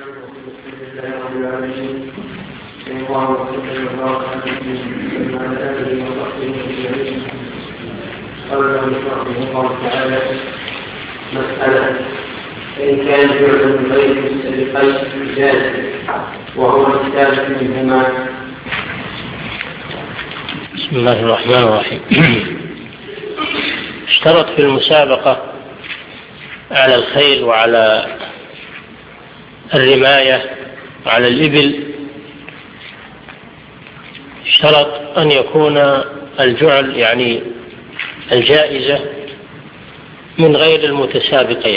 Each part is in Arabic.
مسألة إن كان جعل من غير مستلقين جاز وهو الثالث منهما. بسم الله الرحمن الرحيم. اشترط في المسابقة على الخيل وعلى الرماية وعلى الإبل، اشترط أن يكون الجعل يعني الجائزة من غير المتسابقين،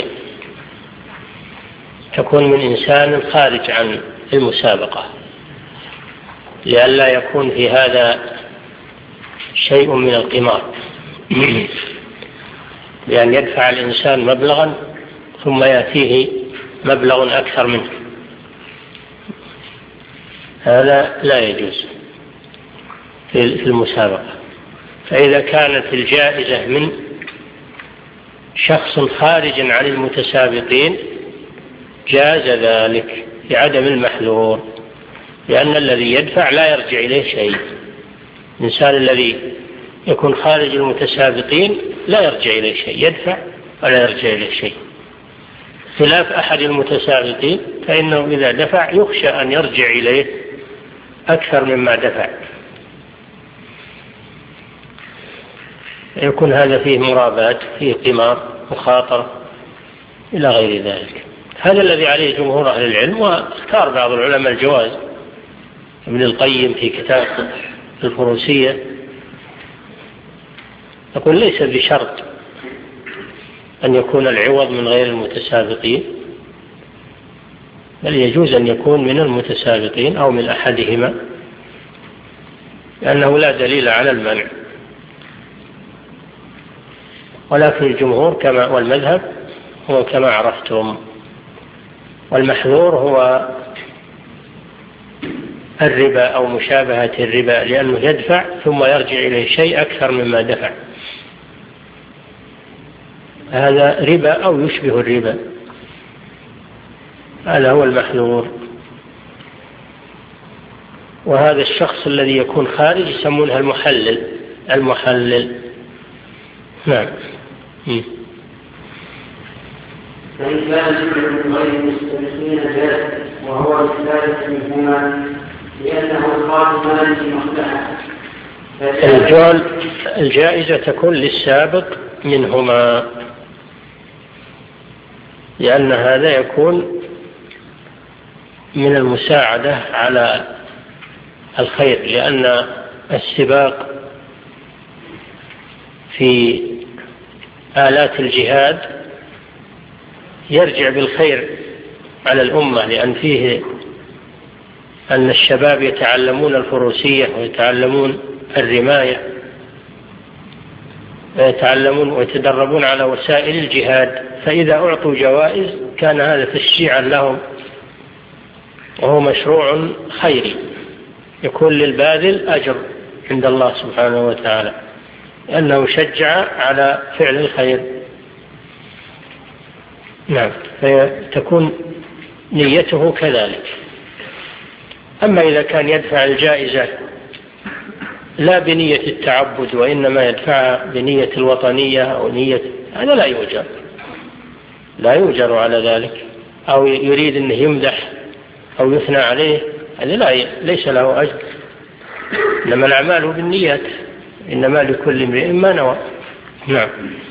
تكون من إنسان خارج عن المسابقة، لئلا يكون في هذا شيء من القمار، بأن يدفع الإنسان مبلغا ثم يأتيه مبلغ أكثر منه، هذا لا يجوز في المسابقة. فإذا كانت الجائزة من شخص خارج عن المتسابقين جاز ذلك لعدم المحذور، لأن الذي يدفع لا يرجع إليه شيء. الإنسان الذي يكون خارج المتسابقين لا يرجع إليه شيء، يدفع ولا يرجع إليه شيء، خلاف أحد المتسابقين فإنه إذا دفع يخشى أن يرجع إليه أكثر مما دفع، يكون هذا فيه مرابات، فيه قمار، مخاطرة إلى غير ذلك. هذا الذي عليه جمهور أهل العلم، واختار بعض العلماء الجواز. ابن القيم في كتاب الفروسية يقول ليس بشرط أن يكون العوض من غير المتسابقين، بل يجوز أن يكون من المتسابقين أو من أحدهما، لأنه لا دليل على المنع. ولكن الجمهور والمذهب هو كما عرفتم، والمحذور هو الربا أو مشابهة الربا، لأنه يدفع ثم يرجع إليه شيء أكثر مما دفع، هذا ربا أو يشبه الربا، هذا هو المحذور. وهذا الشخص الذي يكون خارج يسمونه المحلل. نعم. فإن كان من غير المستلقين جاز وهو الثالث منهما، لأنه الخاطب مالك مصلحة. الجائزة تكون للسابق منهما، لأن هذا يكون من المساعدة على الخير، لأن السباق في آلات الجهاد يرجع بالخير على الأمة، لأن فيه أن الشباب يتعلمون الفروسية ويتعلمون الرماية ويتعلمون ويتدربون على وسائل الجهاد، فإذا أعطوا جوائز كان هذا تشجيعا لهم، وهو مشروع خيري يكون للباذل أجر عند الله سبحانه وتعالى، لأنه شجع على فعل الخير. نعم، فتكون نيته كذلك. أما إذا كان يدفع الجائزة لا بنية التعبد وإنما يدفعها بنية الوطنية أو نية، هذا لا يؤجر على ذلك، أو يريد أنه يمدح أو يثنى عليه، هذا ليس له أجر. إنما الأعمال بالنيات، إنما لكل امرئ ما نوى. نعم.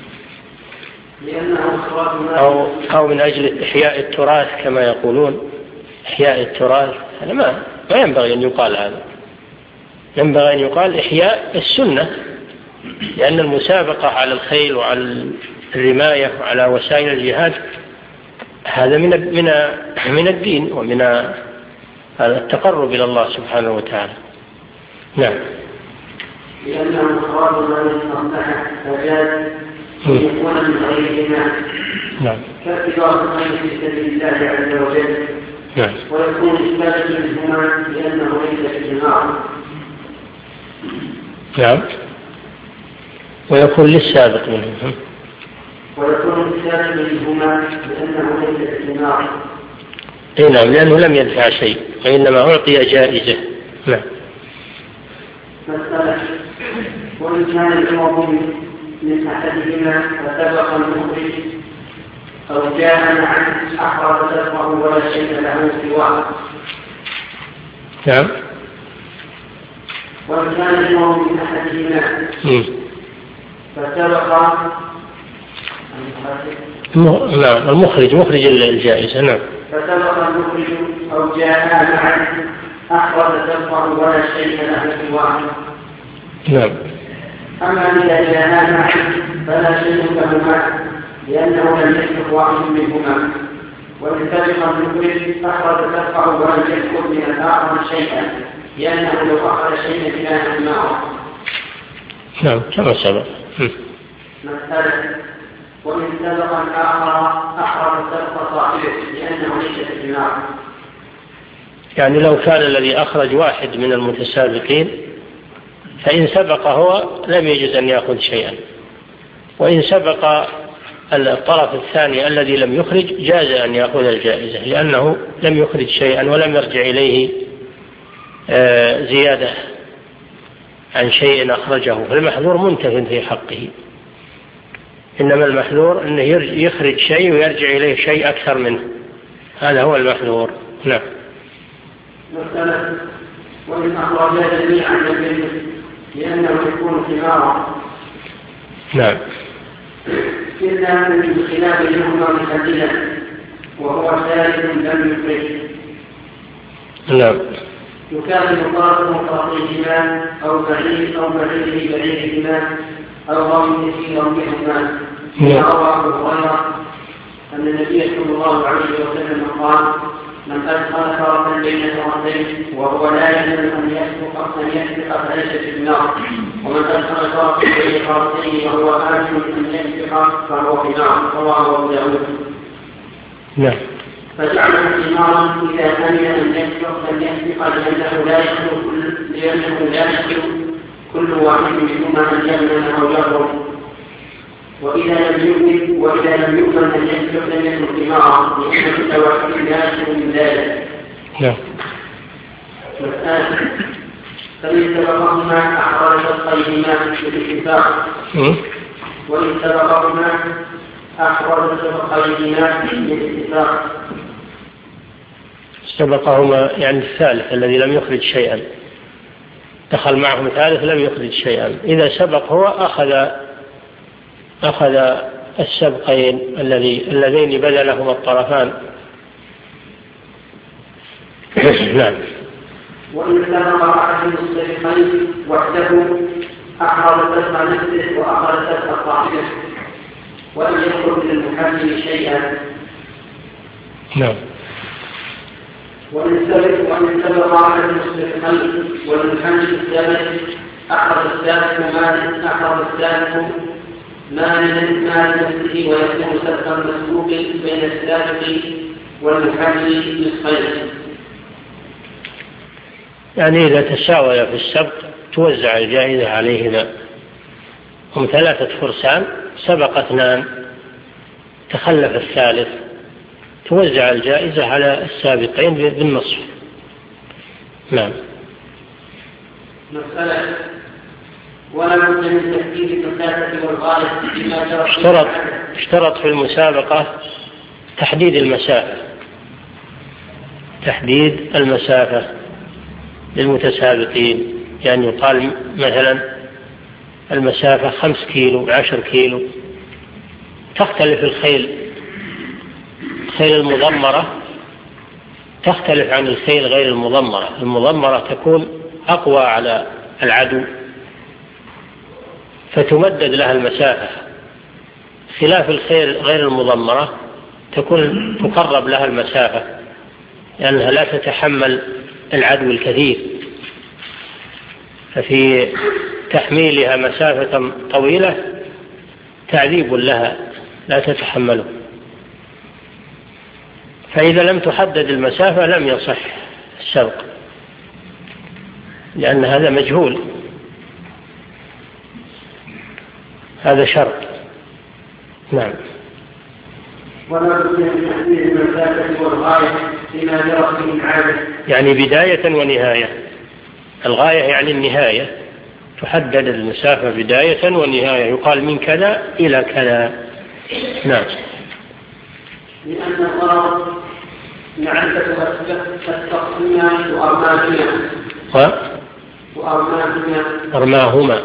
أو من أجل إحياء التراث كما يقولون، إحياء التراث، هذا ما ينبغي أن يقال، هذا ينبغي أن يقال إحياء السنة، لأن المسابقة على الخيل وعلى الرماية وعلى وسائل الجهاد هذا من الدين ومن التقرب إلى الله سبحانه وتعالى. نعم. لأنه خاطب المصلحة فجاز يكون من غيرهما. نعم. كإضافة في سبيل الله عز وجل. نعم. ويكون الثالث منهما لأنه ليس في النار. نعم. ويكون للسابق منهم. ويكون الثالث منهما لأنه ليس في النار. اي نعم، لأنه لم يدفع شيء وإنما أعطي جائزة. نعم. مسألة: وإن كان العوض من أحدهما فسبق المخرج أو جاء معه أحرز سبقه ولا شيء له سواه. نعم. وإن كان العوض من أحدهما فسبق المخرج مخرج الجائزة. نعم. فسبق المخرج أو جاء معه أحرز سبقه ولا شيء له سواه. نعم. أما إذا جاء معه فلا شيء لهما لأنه لم يسبق واحد منهما، وإن سبق المخرج أحرز سبقه ولم يذكر من الآخر شيئا لأنه لو أخذ شيئا كان معه. نعم كما سبق. مسألة: وإن سبق الآخر أحرز سبق صاحبه لأنه ليس في النار. يعني لو كان الذي أخرج واحد من المتسابقين فإن سبق هو لم يجوز أن يأخذ شيئا، وإن سبق الطرف الثاني الذي لم يخرج جاز أن يأخذ الجائزة لأنه لم يخرج شيئا ولم يرجع إليه زيادة عن شيء أخرجه، فالمحذور منتف في حقه. إنما المحذور أنه يخرج شيء ويرجع إليه شيء أكثر منه، هذا هو المحذور. نعم. مثلا: وإن أخرج جميعا الجنة لأنه يكون ثمارا. نعم. إلا من خلاف لهما محددا وهو ثالث لم يخرج. نعم. يكافئ طرفه طرفيهما أو بعيدهما أو ضم في ضمهما. روى أبو هريرة أن النبي صلى الله عليه وسلم قال: من أدخل فرقا بين فرقين وهو لا يلزم أن يسبق فليس في النار، ومن أدخل فرقا بين فرقين وهو آمن أن يسبق فهو في النار. رواه أبو داود. نعم. فجعله ثمارا إذا أمن أن يسبق فليسبق لأنه لا يخلو كل واحد منهما أن يمن أو يغرب، وإذا لم يؤمن أن يسبق لم يكن ثمارا لأن كل واحد لا يخلو من ذلك. نعم. فإن سبقهما أحرز سبقيهما بالاتفاق، وإن سبقهما أحرز سبقيهما بالاتفاق. سبقهما يعني الثالث الذي لم يخرج شيئا، دخل معهم ثالث لم يخرج شيئا. إذا سبق هو أخذ السبقين اللذين بذلهما الطرفان. نعم. وإن سبق أحد السبقين وحده أحرز سبق نفسه وأخرج سبق صاحبه ولم يخرج من المحمل شيئا. نعم. وإن سبق أحد السبقين والمحمل الثالث أحرز الثالث ما من نفسه ويكون سبقا مسبوق بين السابق والمحمل نصفين. يعني إذا تساوي في السبق توزع الجائزة عليه. هم 3 فرسان، سبق 2 تخلف الثالث، توزع الجائزة على السابقين بالنصف. نعم. مسألة: ولا بد من تحديد المسافة والغاية بما اشترط في المسابقة تحديد المسافة للمتسابقين، يعني يقال مثلا المسافة 5 كيلو 10 كيلو. تختلف الخيل المضمرة تختلف عن الخيل غير المضمرة. المضمرة تكون أقوى على العدو فتمدد لها المسافة، خلاف الخيل غير المضمرة تقرب لها المسافة لأنها لا تتحمل العدو الكثير، ففي تحميلها مسافة طويلة تعذيب لها لا تتحمله. فإذا لم تحدد المسافة لم يصح السبق لأن هذا مجهول، هذا شرط. نعم. ولا بد من تحديد المسافة والغاية بما جرت به العادة. يعني بداية ونهاية، الغاية يعني النهاية، تحدد المسافة بداية ونهاية، يقال من كذا إلى كذا. نعم. لأن الغرض معرفة التقسيمات وأرماهما،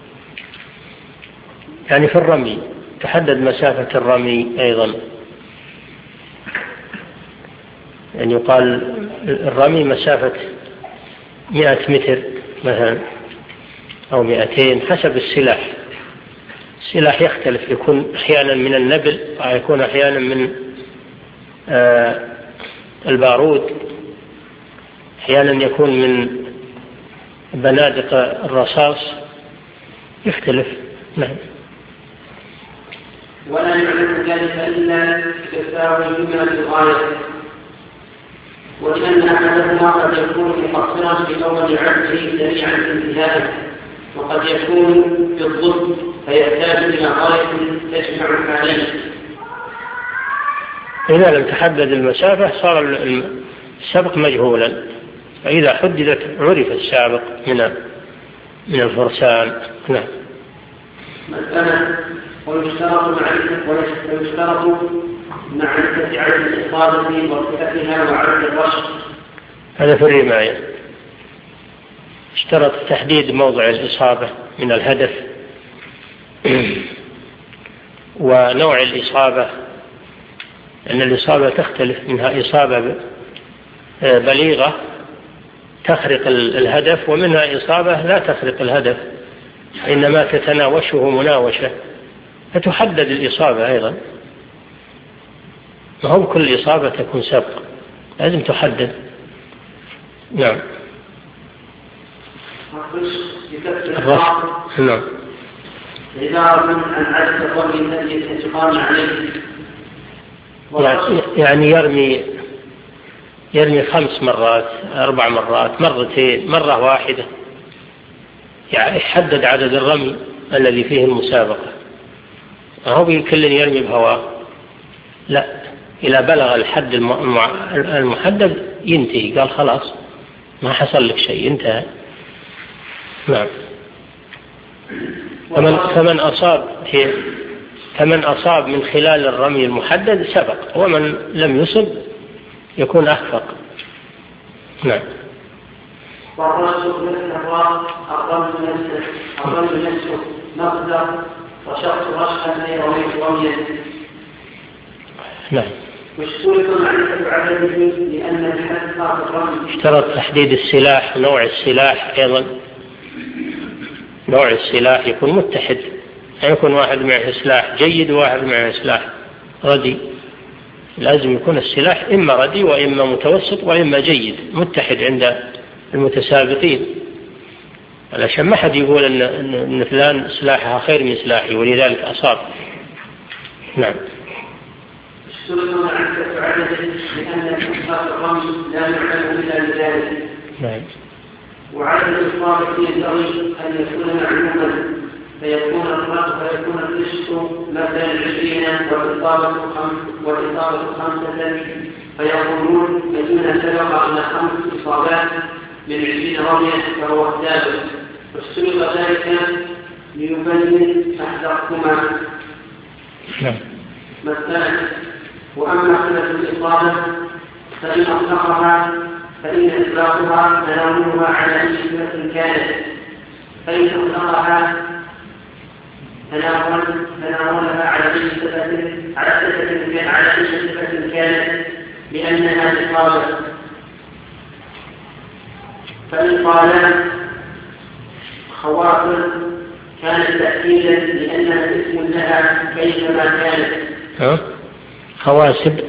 يعني في الرمي تحدد مسافة الرمي أيضا، يعني يقال الرمي مسافة 100 متر مثلا أو 200 حسب السلاح. السلاح يختلف، يكون أحيانا من النبل ويكون أحيانا من البارود، أحيانا يكون من بنادق الرصاص، يختلف. نعم. ولا يعلم ذلك إلا تساوي جملة الغاية، ولأن أحدهما قد يكون مقصرا في أول عبده سريعا في انتهائه، وقد يكون في الضد فيحتاج إلى غاية تجمع عليه. إذا لم تحدد المسافة صار السبق مجهولا، فإذا حددت عرف السابق من الفرسان. نعم. مثلا ويشترط معرفة عدد الإصابة وصفتها وعدد الرشد. هذا في الرماية اشترط تحديد موضع الإصابة من الهدف ونوع الإصابة، أن الإصابة تختلف، منها إصابة بليغة تخرق الهدف، ومنها إصابة لا تخرق الهدف إنما تتناوشه مناوشة، فتحدد الإصابة أيضا. ما هو كل إصابة تكون سبق، لازم تحدد. نعم. نعم. يعني يرمي 5 مرات 4 مرات مرتين مرة واحدة، يعني يحدد عدد الرمي الذي فيه المسابقة. هو كل يرمي بهواه، لا، إذا بلغ الحد المحدد ينتهي، قال خلاص ما حصل لك شيء، انتهى. نعم. فمن أصاب من خلال الرمي المحدد سبق، ومن لم يصب يكون أخفق. نعم. والرجل مثل أقل نفسه مقدر وشخص رشحا رميا. نعم. واشترط معرفة عدده لأن الحد صار الرمي. اشترط تحديد السلاح، نوع السلاح أيضا، نوع السلاح يكون متحد، يكون واحد معه سلاح جيد وواحد معه سلاح ردي، لازم يكون السلاح إما ردي وإما متوسط وإما جيد، متحد عند المتسابقين، علشان ما حد يقول إن فلان سلاحها خير من سلاحي ولذلك أصاب. نعم. اشترط معرفة عدده لأن إصابة الرمي لا يعلم إلا بذلك. نعم. وعدد الإصابة ينبغي أن يكون معلوما، فيكون الرشد مثلا 20 والإصابة 5، فيقولون الذين سبق إلى 5 إصابات من 20 رميا فهو السابق، واستلق ذلك ليبين أحدهما. مثلا وأما صلة الإصابة فإن أطلقها فإن إطلاقها تناولها على أي صفة كانت، فإن أطلقها تناولها على أي صفة كانت لأنها إصابة. فإن قال خواطر كانت تأكيدا لأنها اسم لها كيفما كانت. خواسب.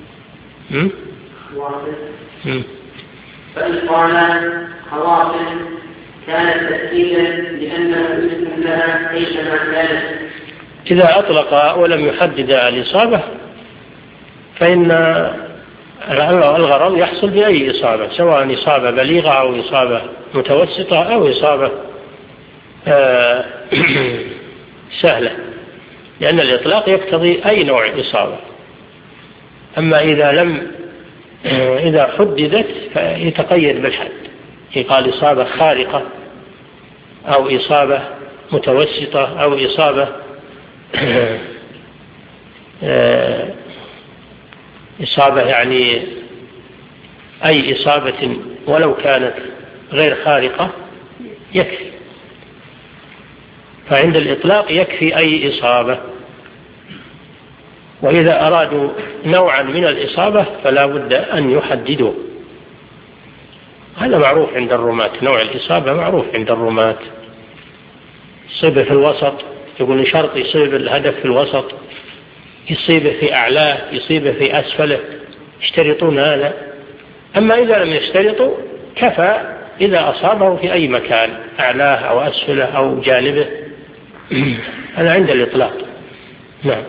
فإن قال خواطر كانت تأكيدا لأنها اسم لها كيفما كانت. إذا أطلق ولم يحدد الإصابة فإن الغرض يحصل بأي إصابة، سواء إصابة بليغة أو إصابة متوسطة أو إصابة سهلة، لأن الإطلاق يقتضي أي نوع إصابة. أما إذا لم إذا حددت فيتقيد بالحد، يقال إصابة خارقة أو إصابة متوسطة أو إصابة إصابة يعني أي إصابة ولو كانت غير خارقة يكفي. فعند الإطلاق يكفي أي إصابة، وإذا أرادوا نوعا من الإصابة فلا بد أن يحددوا. هذا معروف عند الرماة، نوع الإصابة معروف عند الرماة. يصيبه في الوسط، يقول شرط يصيب الهدف في الوسط، يصيبه في أعلاه، يصيبه في أسفله، يشترطون هذا. أما إذا لم يشترطوا كفى إذا أصابه في أي مكان، أعلاه أو أسفله أو جانبه. هذا عند الإطلاق. نعم.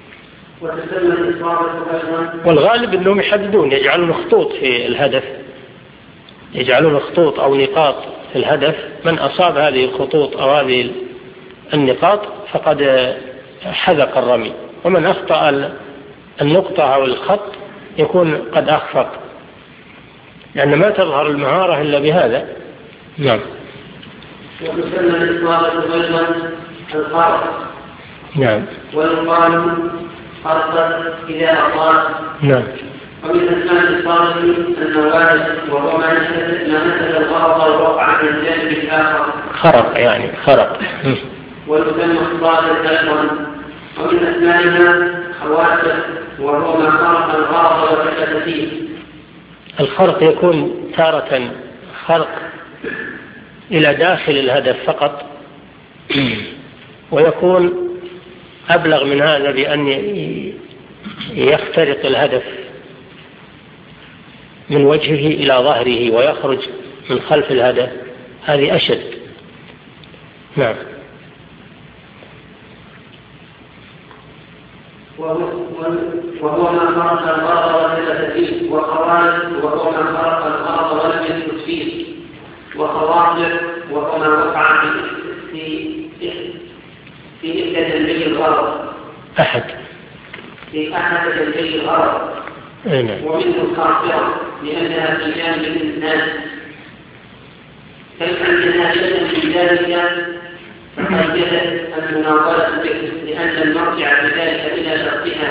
والغالب أنهم يحددون، يجعلون خطوط في الهدف، يجعلون خطوط أو نقاط في الهدف، من أصاب هذه الخطوط أو هذه النقاط فقد حذق الرمي، ومن أخطأ النقطة أو الخط يكون قد أخفق، لأن ما تظهر المهارة إلا بهذا. نعم. وتسمى الإصابة غيظا الخارق. نعم. والمقال خرقا إذا أصاب. نعم. ومن أسماء الإصابة النوازل، وهو ما نسل الغرض والوقع من الجانب الآخر. خرق يعني خرق. وتسمى إصابة أيضا. ومن أسمائها خواتم، وهو ما خرق الغرض وكشف فيه. الخرق يكون تارة خرق إلى داخل الهدف فقط، ويكون أبلغ من هذا بأن يخترق الهدف من وجهه إلى ظهره ويخرج من خلف الهدف، هذه أشد. نعم. وهو ما خرق الغرض ولم فيه، وخوارج وهو ما خرق الغرض ولم يثبت فيه، وخواطر وهو ما وقع في إحدى جنبي الغرض. في أحد جنبي الغرض. ومنه الخاطرة لأنها في جانب الإنسان، كيف أنها جدا في ذلك فقيدت المناظرة به، لأن المرجع بذلك إلى شرطها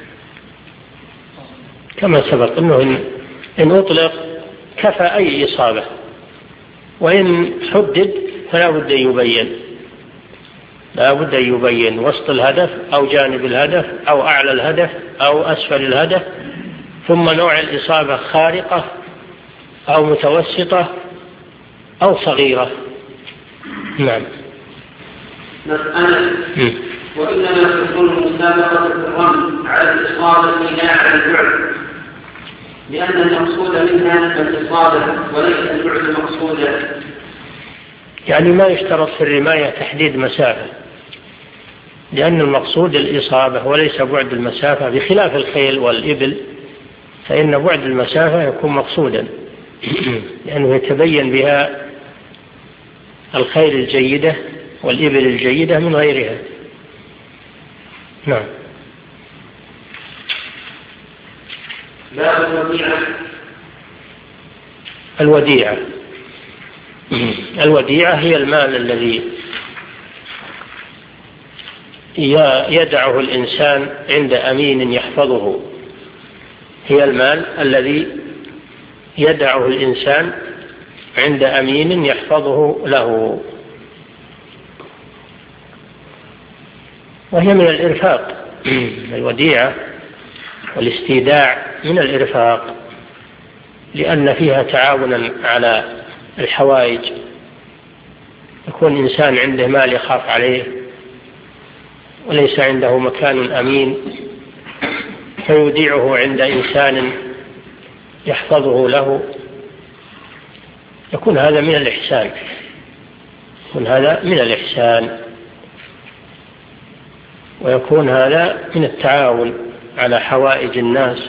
كما سبق أنه إن أطلق كفى أي إصابة، وإن حدد فلا بد أن يبين، لا بد أن يبين وسط الهدف أو جانب الهدف أو أعلى الهدف أو أسفل الهدف، ثم نوع الإصابة خارقة أو متوسطة أو صغيرة. نعم. مسألة. وإنما تكون المسابقة في الرمي على الإصابة لا على البعد، لأن المقصود منها الإصابة وليس البعد مقصودا. يعني ما يشترط في الرماية تحديد مسافة، لأن المقصود الإصابة وليس بعد المسافة، بخلاف الخيل والإبل فإن بعد المسافة يكون مقصودا، لأنه يتبين بها الخيل الجيدة والإبل الجيدة من غيرها. نعم. الوديعة هي المال الذي يدعه الإنسان عند أمين يحفظه، هي المال الذي يدعه الإنسان عند أمين يحفظه له، وهي من الإرفاق. الوديعة والاستيداع من الإرفاق، لأن فيها تعاونا على الحوائج. يكون إنسان عنده مال يخاف عليه وليس عنده مكان أمين، فيوديعه عند إنسان يحفظه له، يكون هذا من الإحسان، يكون هذا من الإحسان، ويكون هذا من التعاون على حوائج الناس.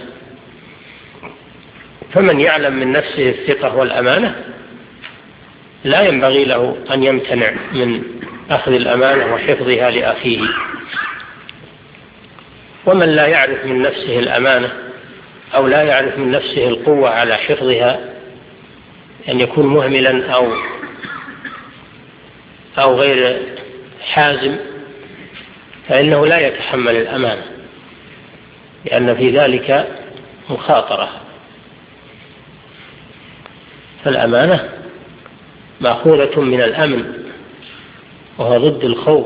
فمن يعلم من نفسه الثقة والأمانة لا ينبغي له أن يمتنع من أخذ الأمانة وحفظها لأخيه، ومن لا يعرف من نفسه الأمانة أو لا يعرف من نفسه القوة على حفظها، أن يكون مهملا أو غير حازم، فإنه لا يتحمل الأمانة، لأن في ذلك مخاطرة. فالأمانة مأخوذة من الأمن، وهو ضد الخوف.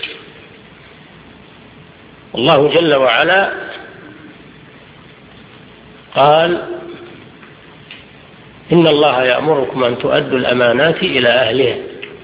الله جل وعلا قال: إن الله يأمركم أن تؤدوا الأمانات إلى أهلها.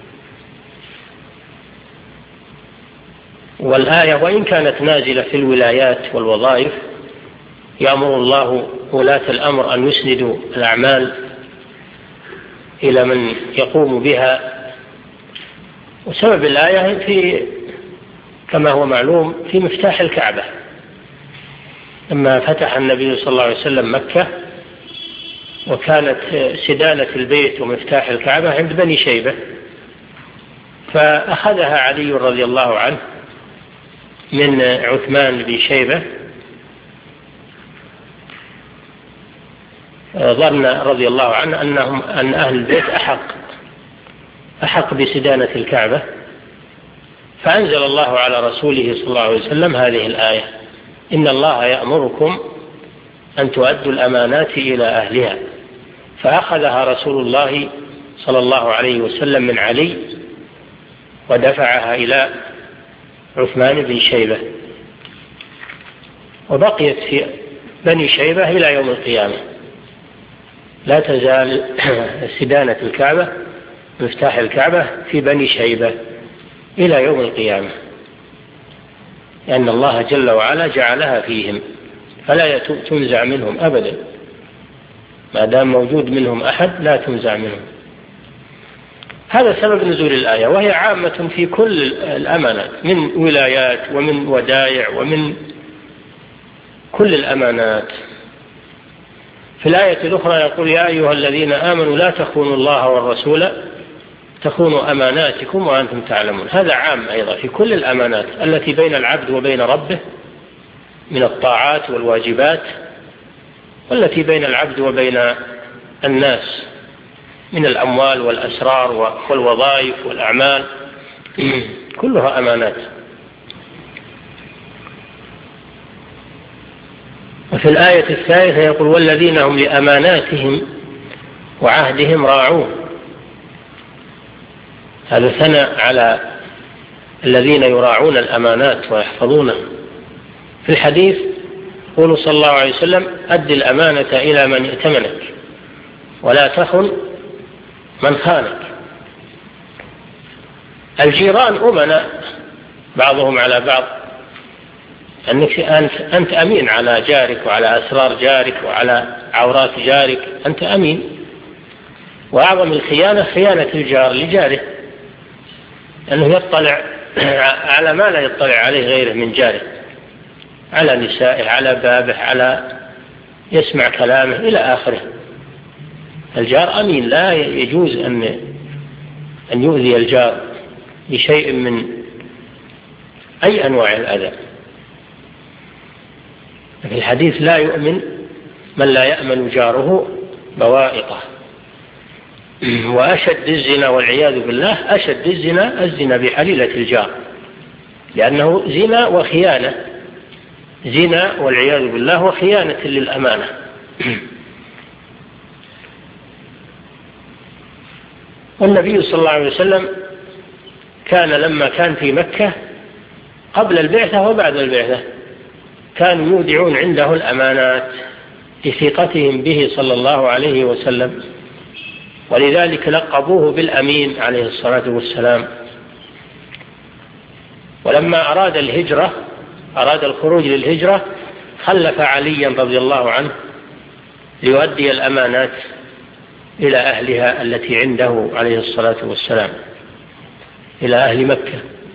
والآية وإن كانت نازلة في الولايات والوظائف، يأمر الله ولاة الأمر أن يسندوا الأعمال إلى من يقوم بها. وسبب الآية كما هو معلوم في مفتاح الكعبة، لما فتح النبي صلى الله عليه وسلم مكة، وكانت سدانة البيت ومفتاح الكعبة عند بني شيبة، فأخذها علي رضي الله عنه من عثمان بن شيبة، ظن رضي الله عنه أن أهل البيت أحق بسدانة الكعبة، فأنزل الله على رسوله صلى الله عليه وسلم هذه الآية: إن الله يأمركم أن تؤدوا الأمانات إلى أهلها. فأخذها رسول الله صلى الله عليه وسلم من علي ودفعها إلى عثمان بن شيبة، وبقيت في بني شيبة إلى يوم القيامة. لا تزال سدانة الكعبة مفتاح الكعبة في بني شيبة إلى يوم القيامة، لأن الله جل وعلا جعلها فيهم، فلا تنزع منهم أبدا، ما دام موجود منهم أحد لا تنزع منهم. هذا سبب نزول الآية، وهي عامة في كل الأمانات، من ولايات ومن ودائع ومن كل الأمانات. في الآية الأخرى يقول: يا أيها الذين آمنوا لا تخونوا الله والرسول تخونوا أماناتكم وأنتم تعلمون. هذا عام أيضا في كل الأمانات التي بين العبد وبين ربه من الطاعات والواجبات، والتي بين العبد وبين الناس من الأموال والأسرار والوظائف والأعمال، كلها أمانات. وفي الآية الثالثة يقول: والذين هم لأماناتهم وعهدهم راعون. هذا ثناء على الذين يراعون الأمانات ويحفظونها. في الحديث يقول صلى الله عليه وسلم: أد الأمانة إلى من ائتمنك ولا تخن من خانك. الجيران أمناء بعضهم على بعض، أنك أنت أمين على جارك وعلى أسرار جارك وعلى عورات جارك، أنت أمين. وأعظم الخيانة خيانة الجار لجاره، أنه يطلع على ما لا يطلع عليه غيره من جاره، على نسائه، على بابه، على يسمع كلامه إلى آخره. الجار أمين، لا يجوز أن يؤذي الجار بشيء من أي أنواع الأذى. في الحديث: لا يؤمن من لا يأمن جاره بوائقه. وأشد الزنا والعياذ بالله، أشد الزنا بحليلة الجار، لأنه زنا وخيانة، زنا والعياذ بالله وخيانة للأمانة. والنبي صلى الله عليه وسلم كان لما كان في مكة قبل البعثة وبعد البعثة كانوا يودعون عنده الأمانات لثقتهم به صلى الله عليه وسلم، ولذلك لقبوه بالأمين عليه الصلاة والسلام. ولما أراد الخروج للهجرة خلف عليا رضي الله عنه ليؤدي الأمانات إلى أهلها التي عنده عليه الصلاة والسلام، إلى أهل مكة.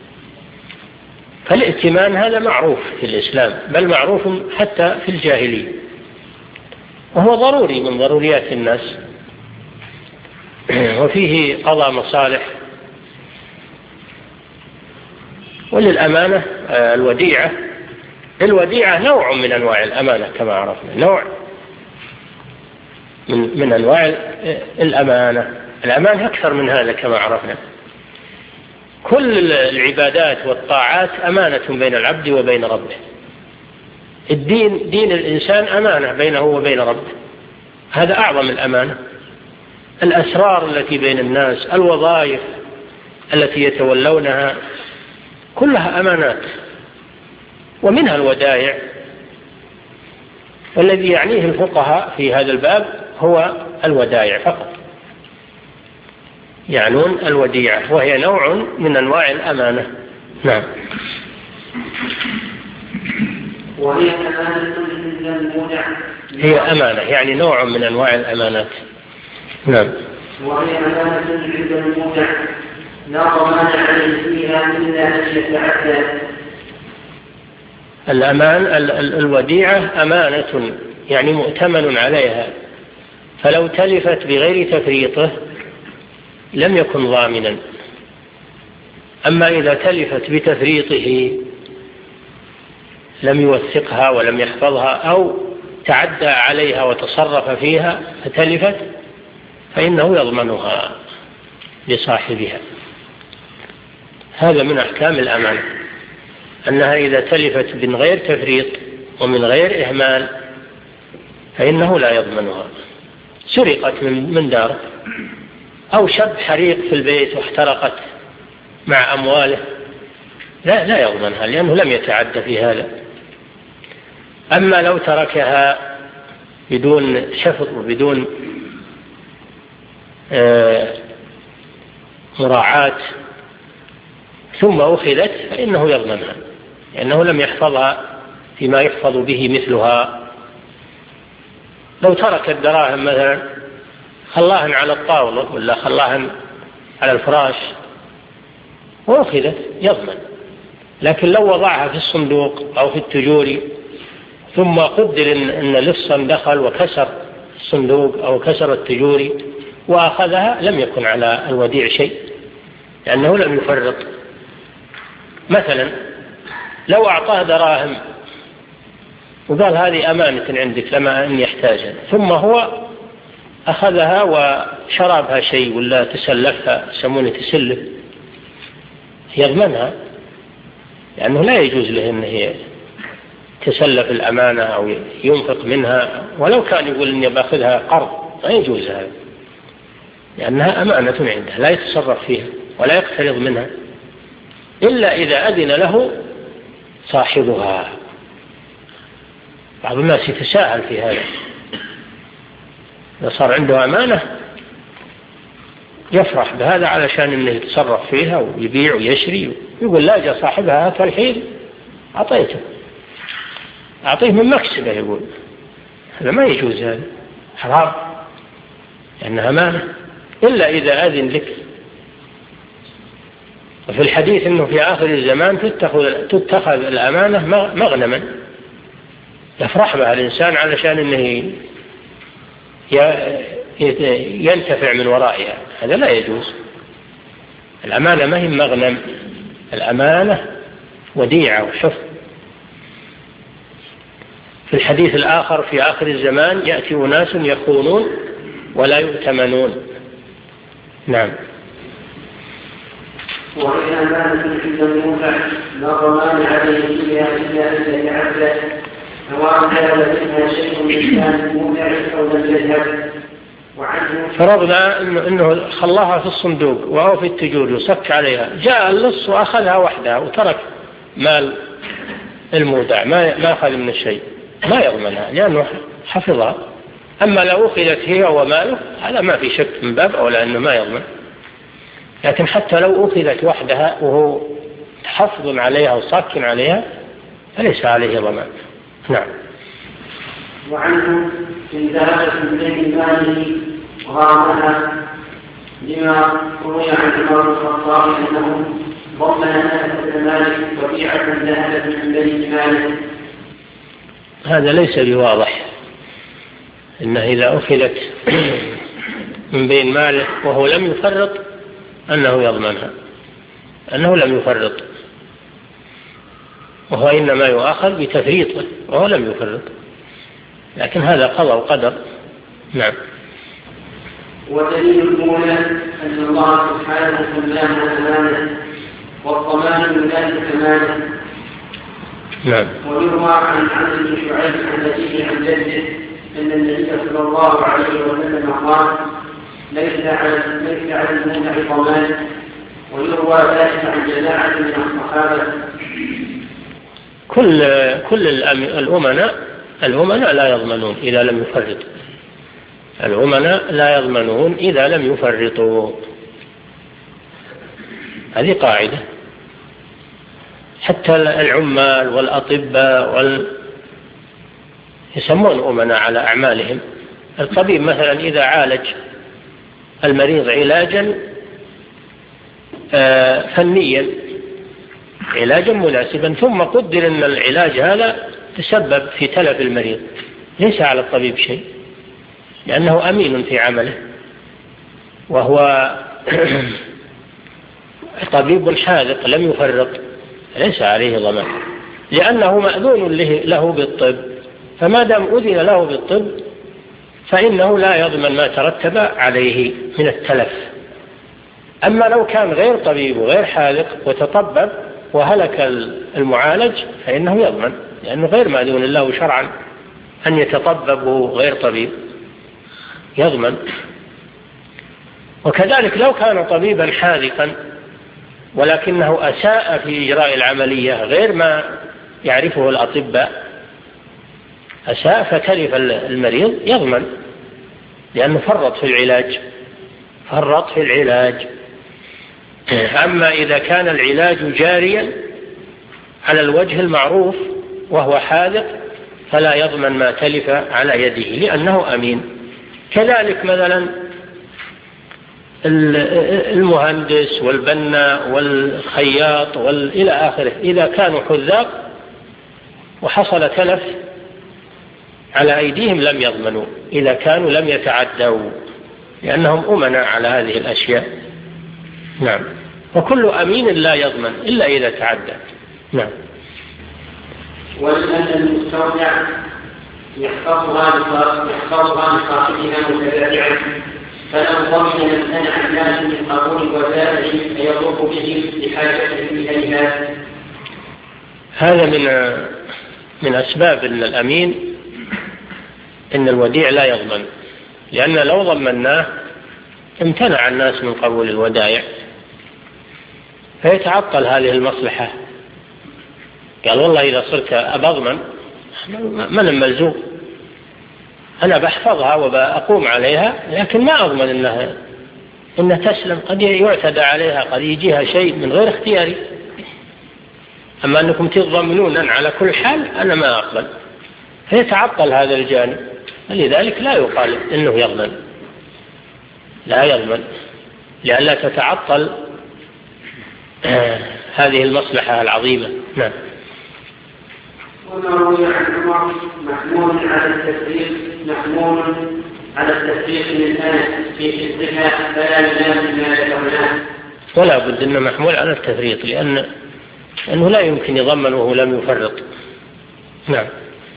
فالائتمان هذا معروف في الإسلام، بل معروف حتى في الجاهلية، وهو ضروري من ضروريات الناس، وفيه قضاء مصالح. وللأمانة الوديعة نوع من أنواع الأمانة كما عرفنا، نوع من أنواع الأمانة. الأمانة أكثر من هذا كما عرفنا. كل العبادات والطاعات أمانة بين العبد وبين ربه. الدين دين الإنسان أمانة بينه وبين ربه، هذا أعظم الأمانة. الأسرار التي بين الناس، الوظائف التي يتولونها، كلها أمانات، ومنها الودائع. والذي يعنيه الفقهاء في هذا الباب هو الودائع فقط، يعنون الوديعة، وهي نوع من أنواع الأمانة. نعم. وهي أمانة للمودع. هي أمانة يعني نوع من أنواع الأمانات. نعم. وهي أمانة عند المودع لا ضمان عليه فيها إلا أن يتعدى. الأمان الوديعة أمانة يعني مؤتمن عليها، فلو تلفت بغير تفريطه لم يكن ضامنا. أما إذا تلفت بتفريطه لم يوثقها ولم يحفظها أو تعدى عليها وتصرف فيها فتلفت، فإنه يضمنها لصاحبها. هذا من أحكام الأمانة، أنها إذا تلفت من غير تفريط ومن غير إهمال فإنه لا يضمنها. سرقت من دار أو شب حريق في البيت واحترقت مع أمواله، لا يضمنها لأنه لم يتعدى في هذا. أما لو تركها بدون شفط وبدون مراعاة ثم أخذت فإنه يضمنها، لأنه لم يحفظها فيما يحفظ به مثلها. لو ترك الدراهم مثلا خلاها على الطاولة ولا خلاها على الفراش وأخذت يضمن. لكن لو وضعها في الصندوق أو في التجوري ثم قدر أن لصا دخل وكسر الصندوق أو كسر التجوري وأخذها لم يكن على الوديع شيء، لأنه لم يفرط. مثلا لو أعطاه دراهم وقال هذه أمانة عندك لما أن يحتاجها، ثم هو أخذها وشربها شيء ولا تسلفها، يسمونه تسلف، يضمنها، لأنه لا يجوز له أنه يتسلف الأمانة أو ينفق منها، ولو كان يقول أني باخذها قرض لا يجوز هذا، لأنها أمانة عنده لا يتصرف فيها ولا يقترض منها إلا إذا أذن له صاحبها. بعض الناس يتساهل في هذا، إذا صار عنده أمانة يفرح بهذا علشان أنه يتصرف فيها ويبيع ويشري، يقول لا جاء صاحبها فالحين أعطيه من مكسبه، يقول هذا ما يجوز، هذا حرام لأنها أمانة إلا إذا أذن لك. وفي الحديث أنه في آخر الزمان تتخذ الأمانة مغنما يفرح بها الإنسان علشان أنه ينتفع من ورائها، هذا لا يجوز. الأمانة ما هي مغنم، الأمانة وديعة وحفظ. في الحديث الآخر في آخر الزمان يأتي أناس يخونون ولا يؤتمنون. نعم. وإن أمانة عند المودع لا ضمان عليه فيها إلا أن يتعدى، سواء كان منها شيء من كان المودع أو لم يذهب. فرضنا أنه خلاها في الصندوق وهو في التجور يصك عليها، جاء اللص وأخذها وحدها وترك مال المودع، ما أخذ من الشيء، ما يضمنها لأنه حفظها. أما لو أخذت هي وماله هذا ما في شك من باب أولى أنه ما يضمن. لكن حتى لو أخذت وحدها وهو حفظ عليها وصاك عليها فليس عليه ضمان. نعم. وعنه إن ذهبت من بين ماله غامها لما روي عن عمر بن الخطاب أنه ضمن أنس مالك وديعة ذهبت من بين ماله. هذا ليس بواضح، إنه إذا أخذت من بين ماله وهو لم يفرط أنه يضمنها، أنه لم يفرط، وهو إنما يؤاخذ بتفريطه وهو لم يفرط، لكن هذا قضاء وقدر. نعم. ودليل الأولى أن الله سبحانه سماها أمانة، والضمان من ذلك أمانة. نعم. ويروى عن عمرو بن شعيب عن أبيه عن جده أن النبي صلى الله عليه وسلم قال: ليس على المولع ضمان. ويروى ذلك عن جماعة من الصحابة. كل الأمناء لا يضمنون إذا لم يفرطوا. الأمناء لا يضمنون إذا لم يفرطوا. هذه قاعدة. حتى العمال والأطباء يسمون أمناء على أعمالهم. الطبيب مثلا إذا عالج المريض علاجا فنيا، علاجا مناسبا، ثم قدر أن العلاج هذا تسبب في تلف المريض، ليس على الطبيب شيء، لأنه أمين في عمله، وهو طبيب حاذق لم يفرط، ليس عليه ضمان، لأنه مأذون له بالطب. فما دام أذن له بالطب فإنه لا يضمن ما ترتب عليه من التلف. أما لو كان غير طبيب وغير حاذق وتطبب وهلك المعالج فإنه يضمن، لأنه غير مأذون له شرعا أن يتطبب غير طبيب، يضمن. وكذلك لو كان طبيبا حاذقا ولكنه أساء في إجراء العملية غير ما يعرفه الأطباء، أساء فتلف المريض، يضمن، لأنه فرط في العلاج. أما إذا كان العلاج جاريا على الوجه المعروف وهو حاذق فلا يضمن ما تلف على يده لأنه أمين. كذلك مثلا المهندس والبناء والخياط إلى آخره، إذا كانوا حذاق وحصل تلف على أيديهم لم يضمنوا إذا كانوا لم يتعدوا، لأنهم أمناء على هذه الأشياء. نعم. وكل أمين لا يضمن إلا إذا تعدى. نعم. ولأن المستودع يحفظها لصاحبها متبادعا، فلو ضمن امتنع الناس من قبول الودائع فيضر بهم لحاجتهم إليها. هذا من أسباب أن الأمين إن الوديع لا يضمن، لأن لو ضمناه امتنع الناس من قبول الودائع فيتعطل هذه المصلحة. قال والله إذا صرت أضمن من الملزوم، أنا بحفظها وبأقوم عليها لكن ما أضمن إنها تسلم، قد يعتدى عليها، قد يجيها شيء من غير اختياري. أما أنكم تضمنون على كل حال أنا ما أقبل، فيتعطل هذا الجانب. لذلك لا يقال إنه يضمن، لا يضمن، لئلا تتعطل هذه المصلحة العظيمة. نعم. وروي عن عمر محمول على التفريق من أنس في حفظها فلا ينام ما ذكرناه. ولا بد أنه محمول على التفريط، لأنه لا يمكن يضمن وهو لم يفرط. نعم.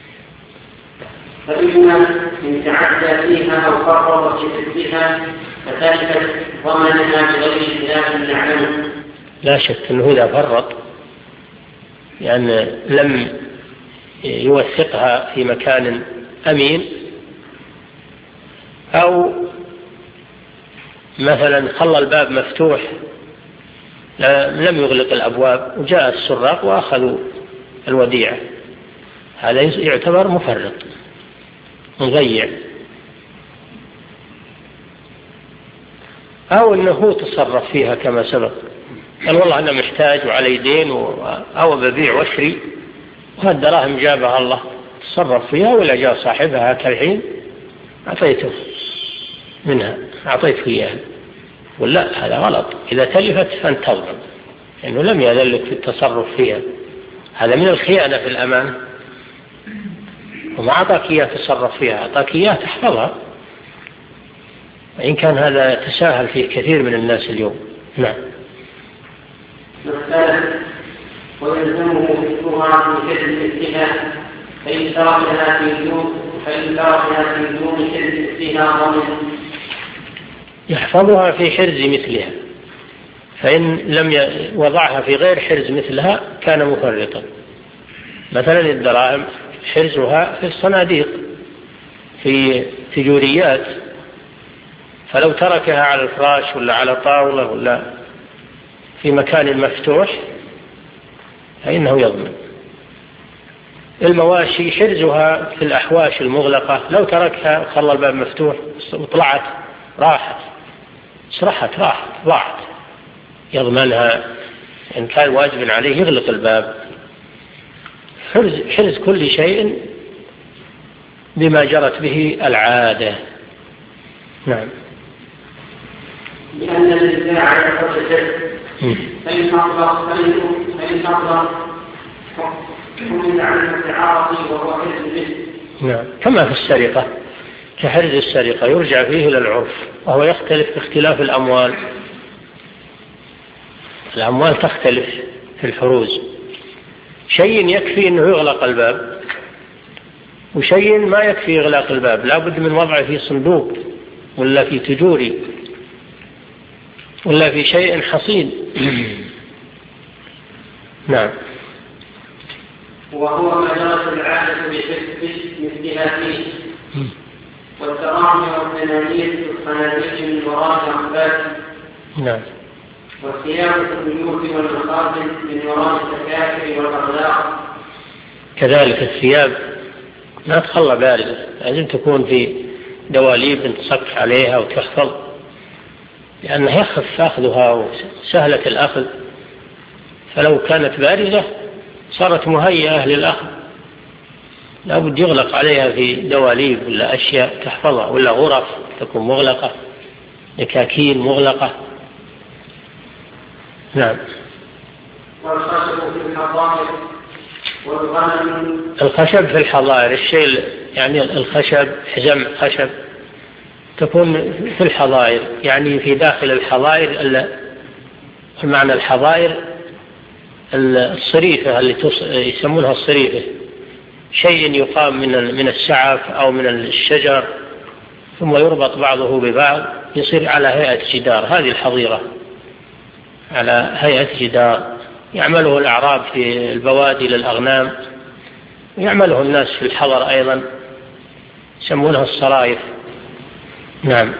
فإن إن تعدى فيها أو فرط في حفظها فتلك ضمنها بغير خلاف يعلمه. لا شك أنه إذا فرط يعني لم يوثقها في مكان أمين، أو مثلا خلى الباب مفتوح لم يغلق الأبواب وجاء السراق وأخذوا الوديعة، هذا يعتبر مفرط مضيع. أو أنه تصرف فيها كما سبق، قال والله أنا محتاج وعلي دين أو ببيع واشري وهالدراهم جابها الله، تصرف فيها ولا جاء صاحبها كالحين أعطيته منها، أعطيته إياها، ولا هذا غلط. إذا تلفت فأنت تضمن، لأنه لم يذلك في التصرف فيها، هذا من الخيانة في الأمانة، وما أعطاك إياه تصرف فيها، أعطاك إياه تحفظها، وإن كان هذا تساهل فيه كثير من الناس اليوم. نعم. ويلزمه حفظها من كذب الاتهام، فإن تركها في دون كذب الاتهام ضمن. يحفظها في حرز مثلها، فإن لم وضعها في غير حرز مثلها كان مفرطا. مثلا الدراهم حرزها في الصناديق في تجوريات، فلو تركها على الفراش ولا على طاولة ولا في مكان مفتوح فإنه يضمن. المواشي حرزها في الأحواش المغلقة، لو تركها خلى الباب مفتوح وطلعت راحت ضاعت، يضمنها إن كان واجب عليه يغلق الباب. حرز كل شيء بما جرت به العادة. نعم. لأن النزاع يتجدد فإن حضر حمل عن التعاطي وهو حرز به. نعم. كما في السرقة، كحرز السرقة يرجع فيه إلى العرف، وهو يختلف باختلاف الأموال. الأموال تختلف في الحروز، شيء يكفي أنه يغلق الباب، وشيء ما يكفي إغلاق الباب، لا بد من وضعه في صندوق ولا في تجوري ولا في شيء حصين. نعم. وهو ما جرت العادة بحفظ مثلها فيه، والتراحم والدنانير في الصناديق من وراء الأخبار. نعم. والثياب في البيوت والمخازن من وراء التكاتك والأغلاق. كذلك الثياب ما تخلى باردة، لازم تكون في دواليب تصك عليها وتحفظ، لأنه يخف أخذها وسهلة الأخذ، فلو كانت باردة صارت مهيئة للأخذ، لا بد يغلق عليها في دواليب ولا أشياء تحفظها، ولا غرف تكون مغلقة، دكاكين مغلقة. نعم. والخشب في الحظائر والغنم. الخشب في الحظائر الشيء يعني الخشب، حزم خشب تكون في الحظائر، يعني في داخل الحظائر. معنى الحظائر الصريفة اللي يسمونها الصريفة، شيء يقام من السعف أو من الشجر ثم يربط بعضه ببعض يصير على هيئة جدار. هذه الحظيرة على هيئة جدار يعمله الأعراب في البوادي للأغنام، ويعمله الناس في الحضر أيضا، يسمونها الصرايف. نعم.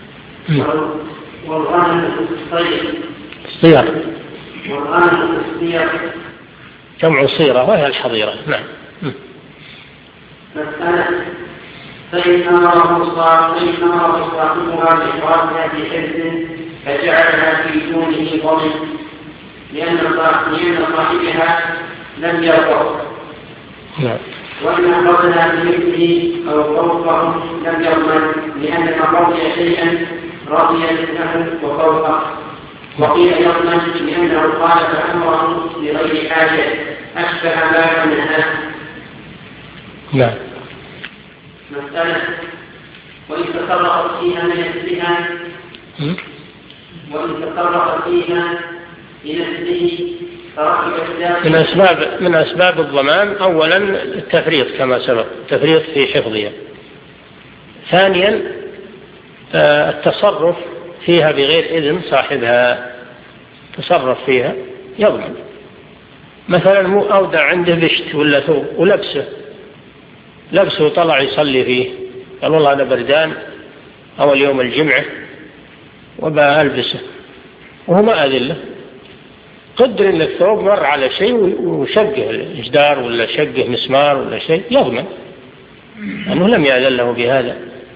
والغنم الصير. والغنم الصير جمع صيرة وهي الحظيرة. نعم. مسألة فإن أمره صاحبها بإخراجها في حرز فجعلها في دونه ضمن، لأن صاحبها لم يرضى. نعم. وإن أخذنا بمثله أو فوقه لم يضمن، لأن من رضي شيئا رضي مثله وفوقه. وقيل يضمن لأنه خالف أمره بغير حاجة، أشبه باب منها. نعم. مسألة وإن تفرقت فيها لنفسها لنفسه فركب من أسباب الضمان أولا التفريط كما سبق، التفريط في حفظها. ثانيا التصرف فيها بغير إذن صاحبها، تصرف فيها يضمن. مثلا أودع عنده بشت ولا ثوب ولبسه طلع يصلي فيه، قال والله أنا بردان أول يوم الجمعة وبقى ألبسه، وهو ما أذله، قدر إن الثوب مر على شيء وشقه الجدار ولا شقه مسمار ولا شيء، يضمن أنه لم يأذن له بهذا.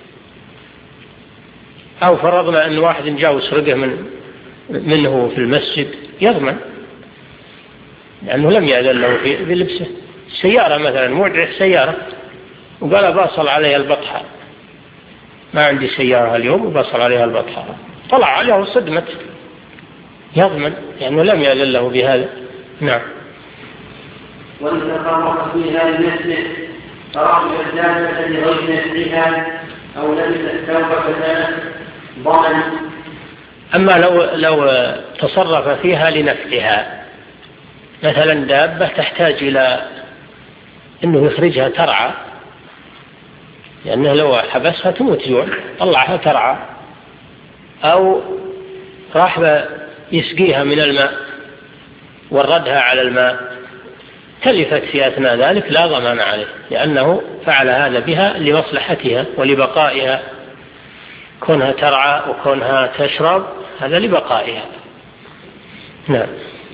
أو فرضنا أن واحد جاء وسرقه منه في المسجد، يضمن لأنه لم يأذن له بلبسه. السيارة مثلا مودع سيارة وقال باصل عليها البطحة، ما عندي سيارة اليوم وباصل عليها البطحة، طلع عليها وصدمت، يضمن لأنه لم يأذن له بهذا. نعم. وإن تفرق فيها لنفسه فرحل الدابة لغير نفسها أو لبس الثوب فذلك ضمن. أما لو تصرف فيها لنفسها، مثلا دابة تحتاج إلى أنه يخرجها ترعى، لأنه لو حبسها تموت جوع، طلعها ترعى أو راح يسقيها من الماء وردها على الماء تلفت في أثناء ذلك لا ضمان عليه، لأنه فعل هذا بها لمصلحتها ولبقائها، كونها ترعى وكونها تشرب هذا لبقائها. نعم.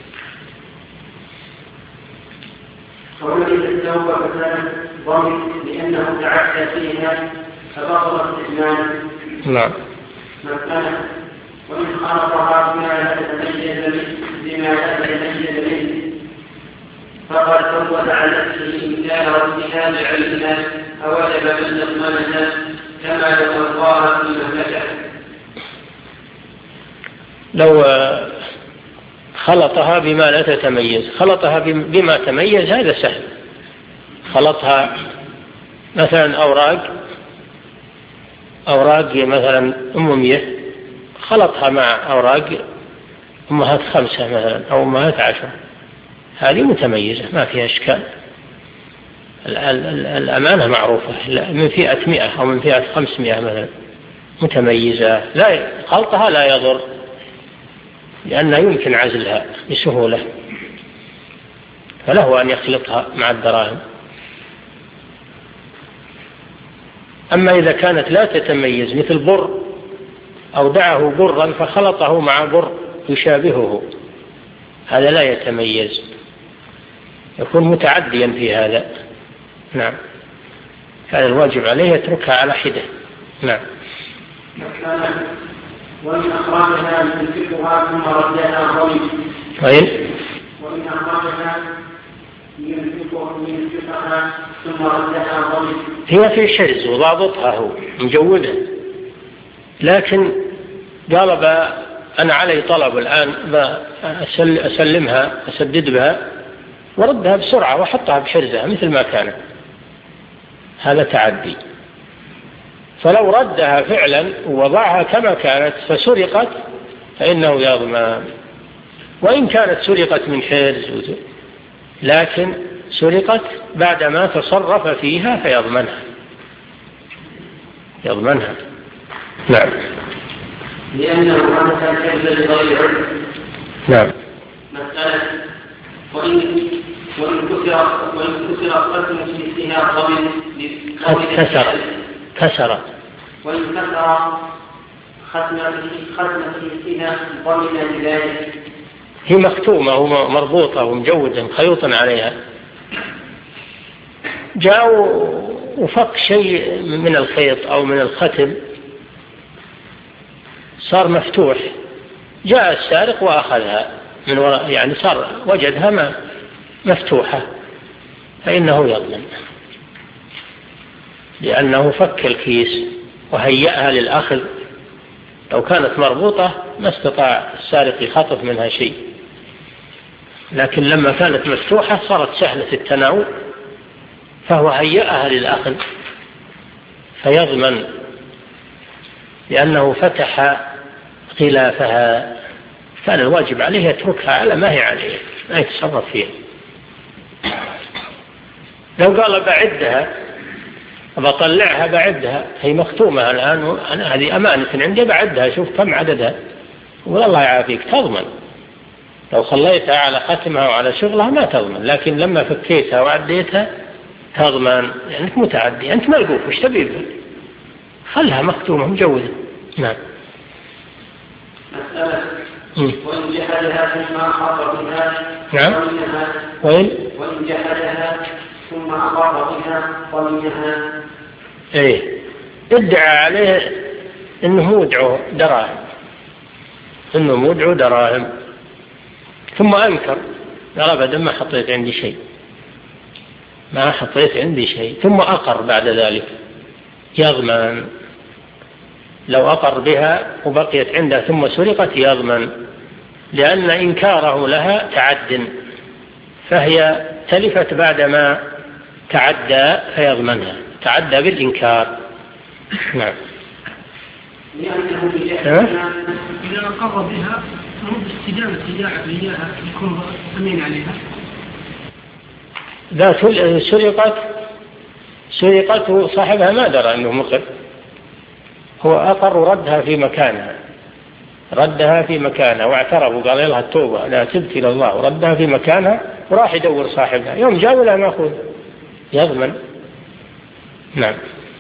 ومن التوبة فكانت ضمن لأنه تعدى فيها فبطل استثناء. نعم. ومن خلقها بما لا تتميز منه فقد فوت على نفسه إنكار واتهام علمها فوجب أن يضمنها كما لو ألقاها في مهلكه. لو خلطها بما لا تتميز، خلطها بما تميز هذا سهل. خلطها مثلا أوراق مثلا أمومية، خلطها مع أوراق أمهات 5 مثلا أو أمهات 10، هذه متميزة ما فيها إشكال. الأمانة معروفة، من فئة 100 أو من فئة 500 مثلا متميزة، لا خلطها لا يضر لأنه يمكن عزلها بسهولة، فله أن يخلطها مع الدراهم. أما إذا كانت لا تتميز مثل بر أو دعه برا فخلطه مع بر يشابهه، هذا لا يتميز، يكون متعديا في هذا. نعم. هذا الواجب عليه يتركها على حدة. نعم. ومن أخراجها ينفقها ثم ردها ضمن. ومن أخراجها ينفقها ثم ردها ضمن. هي في شرز وضابطها هو مجودها، لكن قال أنا علي طلب الآن أسلمها أسدد بها وردها بسرعة وحطها بحرزها مثل ما كانت، هذا تعدي. فلو ردها فعلا ووضعها كما كانت فسرقت فإنه يضمن، وإن كانت سرقت من حرز لكن سرقت بعدما تصرف فيها فيضمنها. نعم. لأنه أمسى كذب لغير علم. نعم. مسألة وإن كسر قسم مثلها ضمن كسر وإن كسر ختم مثلها ضمن لذلك. هي مختومة ومربوطة ومجودة خيوطا عليها، جاء وفك شيء من الخيط أو من الختم صار مفتوح، جاء السارق وأخذها من وراء، يعني صار وجدها مفتوحة، فإنه يضمن لأنه فك الكيس وهيأها للأخذ. لو كانت مربوطة ما استطاع السارق يخطف منها شيء، لكن لما كانت مفتوحة صارت سهلة التناول فهو هيأها للأخذ فيضمن لأنه فتح غلافها. كان الواجب عليه يتركها على ما هي عليه، ما يتصرف فيها. لو قال بعدها بطلعها بعدها، هي مختومة الآن أنا هذه أمانة عندي بعدها شوف كم عددها والله يعافيك، تضمن. لو خليتها على ختمها وعلى شغلها ما تضمن، لكن لما فكيتها وعديتها تضمن، لأنك متعدي أنت ملقوف وش تبي، خلها مختومة مجودة. نعم. مسألة وإن جحدها ثم أقر بها. نعم. وإن جحدها ثم أقر بها ضمنها. ادعى عليه إنه مودع دراهم ثم أنكر، قال أبدا ما حطيت عندي شيء، ثم أقر بعد ذلك يضمن. لو أقر بها وبقيت عنده ثم سرقت يضمن، لأن إنكاره لها تعد، فهي تلفت بعدما تعدى فيضمنها، تعدى بالإنكار. نعم. إذا أقر بها مد استدامة إياها يكون أمين عليها. ذا سرقت صاحبها ما درى أنه مقر، هو أقر ردها في مكانها ردها في مكانها واعترف وقال لها التوبة لا تبت إلى الله وردها في مكانها وراح يدور صاحبها، يوم جاء ولا مأخوذ يضمن. نعم.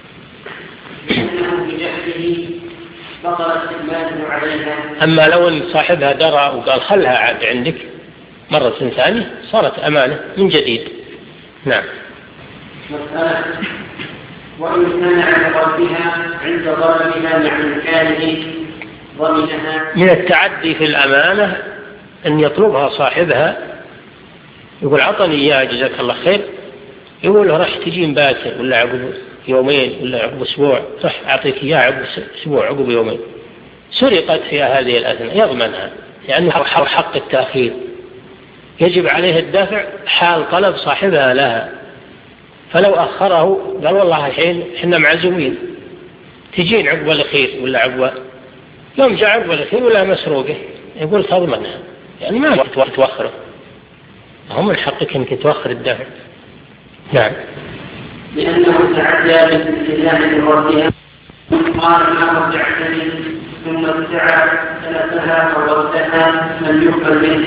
أما لو أن صاحبها درى وقال خلها عاد عندك مرة ثانية صارت أمانة من جديد. نعم. مسألة وإن كان على ضربها عند ضربها مع إمكانه ضمنها. من التعدي في الأمانة أن يطلبها صاحبها يقول عطني إياه جزاك الله خير، يقول له راح تجين باكر ولا عقب يومين ولا عقب أسبوع، راح أعطيك إياه عقب أسبوع عقب يومين، سرقت فيها هذه الأثناء يضمنها لأنه حق التأخير يجب عليه الدفع حال طلب صاحبها لها. فلو أخره قال والله الحين إحنا معزومين تجين عقب الأخير ولا عقب يوم جاء عقب الأخير ولا مسروقة، يقول تضمنها يعني ما وقت توخره، هم من حقك أنك توخر الدفع. نعم. لأنه تعدى بالاستدلال من ربها قال ما رجعتني ثم ادعى ثلاثها أو ردها من يقبل منه.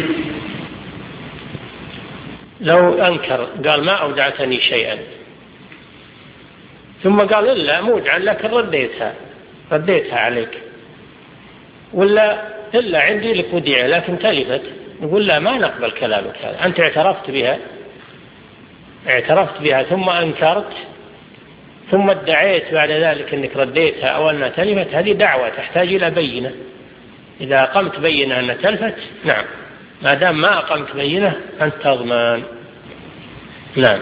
لو أنكر قال ما أودعتني شيئا ثم قال إلا مودعا لكن رديتها عليك، ولا إلا عندي لك وديعة لكن تلفت، نقول لا ما نقبل كلامك هذا، أنت اعترفت بها ثم أنكرت ثم ادعيت بعد ذلك أنك رديتها أو أنها تلفت، هذه دعوة تحتاج إلى بينة. إذا أقمت بينة أنها تلفت نعم، ما دام ما أقمت بينة أنت تضمن. نعم.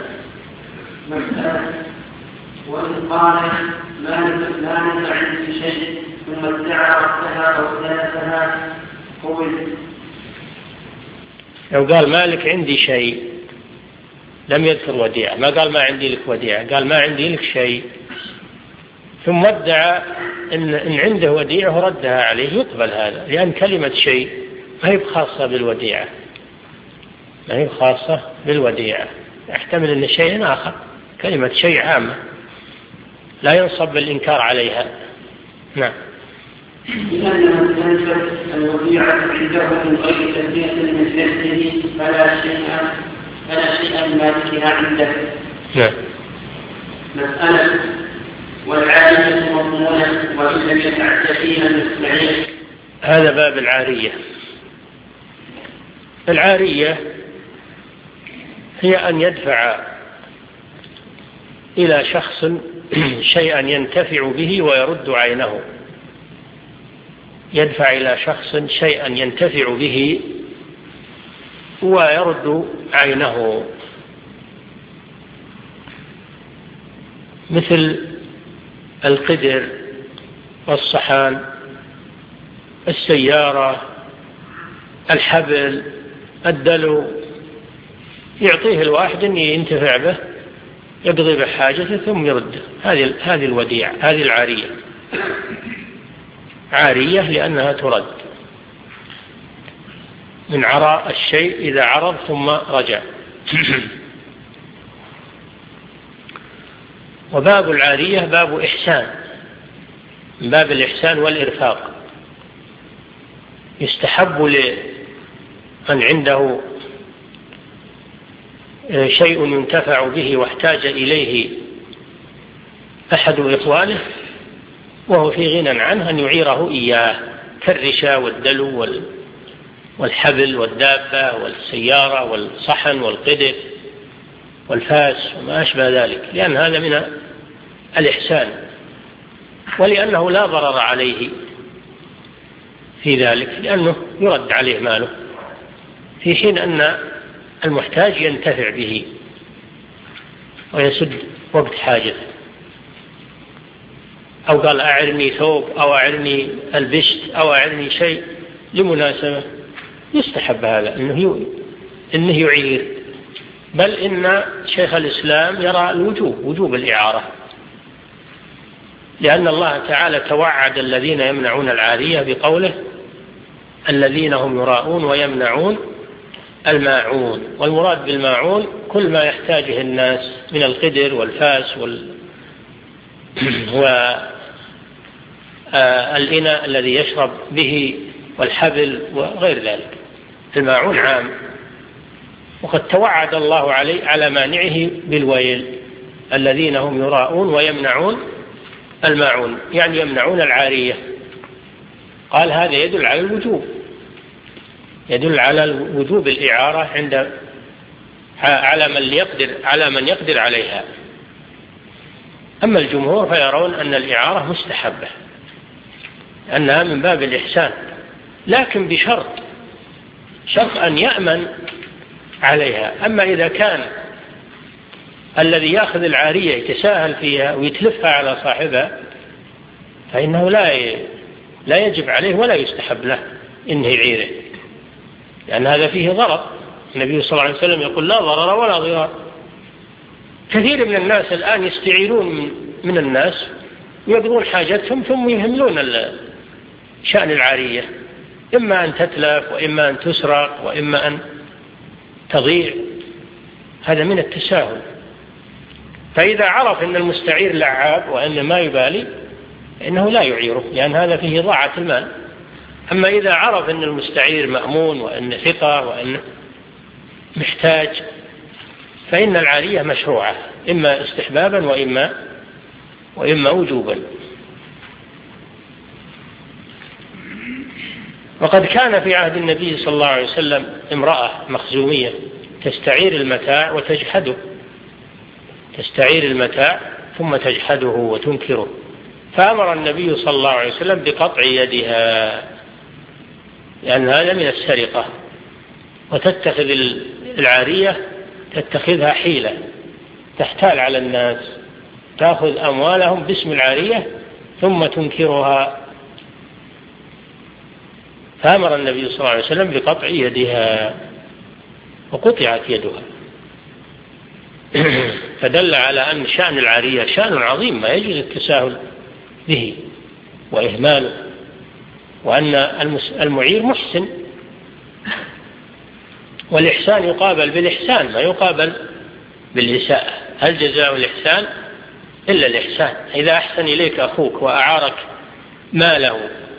وإن قال لا نفع عندي شيء ثم ادعى ربها أو ثلاثها قبل. لو قال مالك عندي شيء لم يذكر وديعة، ما قال ما عندي لك وديعة، قال ما عندي لك شيء ثم ادعى إن عنده وديعة وردها عليه يقبل هذا، لأن كلمة شيء ما هي خاصة بالوديعة، ما هي خاصة بالوديعة، يحتمل أن شيء آخر، كلمة شيء عامة لا ينصب بالإنكار عليها. نعم. لأنها تنفذ الوديعة عنده من غير تنفيذ من نفسه فلا شيء لمالكها عنده. نعم. مسألة والعارية مضمونة وإن لم يتعد فيها المستعير. هذا باب العارية. العارية هي أن يدفع إلى شخص شيئا ينتفع به ويرد عينه، يدفع إلى شخص شيئا ينتفع به ويرد عينه، مثل القدر والصحان، السيارة، الحبل، الدلو، يعطيه الواحد أن ينتفع به يقضي بحاجته ثم يرده. هذه الوديعة، هذه العارية، عارية لأنها ترد من عراء الشيء إذا عرض ثم رجع. وباب العارية باب إحسان، باب الإحسان والإرفاق، يستحب لمن عنده شيء ينتفع به واحتاج إليه أحد إخوانه وهو في غنى عنه أن يعيره إياه، كالرشا والدلو والحبل والدابة والسيارة والصحن والقدر والفاس وما أشبه ذلك، لأن هذا من الإحسان، ولأنه لا ضرر عليه في ذلك، لأنه يرد عليه ماله في حين أن المحتاج ينتفع به ويسد وقت حاجته. أو قال أعرني ثوب أو أعرني البشت أو أعرني شيء لمناسبة، يستحب هذا إنه يعير، بل إن شيخ الإسلام يرى وجوب الإعارة، لأن الله تعالى توعد الذين يمنعون العارية بقوله الذين هم يراءون ويمنعون الماعون، والمراد بالماعون كل ما يحتاجه الناس من القدر والفاس والإناء الذي يشرب به والحبل وغير ذلك. الماعون عام، وقد توعد الله على مانعه بالويل الذين هم يراءون ويمنعون الماعون، يعني يمنعون العارية. قال هذا يدل على الوجوب، يدل على وجوب الإعارة على من يقدر عليها. أما الجمهور فيرون أن الإعارة مستحبة، أنها من باب الإحسان، لكن بشرط أن يأمن عليها. أما إذا كان الذي يأخذ العارية يتساهل فيها ويتلفها على صاحبها فإنه لا يجب عليه ولا يستحب له إنه يعيره، لأن هذا فيه ضرر. النبي صلى الله عليه وسلم يقول لا ضرر ولا ضرار. كثير من الناس الآن يستعيرون من الناس ويقضون حاجتهم ثم يهملون شأن العارية، إما أن تتلف وإما أن تسرق وإما أن تضيع. هذا من التساهل. فإذا عرف أن المستعير لعاب وأن ما يبالي إنه لا يعيره، لأن هذا فيه ضاعة المال. أما إذا عرف أن المستعير مأمون وأن ثقة وأن محتاج فإن العارية مشروعة، إما استحبابا وإما وجوبا. وقد كان في عهد النبي صلى الله عليه وسلم امرأة مخزومية تستعير المتاع وتجحده، تستعير المتاع ثم تجحده وتنكره، فأمر النبي صلى الله عليه وسلم بقطع يدها، لأن هذا من السرقة. وتتخذ العارية تتخذها حيلة، تحتال على الناس، تأخذ أموالهم باسم العارية ثم تنكرها. فأمر النبي صلى الله عليه وسلم بقطع يدها وقطعت يدها. فدل على أن شأن العارية شأن عظيم ما يجوز التساهل به وإهماله، وأن المعير محسن، والإحسان يقابل بالإحسان ما يقابل بالإساءة. هل جزاء الإحسان إلا الإحسان؟ إذا أحسن إليك أخوك وأعارك ماله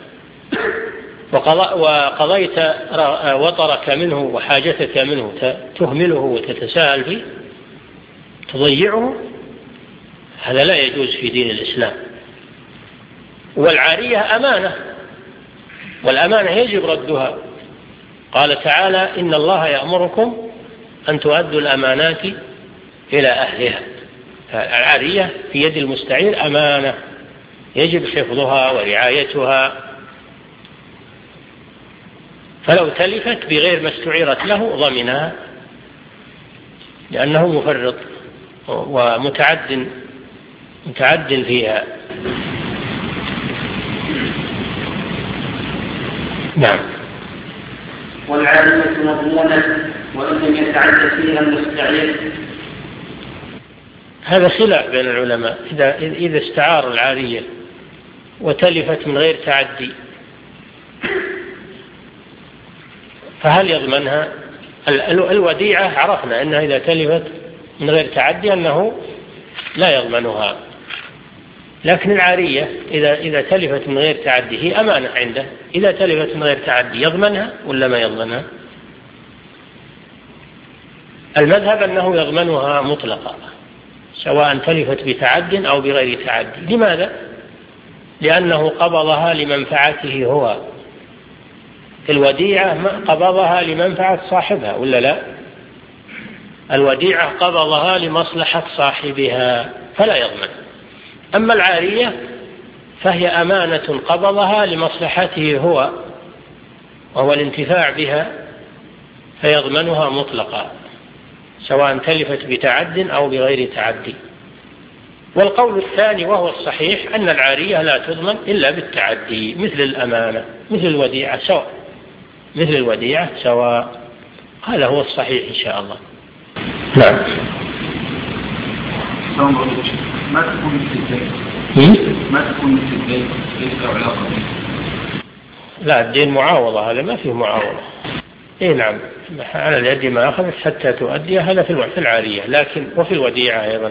وقضيت وطرك منه وحاجتك منه تهمله وتتساهل فيه تضيعه، هذا لا يجوز في دين الإسلام. والعارية أمانة، والأمانة يجب ردها. قال تعالى إن الله يأمركم أن تؤدوا الأمانات إلى أهلها. العارية في يد المستعير أمانة يجب حفظها ورعايتها، فلو تلفت بغير ما استعيرت له ضمنها، لأنه مفرط ومتعد فيها. نعم. والعارية مضمونة وإن لم يتعد فيها المستعير. هذا خلاف بين العلماء، إذا استعار العارية وتلفت من غير تعدي فهل يضمنها؟ الوديعة عرفنا أنها إذا تلفت من غير تعدي أنه لا يضمنها، لكن العارية إذا تلفت من غير تعدي هي أمانة عنده، إذا تلفت من غير تعدي يضمنها ولا ما يضمنها؟ المذهب أنه يضمنها مطلقا سواء تلفت بتعد أو بغير تعد. لماذا؟ لأنه قبضها لمنفعته هو، الوديعة قبضها لمنفعة صاحبها ولا لا؟ الوديعة قبضها لمصلحة صاحبها فلا يضمن. أما العارية فهي أمانة قبضها لمصلحته هو وهو الانتفاع بها، فيضمنها مطلقا سواء تلفت بتعد أو بغير تعدي. والقول الثاني وهو الصحيح أن العارية لا تضمن إلا بالتعدي، مثل الأمانة مثل الوديعة سواء، مثل الوديعة سواء. هذا هو الصحيح إن شاء الله. نعم. ما تكون مثل الدين؟ ما تكون مثل الدين؟ ليس له علاقة به. لا، الدين معاوضة، هذا ما فيه معاوضة. إيه نعم، على اليد ما أخذت حتى تؤدي، هذا في العارية، لكن وفي الوديعة أيضا.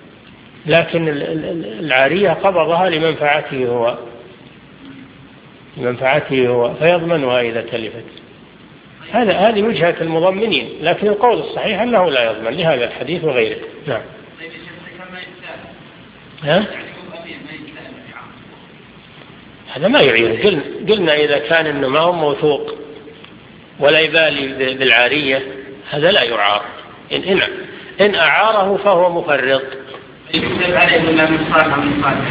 لكن العارية قبضها لمنفعته هو، منفعته هو فيضمنها إذا تلفت. هذه وجهة المضمنين، لكن القول الصحيح أنه لا يضمن لهذا الحديث وغيره. نعم. هذا ما يعير. قلنا إذا كان إنه ما هو موثوق ولا يبالي بالعارية هذا لا يعار. إن أعاره فهو مفرط. يكتب عليه من صالح من صالح،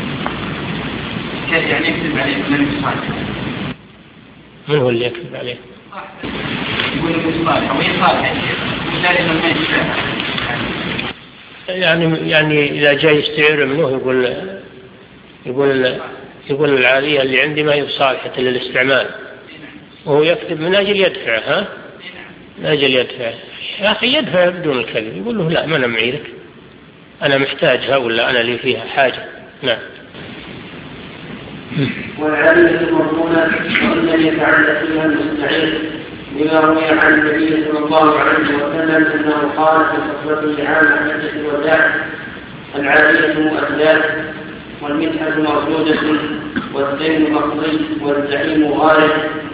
كيف يعني يكتب عليه من صالح؟ من هو اللي يكتب عليه؟ يقول من صالح أو يصالح مش لازم ما يشتغل. يعني إذا جاي يستعير منه يقول العارية اللي عندي ما هي بصالحة للاستعمال، وهو يكتب من أجل يدفع. من أجل يدفع. يا أخي يدفع بدون الكذب، يقول له لا ما أنا معيرك، أنا محتاجها ولا أنا لي فيها حاجة. نعم. والعارية المضمونة وإن لم يتعلق فيها المستعير بما روي عن النبي صلى الله عليه وسلم أنه قال في خطبته عام حجة الوداع: العارية مؤداة، والمدحة مردودة، والدين مقضي، والزعيم غارب.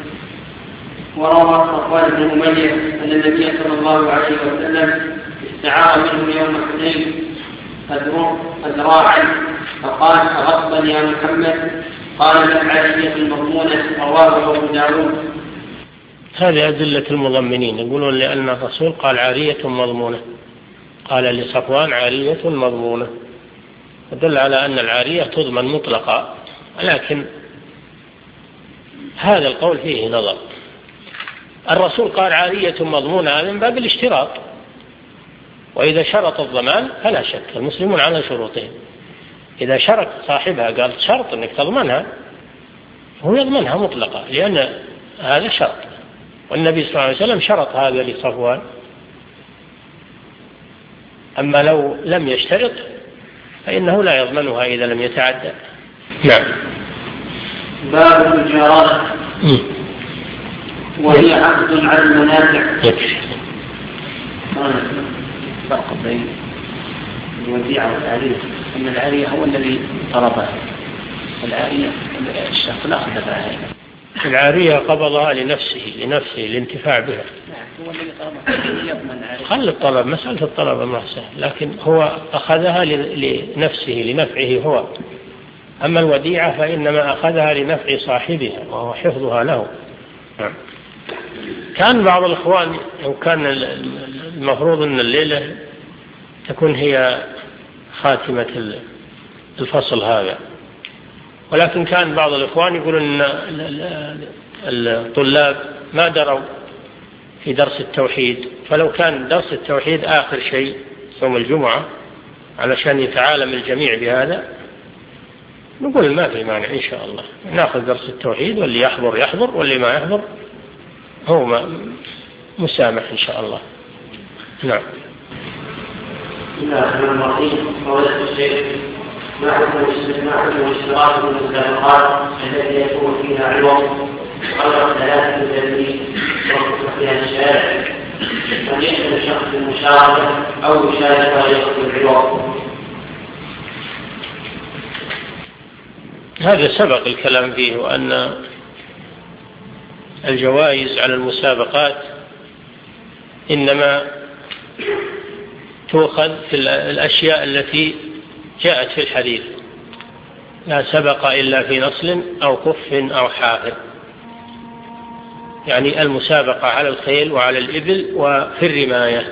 وروى صفوان بن أمية أن النبي صلى الله عليه وسلم استعار منه يوم حنين أذراعا فقال: أغضبا يا محمد؟ قال: العارية المضمونة. رواه أبو داود. هذه أدلة المضمنين، يقولون لأن الرسول قال عارية مضمونة، قال لصفوان عارية مضمونة، ودل على أن العارية تضمن مطلقا. لكن هذا القول فيه نظر. الرسول قال عارية مضمونة هذا من باب الاشتراط، وإذا شرط الضمان فلا شك المسلمون على شروطهم. إذا شرط صاحبها قال شرط أنك تضمنها، هو يضمنها مطلقا لأن هذا شرط، والنبي صلى الله عليه وسلم شرط هذا لصفوان. أما لو لم يشترط فإنه لا يضمنها إذا لم يتعدى. نعم. باب المجارات وهي عقد على المنافع. فرق بين الوديعة والعارية أن العارية هو الذي طلبها، والعارية الشخص لا أخذها. العارية قبضها لنفسه الانتفاع بها. هو الذي طلبها يضمن عارية. خل الطلب، مسألة الطلب ما سهل، لكن هو أخذها لنفسه لنفعه هو. أما الوديعة فإنما أخذها لنفع صاحبها وهو حفظها له. كان بعض الإخوان لو كان المفروض أن الليلة تكون هي خاتمة الفصل هذا، ولكن كان بعض الإخوان يقولون أن الطلاب ما دروا في درس التوحيد، فلو كان درس التوحيد آخر شيء يوم الجمعة علشان يتعالم الجميع بهذا، نقول ما في مانع إن شاء الله نأخذ درس التوحيد، واللي يحضر واللي ما يحضر هو مسامح إن شاء الله. نعم. بسم الله الرحمن الرحيم. قولة الشيخ: ما حكم الاشتراك في المسابقات التي يكون فيها عوض غير ثلاثة تدريب وصف فيها الشارع، أن يحسن الشخص المشاركة أو يشارك ويأخذ العوض؟ هذا سبق الكلام فيه، وأن الجوائز على المسابقات إنما تؤخذ في الأشياء التي جاءت في الحديث: لا سبق إلا في نصل أو كف أو حافر، يعني المسابقة على الخيل وعلى الإبل وفي الرماية،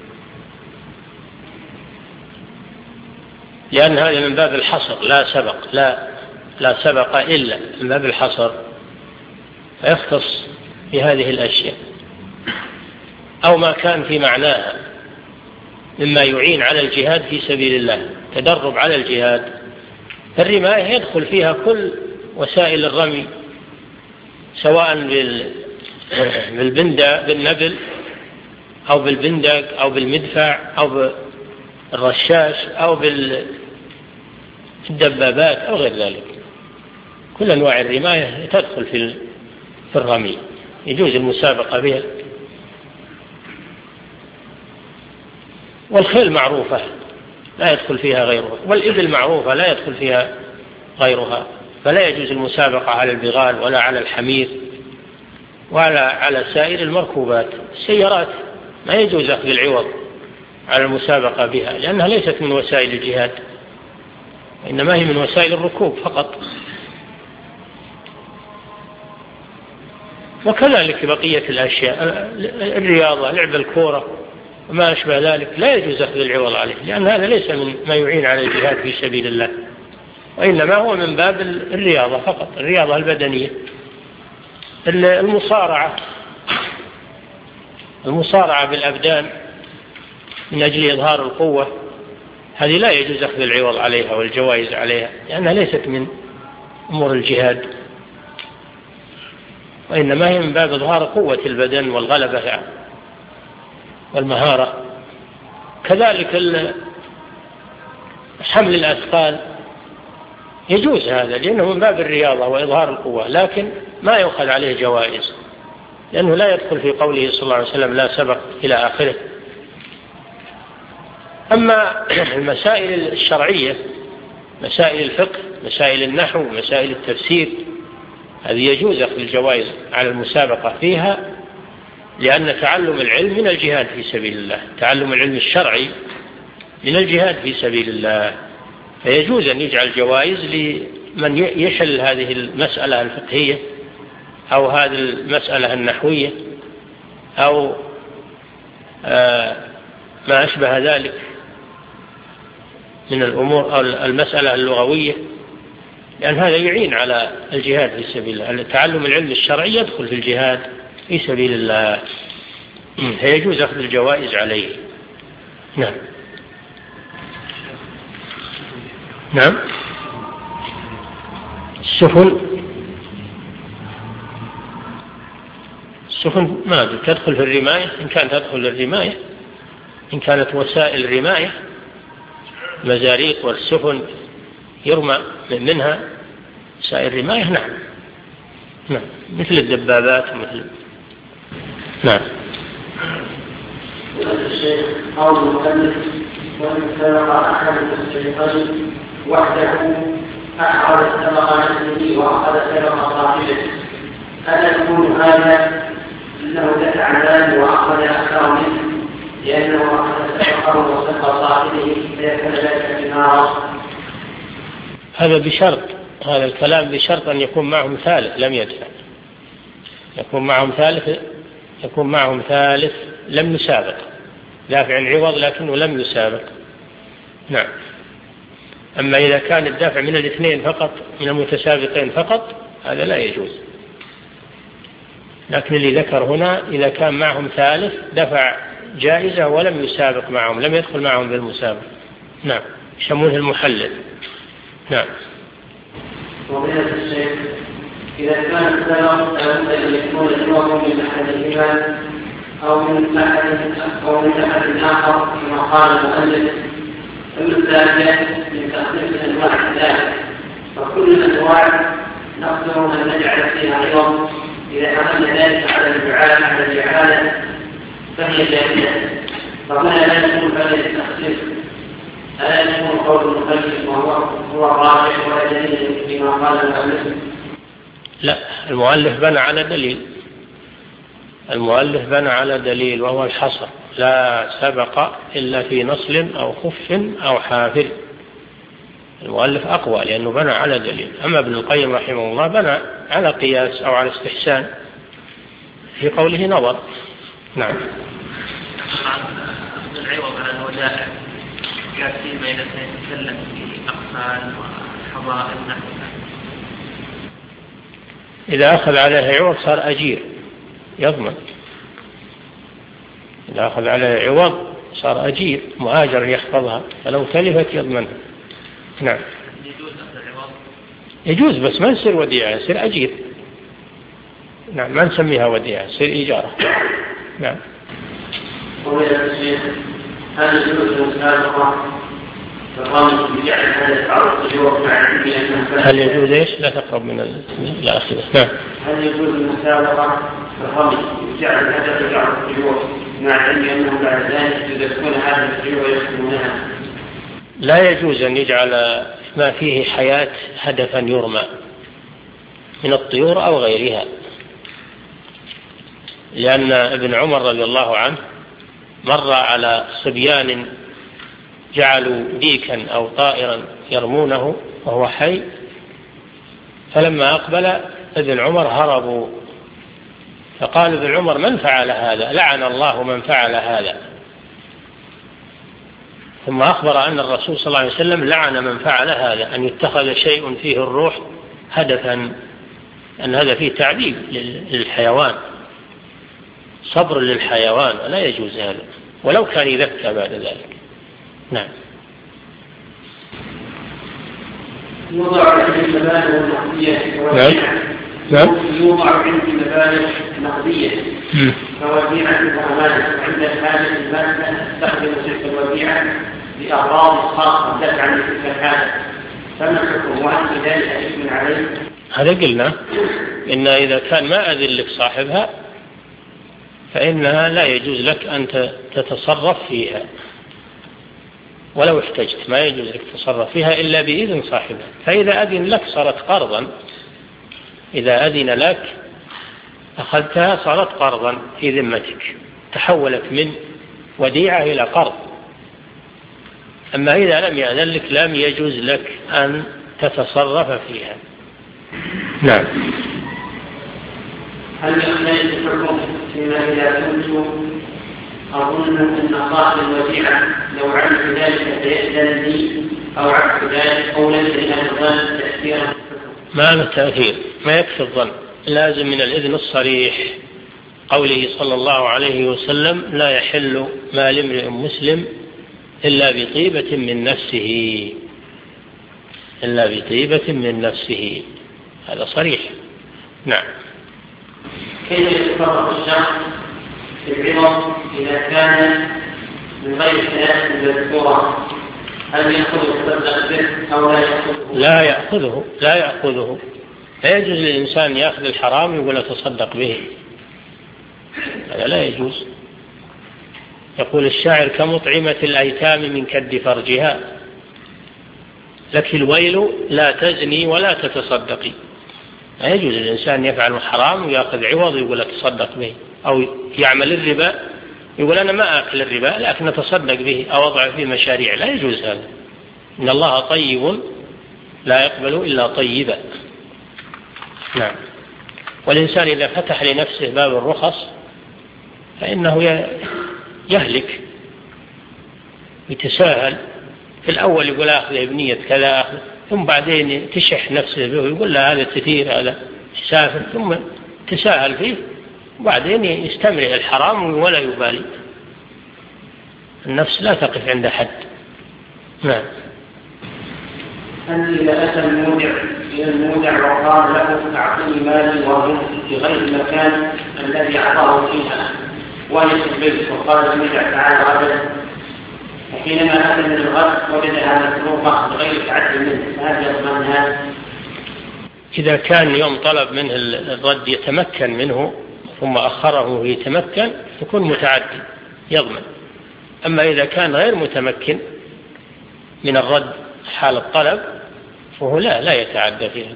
لأن هذا من باب الحصر. لا سبق إلا من باب الحصر، فيختص بهذه الأشياء أو ما كان في معناها مما يعين على الجهاد في سبيل الله، تدرب على الجهاد. الرماية يدخل فيها كل وسائل الرمي، سواء بالنبل أو بالبندق أو بالمدفع أو بالرشاش أو بالدبابات أو غير ذلك. كل أنواع الرماية تدخل في الرمي، يجوز المسابقة بها. والخيل معروفة لا يدخل فيها غيرها، والإبل معروفة لا يدخل فيها غيرها، فلا يجوز المسابقة على البغال ولا على الحمير ولا على سائر المركوبات. السيارات ما يجوز أخذ العوض على المسابقة بها، لأنها ليست من وسائل الجهاد، إنما هي من وسائل الركوب فقط. وكذلك بقية الأشياء، الرياضة، لعب الكورة وما أشبه ذلك لا يجوز أخذ العوض عليه، لأن هذا ليس من ما يعين على الجهاد في سبيل الله، وإنما هو من باب الرياضة فقط، الرياضة البدنية. المصارعة بالأبدان من أجل إظهار القوة، هذه لا يجوز أخذ العوض عليها والجوائز عليها، لأنها ليست من أمور الجهاد، وإنما هي من باب إظهار قوة البدن والغلبة والمهارة. كذلك حمل الأثقال يجوز هذا، لأنه من باب الرياضة وإظهار القوة، لكن ما يؤخذ عليه جوائز، لأنه لا يدخل في قوله صلى الله عليه وسلم لا سبق إلى آخره. أما المسائل الشرعية، مسائل الفقه، مسائل النحو، مسائل التفسير، هذه يجوز أخذ الجوائز على المسابقة فيها، لأن تعلم العلم من الجهاد في سبيل الله، تعلم العلم الشرعي من الجهاد في سبيل الله، فيجوز أن يجعل جوائز لمن يحل هذه المسألة الفقهية أو هذه المسألة النحوية أو ما أشبه ذلك من الأمور أو المسألة اللغوية، لأن هذا يعين على الجهاد في سبيل الله. تعلم العلم الشرعي يدخل في الجهاد في سبيل الله، فيجوز أخذ الجوائز عليه. نعم. نعم. السفن ما تدخل في الرماية، إن كانت تدخل الرماية، إن كانت وسائل رماية، مزاريق والسفن يرمى منها وسائل رماية. نعم. نعم، مثل الدبابات ومثل. نعم. الشيخ قول المؤلف وإن سبق أحد الشيخين وحده أحرز سبق نفسه وأخذ سبق صاحبه، هل يكون هذا أنه دفع ماله وأخذ أكثر منه لأنه أخذ سبقه وسبق صاحبه فيكون ذلك بنار؟ هذا بشرط، هذا الكلام بشرط أن يكون معهم ثالث لم يدفع، يكون معهم ثالث لم يسابق، دافع العوض لكنه لم يسابق. نعم. أما إذا كان الدافع من الاثنين فقط، من المتسابقين فقط، هذا لا يجوز. لكن اللي ذكر هنا إذا كان معهم ثالث دفع جائزة ولم يسابق معهم، لم يدخل معهم بالمسابقة. نعم، يسمونه المحلل. نعم. وبيت الشيخ إذا كان السبب لابد أن يكون الحكم من أحدهما أو من أحد آخر كما قال المؤلف، الثانية من تخصيص أنواع الثالث، فكل الأنواع نقدر أن نجعل فيها عوض إذا حملنا ذلك على الجعالة فهي جائزة، فهنا لا يكون هذا التخصيص، ألا يكون قول المؤلف وهو الراجح ولا دليل فيما قال المؤلف؟ لا، المؤلف بنى على دليل وهو الحصر، لا سبق إلا في نصل أو خف أو حافر. المؤلف أقوى لأنه بنى على دليل. أما ابن القيم رحمه الله بنى على قياس أو على استحسان، في قوله نظر. نعم. العوض على الودائع يأتي بين سيتكلم في أقفال وحظائر نحوها، إذا أخذ عليها عوض صار أجير يضمن، إذا أخذ عليها عوض صار أجير مؤاجر يحفظها، فلو تلفت يضمنها. نعم. يجوز بس ما يصير وديعة، يصير أجير. نعم، ما نسميها وديعة، يصير إيجارة. نعم. هل يجوز المسابقة بالرمي بجعل هذا التعرض لجواب معرفي؟ هل يجوز ايش؟ لا تقرب من الآخرة. نعم. هل يجوز المسابقة بالرمي بجعل هذا التعرض لجواب مع العلم أنه بعد ذلك إذا تكون هذه الجواب يحكمونها؟ لا يجوز أن يجعل ما فيه حياة هدفا يرمى، من الطيور أو غيرها، لأن ابن عمر رضي الله عنه مر على صبيان جعلوا ديكا أو طائرا يرمونه وهو حي، فلما أقبل ابن عمر هربوا، فقال ابن عمر: من فعل هذا؟ لعن الله من فعل هذا. ثم أخبر أن الرسول صلى الله عليه وسلم لعن من فعل هذا، أن يتخذ شيء فيه الروح هدفا، أن هذا فيه تعذيب للحيوان، صبر للحيوان، لا يجوز هذا ولو كان يذكى بعد ذلك. نعم. يوضع عند المبالغ النقدية يوضع عند المبالغ النقدية كوديعة وأمانة، عند الحاجة المادة تستخدم تلك الوديعة لأغراض خاصة دفعا لتلك الحاجة، فما الحكم؟ وهل في ذلك إثم عليه؟ هذا قلنا إن إذا كان ما أذن لك صاحبها فإنها لا يجوز لك أن تتصرف فيها ولو احتجت، ما يجوز لك تتصرف فيها إلا بإذن صاحبها. فإذا أذن لك صارت قرضا، إذا أذن لك أخذتها صارت قرضا في ذمتك، تحولت من وديعة إلى قرض. أما إذا لم يأذن لك لم يجوز لك أن تتصرف فيها. نعم. هل يختلف الحكم فيما إذا كنت أظن أن صاحب الوديعة لو علم ذلك سيأذن لي أو عكس ذلك، أو ليس لهذا الظن تأثيرا؟ ما له تأثير، ما يكفي الظن، لازم من الإذن الصريح. قوله صلى الله عليه وسلم: لا يحل مال امرئ مسلم إلا بطيبة من نفسه، إلا بطيبة من نفسه، هذا صريح. نعم. كيف يتصرف الشخص في العوض إذا كان من غير ثلاث مذكورة؟ هل يأخذه التصدق به أو لا يأخذه؟ لا يأخذه. لا يجوز للإنسان يأخذ الحرام ويقول تصدق به، هذا لا يجوز. يقول الشاعر: كمطعمة الأيتام من كد فرجها، لك الويل لا تزني ولا تتصدقي. لا يجوز للإنسان يفعل الحرام ويأخذ عوض ويقول تصدق به، أو يعمل الربا يقول أنا ما أكل الربا لكن أتصدق به أو أضع فيه مشاريع، لا يجوز هذا. إن الله طيب لا يقبل إلا طيبا. نعم. والإنسان إذا فتح لنفسه باب الرخص فإنه يهلك، يتساهل. في الأول يقول أخذ بنية كذا أخذ، ثم بعدين تشح نفسه به ويقول لا هذا كثير، هذا يسافر، ثم تساهل فيه وبعدين يستمر الحرام ولا يبالي. النفس لا تقف عند حد. نعم. أنت إذا أتى المودع إلى المودع وقال له أعطني مالي وهو في غير المكان الذي أعطاه فيها وهي في البيت، وقال المودع تعالى غدا، وحينما أتى من الغد وجدها مطروقة بغير تعدي منه، فهذا يضمن هذا؟ إذا كان يوم طلب منه الرد يتمكن منه ثم أخره يتمكن يكون متعدي يضمن. أما إذا كان غير متمكن من الرد حال الطلب فهو لا يتعدى فيها،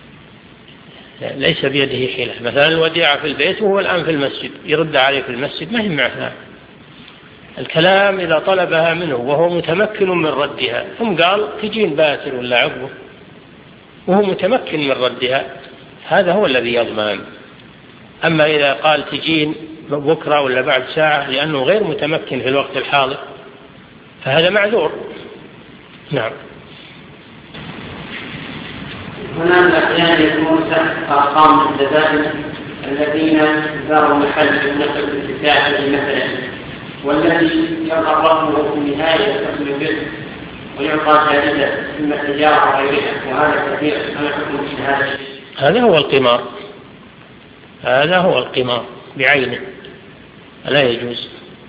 ليس بيده حيلة. مثلا الوديعة في البيت وهو الآن في المسجد يرد عليه في المسجد، ما هي معها. الكلام إذا طلبها منه وهو متمكن من ردها ثم قال تجين باتر ولا عقبه وهو متمكن من ردها، هذا هو الذي يضمن. أما إذا قال تجين بكرة ولا بعد ساعة لأنه غير متمكن في الوقت الحاضر فهذا معذور. نعم. هناك أحيانا يكون تحت أرقام الزبائن الذين زاروا محل النقل الافتتاحي مثلا، والذي يرقى رقمه في النهاية يستخدم به ويعطى جائزة إما التجارة أو غيرها، وهذا كثير. أنا حكم هذا الشيء. هذا هو القمار، هذا هو القمار بعينه، لا يجوز.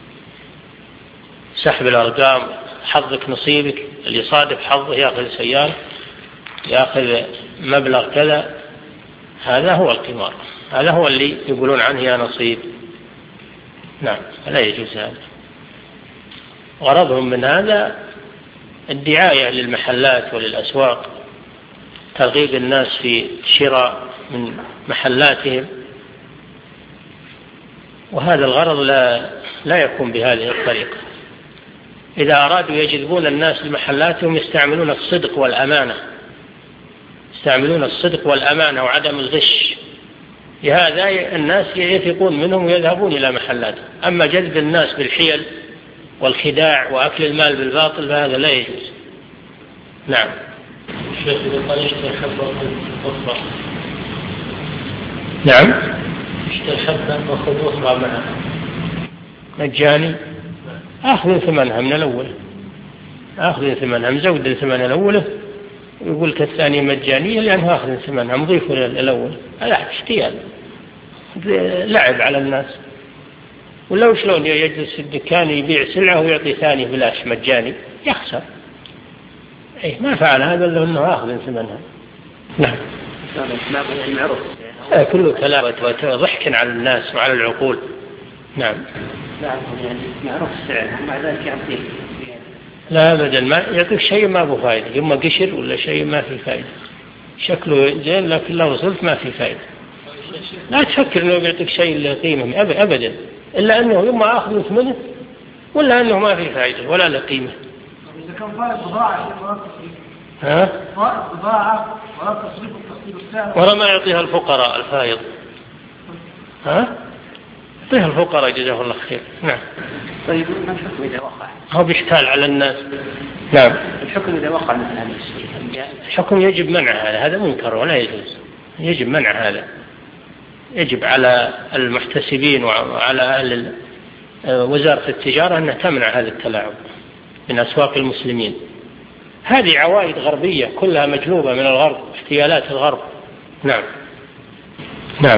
سحب الأرقام، حظك نصيبك، اللي يصادف حظه يأخذ سيارة، يأخذ مبلغ كذا، هذا هو القمار، هذا هو اللي يقولون عنه يا نصيب. نعم، لا يجوز هذا. غرضهم من هذا الدعاية للمحلات وللأسواق ترغيب الناس في شراء من محلاتهم، وهذا الغرض لا يكون بهذه الطريقة. إذا أرادوا يجذبون الناس لمحلاتهم يستعملون الصدق والأمانة وعدم الغش، لهذا الناس يثقون منهم ويذهبون إلى محلاتهم. أما جذب الناس بالحيل والخداع وأكل المال بالباطل فهذا لا يجوز. نعم. الشيخ يقول اشتري حبة أخرى. نعم. اشتري حبة وخذ أخرى معها مجاني، أخذ ثمنها من الأول، أخذ ثمنها مزود ثمنها الأول، ويقول لك الثانية مجانية لأنه أخذ ثمنها مضيف الأول. هذا احتيال، لعب على الناس. ولو شلون يجلس في الدكان يبيع سلعة ويعطي ثاني بلاش مجاني يخسر. ما فعل هذا إلا أنه أخذ ثمنها. نعم. معروف. كله كلام وضحك على الناس وعلى العقول. نعم. لا يعني معروف السعر مع ذلك يعطيه. لا أبدا، ما يعطيك شيء ما له فائدة، يوم قشر ولا شيء ما في فائدة، شكله زين لكن لو وصلت ما في فائدة. لا تفكر إنه يعطيك شيء له قيمة أبدا، إلا أنه يوم أخذ ثمنه ولا أنه ما في فائدة ولا له قيمة. إذا كان فائد بضاعة فائد بضاعة ولا تصريف التصريف السعر ولا ما يعطيها الفقراء الفائض. يعطيها الفقراء جزاه الله خير. نعم. طيب ما الحكم إذا وقع؟ هو بيشتال على الناس. نعم. الحكم إذا وقع مثل هذا الشيء. الحكم يجب منع هذا منكر ولا يجوز. يجب منع هذا، يجب على المحتسبين وعلى أهل وزارة التجارة أنها تمنع هذا التلاعب من أسواق المسلمين. هذه عوائد غربية كلها مجلوبة من الغرب، احتيالات الغرب. نعم. نعم.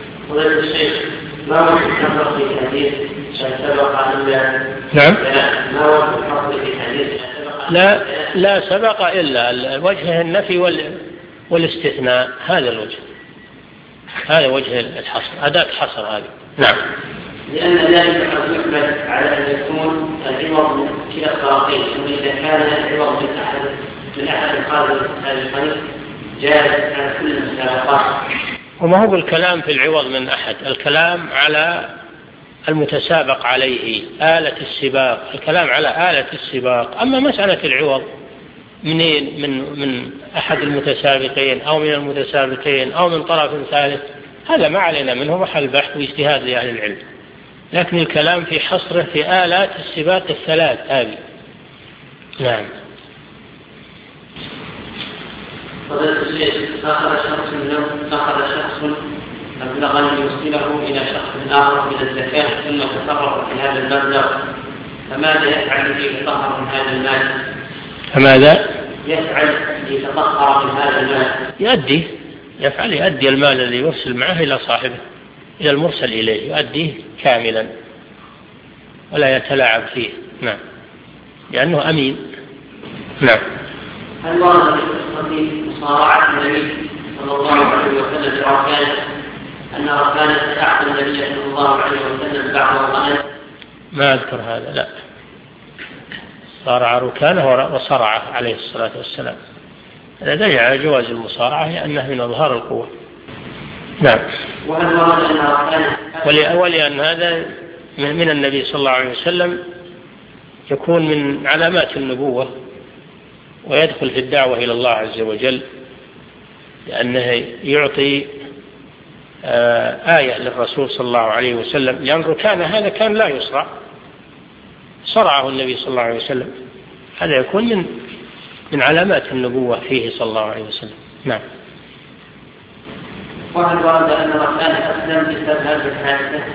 ما هو الحق في الحديث سبق نعم. ما هو الحق في الحديث لا سبق إلا وجه النفي والاستثناء. هذا الوجه، هذا وجه الحصر، أداة حصر هذه. نعم. لأن ذلك قد يحمل على أن يكون العوض من كلا الطرفين، وإذا كان العوض من أحد الخالق جاء على كل المسابقات. وما هو الكلام في العوض من أحد، الكلام على المتسابق عليه، آلة السباق، الكلام على آلة السباق. أما مسألة العوض منين، من أحد المتسابقين أو من المتسابقين أو من طرف ثالث، هذا ما علينا منه، محل بحث واجتهاد لأهل العلم. لكن الكلام في حصره في آلات السباق الثلاث هذه. نعم. فضيلة الشيخ، أخذ شخص مبلغا يوصله إلى شخص آخر من الزكاة ثم تصرف في هذا المبلغ، فماذا يفعل ليتطهر من هذا المال؟ فماذا يفعل ليتطهر من هذا المال؟ يؤدي المال الذي يرسل معه إلى صاحبه، إلى المرسل إليه، يؤديه كاملا ولا يتلاعب فيه. نعم. لأنه أمين. نعم. هل ورد في مصارعة النبي صلى الله عليه وسلم لركانه أن ركانه تعطي النبي صلى الله عليه وسلم بعض الغنم؟ ما أذكر هذا، لا. صارع ركانه وصرعه عليه الصلاة والسلام. هذا دليل على جواز المصارعة لأنه من أظهار القوة. نعم. وهل ورد أن ركانه ولأن هذا من النبي صلى الله عليه وسلم يكون من علامات النبوة ويدخل في الدعوة إلى الله عز وجل، لأنه يعطي آية للرسول صلى الله عليه وسلم، لأن ركان هذا كان لا يصرع، صرعه النبي صلى الله عليه وسلم. هذا يكون من علامات النبوة فيه صلى الله عليه وسلم. نعم. وهل ورد أن ركانه أسلم بسبب هذه الحادثة؟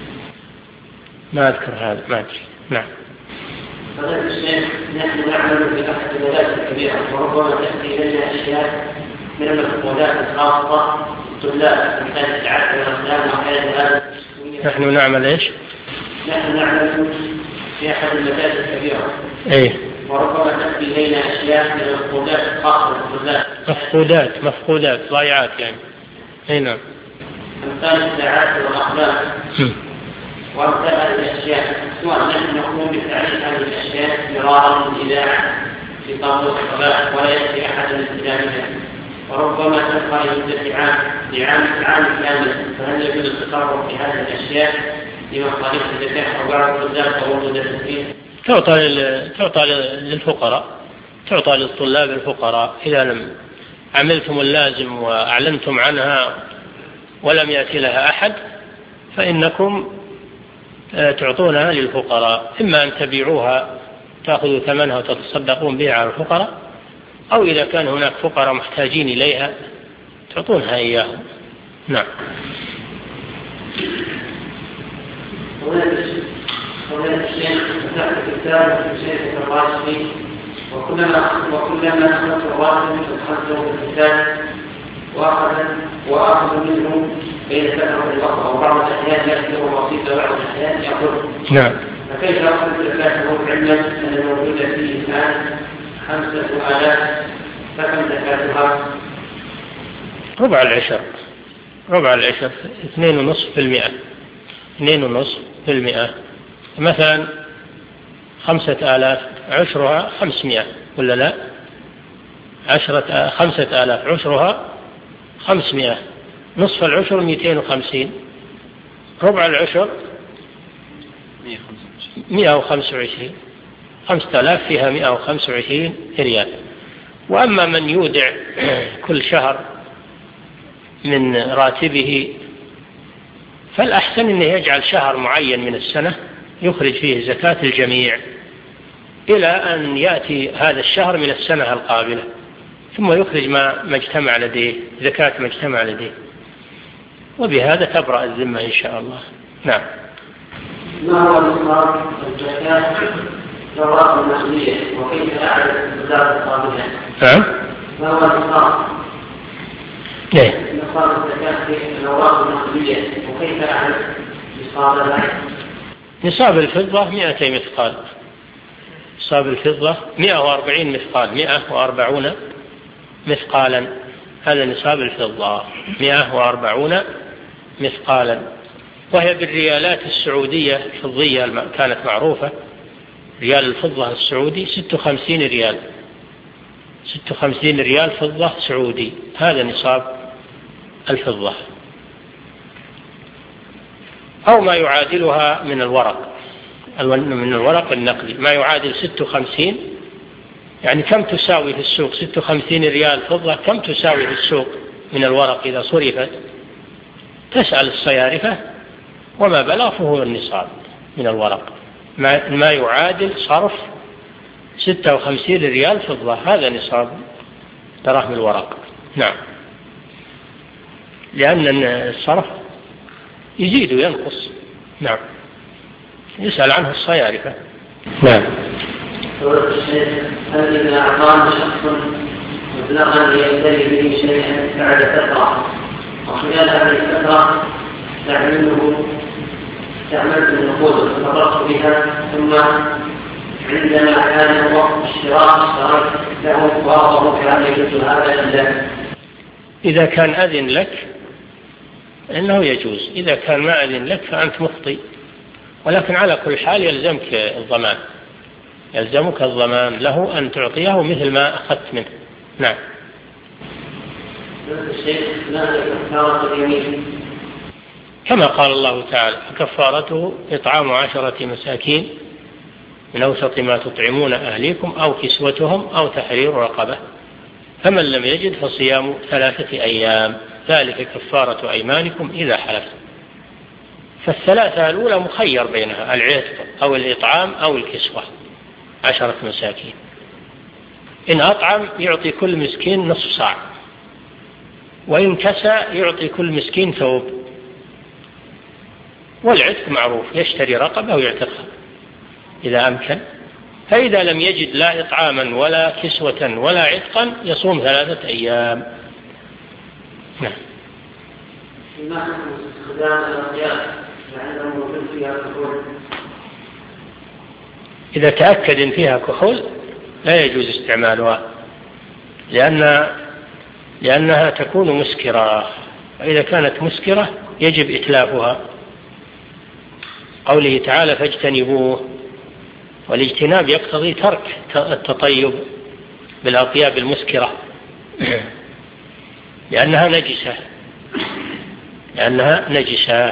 ما أذكر هذا، ما أدري. نعم. فضيلة الشيخ، نحن نعمل في أحد المدارس الكبيرة، وربما تأتي إلينا أشياء من المفقودات الخاصة بالطلاب من كانت العادة والأسلام وحياة هذا. نحن نعمل إيش؟ نحن نعمل في أحد المدارس الكبيرة. إيه. وربما تأتي إلينا أشياء من المفقودات الخاصة بالطلاب. مفقودات ضائعات يعني. أي نعم. أمثال الساعات والأقلام. وأمثال هذه الأشياء، سواء نحن نقوم بتعريف هذه الأشياء مرارا من الإذاعة في طابور الصباح ولا يأتي أحد من التلاميذ وربما تبقى لمدة عام كامل، فهل يجوز التصرف في هذه الأشياء لمن خالف الزكاة أو بعض الزكاة أو وجود فيه؟ تعطى للفقراء، تعطى للطلاب الفقراء. إذا لم عملتم اللازم وأعلنتم عنها ولم يأتي لها أحد فإنكم تعطونها للفقراء، إما أن تبيعوها تأخذوا ثمنها وتتصدقون بها على الفقراء، أو إذا كان هناك فقراء محتاجين إليها تعطونها إياهم. نعم. وهذا الشيء فتحت الكتاب في شيء الراشدي وكلما أخذت الراشد فأخذته في الكتاب وأخذ منه بين فترة الوقت وبعض الأحيان يكثر وبسيطة وبعض الأحيان يأخذ. نعم. فكيف أخذ زكاته علما أن الموجود فيه الآن 5,000 فكم زكاتها؟ ربع العشر 2.5%. مثلا 5,000 عشرها 500 ولا لا؟ 5,000 عشرها 500، نصف العشر 250، ربع العشر 125. 5,000 فيها 125 ريال. وأما من يودع كل شهر من راتبه فالأحسن أنه يجعل شهر معين من السنة يخرج فيه زكاة الجميع إلى أن يأتي هذا الشهر من السنة القابلة، ثم يخرج ما اجتمع لديه، زكاة ما اجتمع لديه، وبهذا تبرأ الذمة إن شاء الله. نعم. ما هو نصاب الزكاة الأوراق النقدية وكيف أعرف الزكاة القابلة؟ نعم. ما هو نصاب؟ نصاب الزكاة في الأوراق النقدية وكيف أعرف نصابها؟ نصاب الفضة 200 مثقال. نصاب الفضة 140 مثقال، 140 مثقالا، هذا نصاب الفضة 140 مثقالا. وهي بالريالات السعودية الفضية كانت معروفة، ريال الفضة السعودي 56 ريال، 56 ريال فضة سعودي، هذا نصاب الفضة، أو ما يعادلها من الورق النقدي، ما يعادل 56. يعني كم تساوي في السوق 56 ريال فضة، كم تساوي في السوق من الورق إذا صرفت؟ تسأل الصيارفة وما بلغ فهو النصاب من الورق، ما يعادل صرف 56 ريال فضة، هذا نصاب دراهم الورق. نعم. لأن الصرف يزيد وينقص. نعم. يسأل عنه الصيارفة. نعم. هل إذا أعطاني شخص مبلغا ليشتري به شيئا بعد فترة وخلال هذه الفترة استعملت النقود ففررت بها، ثم عندما كان وقت الشراء اشتريت له وأعطاه كان يجوز هذا الذنب؟ إذا كان أذن لك إنه يجوز، إذا كان ما أذن لك فأنت مخطئ، ولكن على كل حال يلزمك الضمان له أن تعطيه مثل ما أخذت منه. نعم. كما قال الله تعالى: فكفارته إطعام 10 مساكين من أوسط ما تطعمون أهليكم أو كسوتهم أو تحرير رقبة، فمن لم يجد فصيام 3 أيام، ذلك كفارة أيمانكم إذا حلفتم. فالثلاثة الأولى مخير بينها، العتق أو الإطعام أو الكسوة، 10 مساكين. إن أطعم يعطي كل مسكين نصف صاع، وإن كسى يعطي كل مسكين ثوب. والعتق معروف، يشتري رقبة ويعتقها إذا أمكن. فإذا لم يجد لا إطعاما ولا كسوة ولا عتقا يصوم 3 أيام. نعم. إذا تأكد إن فيها كحول لا يجوز استعمالها، لأنها تكون مسكرة، وإذا كانت مسكرة يجب إتلافها. قوله تعالى: فاجتنبوه، والاجتناب يقتضي ترك التطيب بالأطياب المسكرة. لأنها نجسة.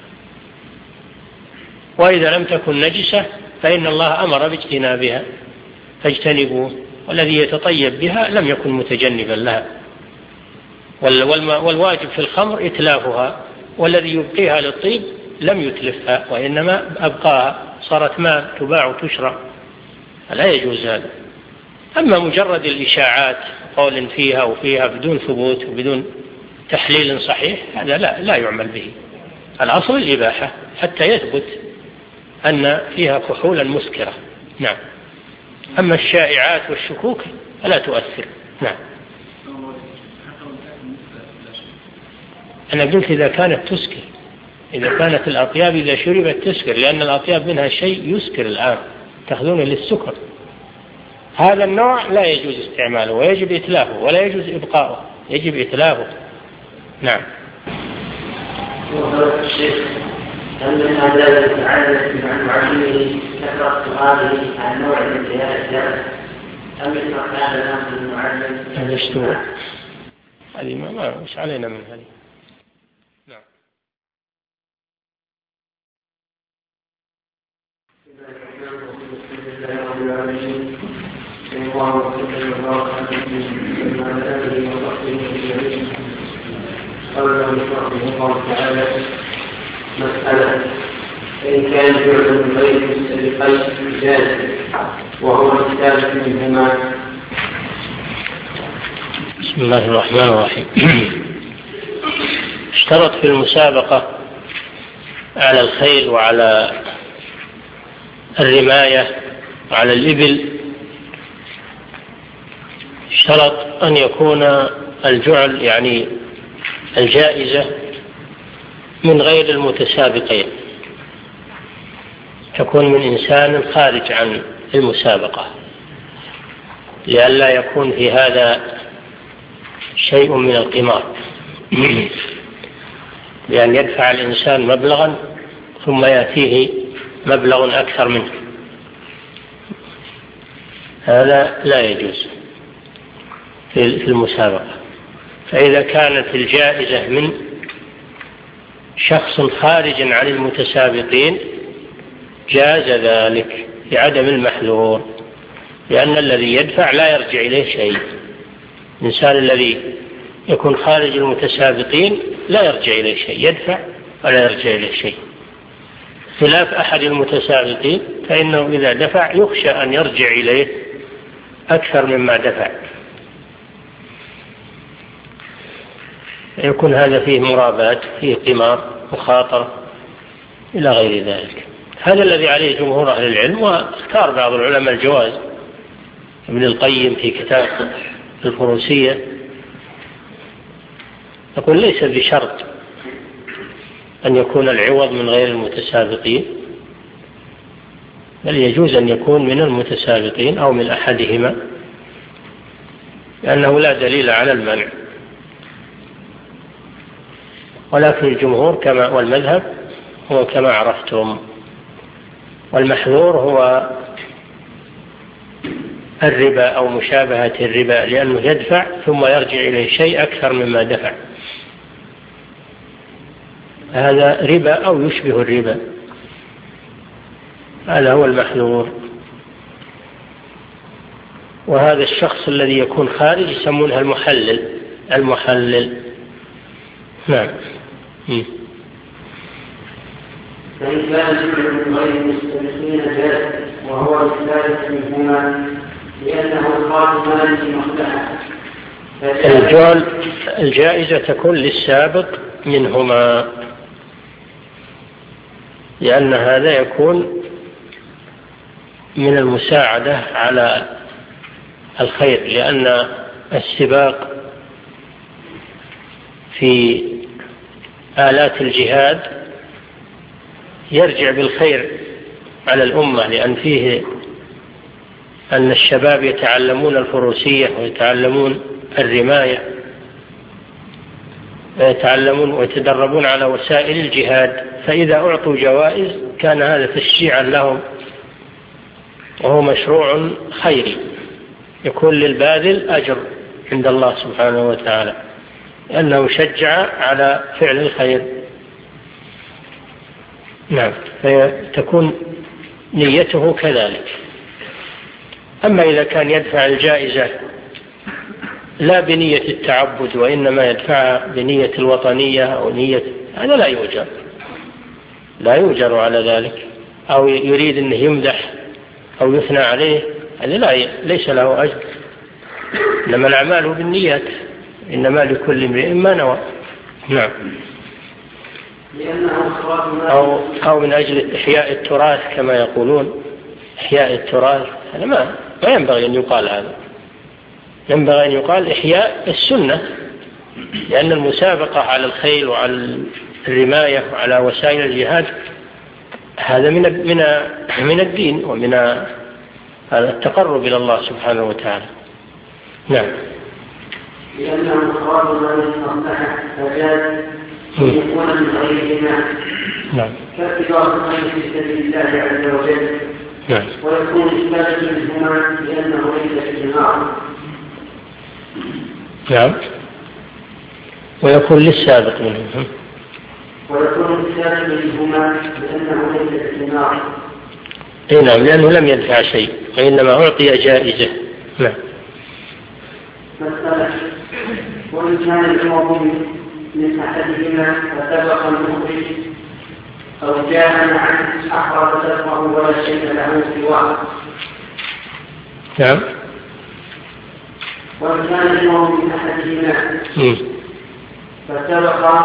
وإذا لم تكن نجسة فإن الله أمر باجتنابها فاجتنبوه، والذي يتطيب بها لم يكن متجنبا لها. والواجب في الخمر إتلافها، والذي يبقيها للطيب لم يتلفها وإنما أبقاها، صارت ماء تباع وتشرب، لا يجوز هذا. أما مجرد الإشاعات قول فيها وفيها بدون ثبوت وبدون تحليل صحيح، هذا لا يعمل به. الأصل الإباحة حتى يثبت أن فيها كحولا مسكرة. نعم. أما الشائعات والشكوك فلا تؤثر. نعم. أنا قلت إذا كانت تسكر، إذا كانت الأطياب إذا شربت تسكر، لأن الأطياب منها شيء يسكر الآن تأخذونه للسكر. هذا النوع لا يجوز استعماله ويجب إتلافه، ولا يجوز إبقاؤه، يجب إتلافه. نعم. هل من آداب التعلم عن معلمه كثرة سؤاله عن نوع الانتهاء الدرس، أم يترك هذا الأمر المعلم؟ هذا اشتبه، هذه ما مش علينا من هذه. نعم. مسألة: إن كان جعل من غير مستبقين جاز وهو الثالث منهما. بسم الله الرحمن الرحيم. اشترط في المسابقة على الخيل وعلى الرماية وعلى الإبل، اشترط أن يكون الجعل يعني الجائزة من غير المتسابقين، تكون من إنسان خارج عن المسابقة، لئلا يكون في هذا شيء من القمار، بأن يدفع الإنسان مبلغا ثم يأتيه مبلغ أكثر منه، هذا لا يجوز في المسابقة. فإذا كانت الجائزة من شخص خارج عن المتسابقين جاز ذلك لعدم المحذور، لأن الذي يدفع لا يرجع إليه شيء. الإنسان الذي يكون خارج المتسابقين لا يرجع إليه شيء، يدفع ولا يرجع إليه شيء، خلاف أحد المتسابقين فإنه إذا دفع يخشى أن يرجع إليه أكثر مما دفع، يكون هذا فيه مرابات، فيه قمار، مخاطرة إلى غير ذلك. هذا الذي عليه جمهور أهل العلم، واختار بعض العلماء الجواز. ابن القيم في كتاب الفروسية يقول ليس بشرط أن يكون العوض من غير المتسابقين، بل يجوز أن يكون من المتسابقين أو من أحدهما، لأنه لا دليل على المنع. ولكن الجمهور والمذهب هو كما عرفتم، والمحذور هو الربا أو مشابهة الربا، لأنه يدفع ثم يرجع إليه شيء أكثر مما دفع، هذا ربا أو يشبه الربا، هذا هو المحذور. وهذا الشخص الذي يكون خارج يسمونها المحلل. نعم. فإن كان جعل من غير المستبقين جاز وهو الثالث منهما، لأنه خاص مال في مصلحة. الجائزة تكون للسابق منهما، لأن هذا يكون من المساعدة على الخير، لأن السباق في آلات الجهاد يرجع بالخير على الأمة، لأن فيه أن الشباب يتعلمون الفروسية ويتعلمون الرماية ويتعلمون ويتدربون على وسائل الجهاد، فإذا أعطوا جوائز كان هذا تشجيعا لهم، وهو مشروع خيري يكون للباذل أجر عند الله سبحانه وتعالى. لأنه شجع على فعل الخير. نعم، فتكون نيته كذلك. أما إذا كان يدفع الجائزة لا بنية التعبد وإنما يدفعها بنية الوطنية أو نية، هذا لا يؤجر على ذلك، أو يريد أنه يمدح أو يثنى عليه، هذا ليس له أجر. إنما الأعمال بالنيات، إنما لكل امرئ ما نوى. نعم. أو من أجل إحياء التراث كما يقولون، إحياء التراث، هذا ما ينبغي أن يقال. هذا ينبغي أن يقال إحياء السنة، لأن المسابقة على الخيل وعلى الرماية وعلى وسائل الجهاد هذا من الدين ومن التقرب إلى الله سبحانه وتعالى. نعم. لأنه خراب من أصبح فجاز يكون من غيرهما. نعم. فاتباع الخير في سبيل الله عز وجل. نعم. ويكون الثالث منهما لأنه ليس في النار. نعم. ويكون للسابق منهم. ويكون الثالث منهما لأنه ليس في النار. اي نعم، لأنه لم يدفع شيء وإنما أعطي جائزة. نعم. مسألة: وإن كان العوض من أحدهما فسبق المخرج أو جاء معه أحرى تدفعه ولا شيء له سواه. نعم. وإن كان العوض من أحدهما فسبق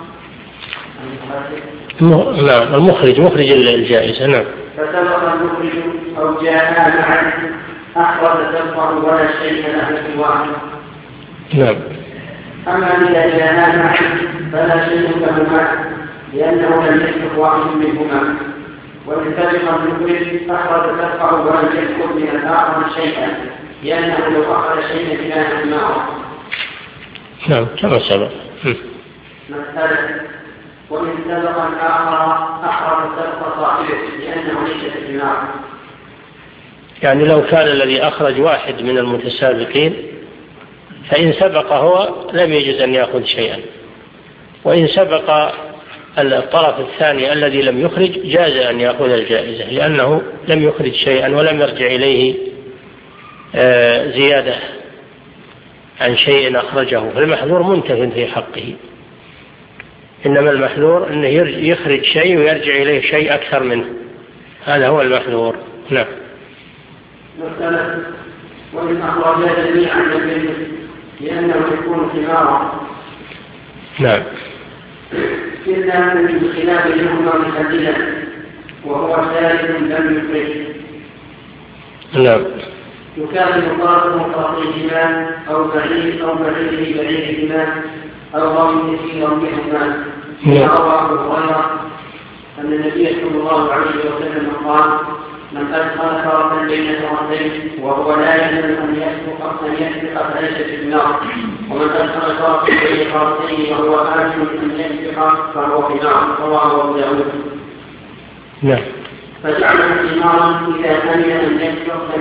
نعم المخرج مخرج الجائزة. نعم. فسبق المخرج أو جاء معه أحرى تدفعه ولا شيء له سواه. نعم. أما إذا جاء معه فلا شيء لهما لأنه لم يسبق واحد منهما، وإن سبق المخرج أحرى تدفعه ولم يسبق من الآخر شيئا لأنه لو أخذ شيئا كان معه. نعم كما سبق. مسألة: وإن سبق الآخر أحرى سبق صاحبه لأنه ليس في النار. يعني لو كان الذي أخرج واحد من المتسابقين فإن سبق هو لم يجوز أن يأخذ شيئا، وإن سبق الطرف الثاني الذي لم يخرج جاز أن يأخذ الجائزة، لأنه لم يخرج شيئا ولم يرجع إليه زيادة عن شيء أخرجه، فالمحذور منتف في حقه. إنما المحذور أنه يخرج شيء ويرجع إليه شيء أكثر منه، هذا هو المحذور. نعم. مسألة: وإن أخرج جميعا لأنه يكون ثمارا. نعم. إلا من خلاف لهما مخللا وهو ثالث لم يخرج. نعم. يكافئ طرفه طرفيهما أو بعيدهما أو رمي في رميهما. رواه أبو هريرة أن النبي صلى الله عليه وسلم قال: من أدخل فرقا بين فرقين وهو لا يلزم أن يسبق فليس في النار، ومن أدخل فرقا بين فرقين وهو آثم أن يسبق فهو في النار. رواه أبو داود. نعم. فجعل الإمام إذا أمن أن يسبق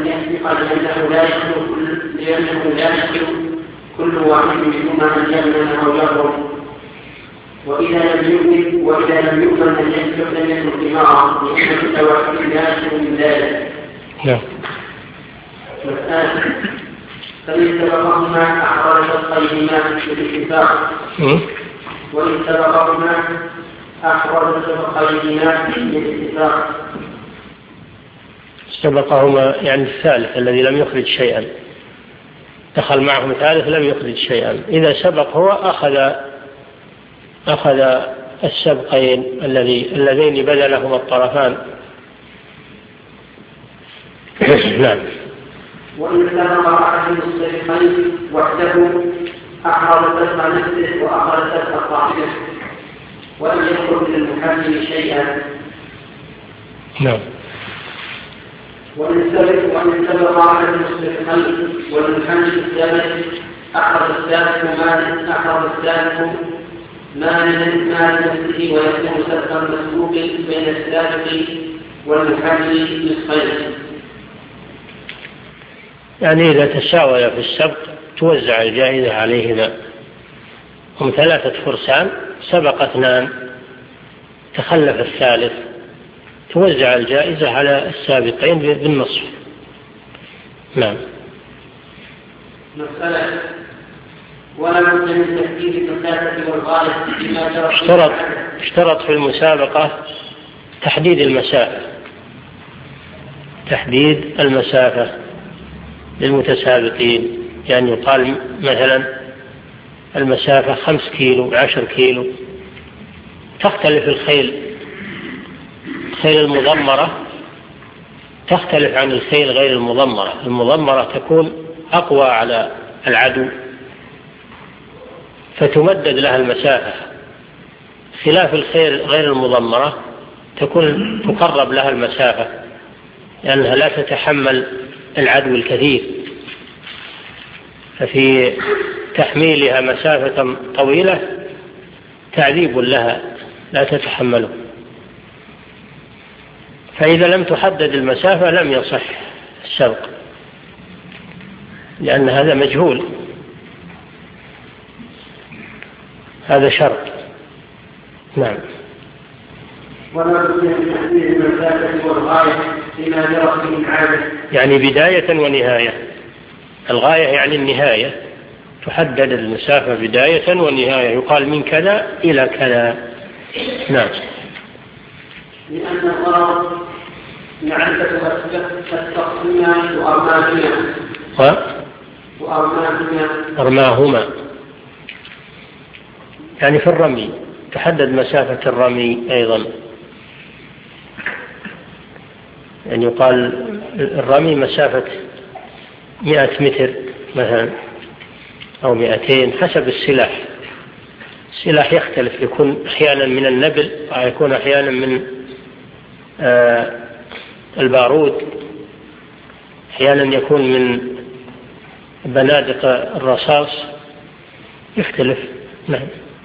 لأنه لا يخلو كل واحد منهما أن يمن أو يغرم، وإذا لم يؤمن أن يسبق لم يكن إمارا لأن كل واحد لا يخلو من ذلك. نعم. فإن سبقهما أحرج شقيهما بالاتفاق، وإن سبقهما أحرج شقيهما بالاتفاق. سبقهما يعني الثالث الذي لم يخرج شيئا، دخل معهم ثالث لم يخرج شيئا، إذا سبق هو أخذ السبقين اللذين بذلهما الطرفان. نعم. وإن سبق أحد السبقين وحده أحرج سبق نفسه وأخذ سبق صاحبه ولم يخرج للمحمل شيئا. نعم. وإن سبق أحد السبقين والمحمل الثالث أخذ الثالث مال نفسه ويكون سبقا مسبوق بين السابق والمحمل نصفين. يعني إذا تساوي في السبق توزع الجائزة عليهما، هم 3 فرسان، سبق 2، تخلف الثالث، توزع الجائزة على السابقين بالنصف. نعم. مسألة ولا بد من تحديد المسافة والغاية بما اشترط في المسابقة تحديد المسافة للمتسابقين، يعني يقال مثلا المسافة 5 كيلو 10 كيلو. تختلف الخيل المضمرة تختلف عن الخيل غير المضمرة. المضمرة تكون أقوى على العدو فتمدد لها المسافة، خلاف الخيل غير المضمرة تقرب لها المسافة لأنها لا تتحمل العدو الكثير، ففي تحميلها مسافة طويلة تعذيب لها لا تتحمله. فإذا لم تحدد المسافة لم يصح السبق، لأن هذا مجهول، هذا شرط. نعم. ولا بد من تحديد المسافة والغاية لما جرت به العادة، يعني بداية ونهاية. الغاية يعني النهاية، تحدد المسافة بداية ونهاية، يقال من كذا إلى كذا. نعم. لأن الغرض معرفة التقسيم وأرماهما، يعني في الرمي تحدد مسافة الرمي أيضا، يعني يقال الرمي مسافة 100 متر مثلا أو 200 حسب السلاح. السلاح يختلف، يكون أحيانا من النبل ويكون أحيانا من البارود، أحيانا يكون من بنادق الرصاص، يختلف. نعم.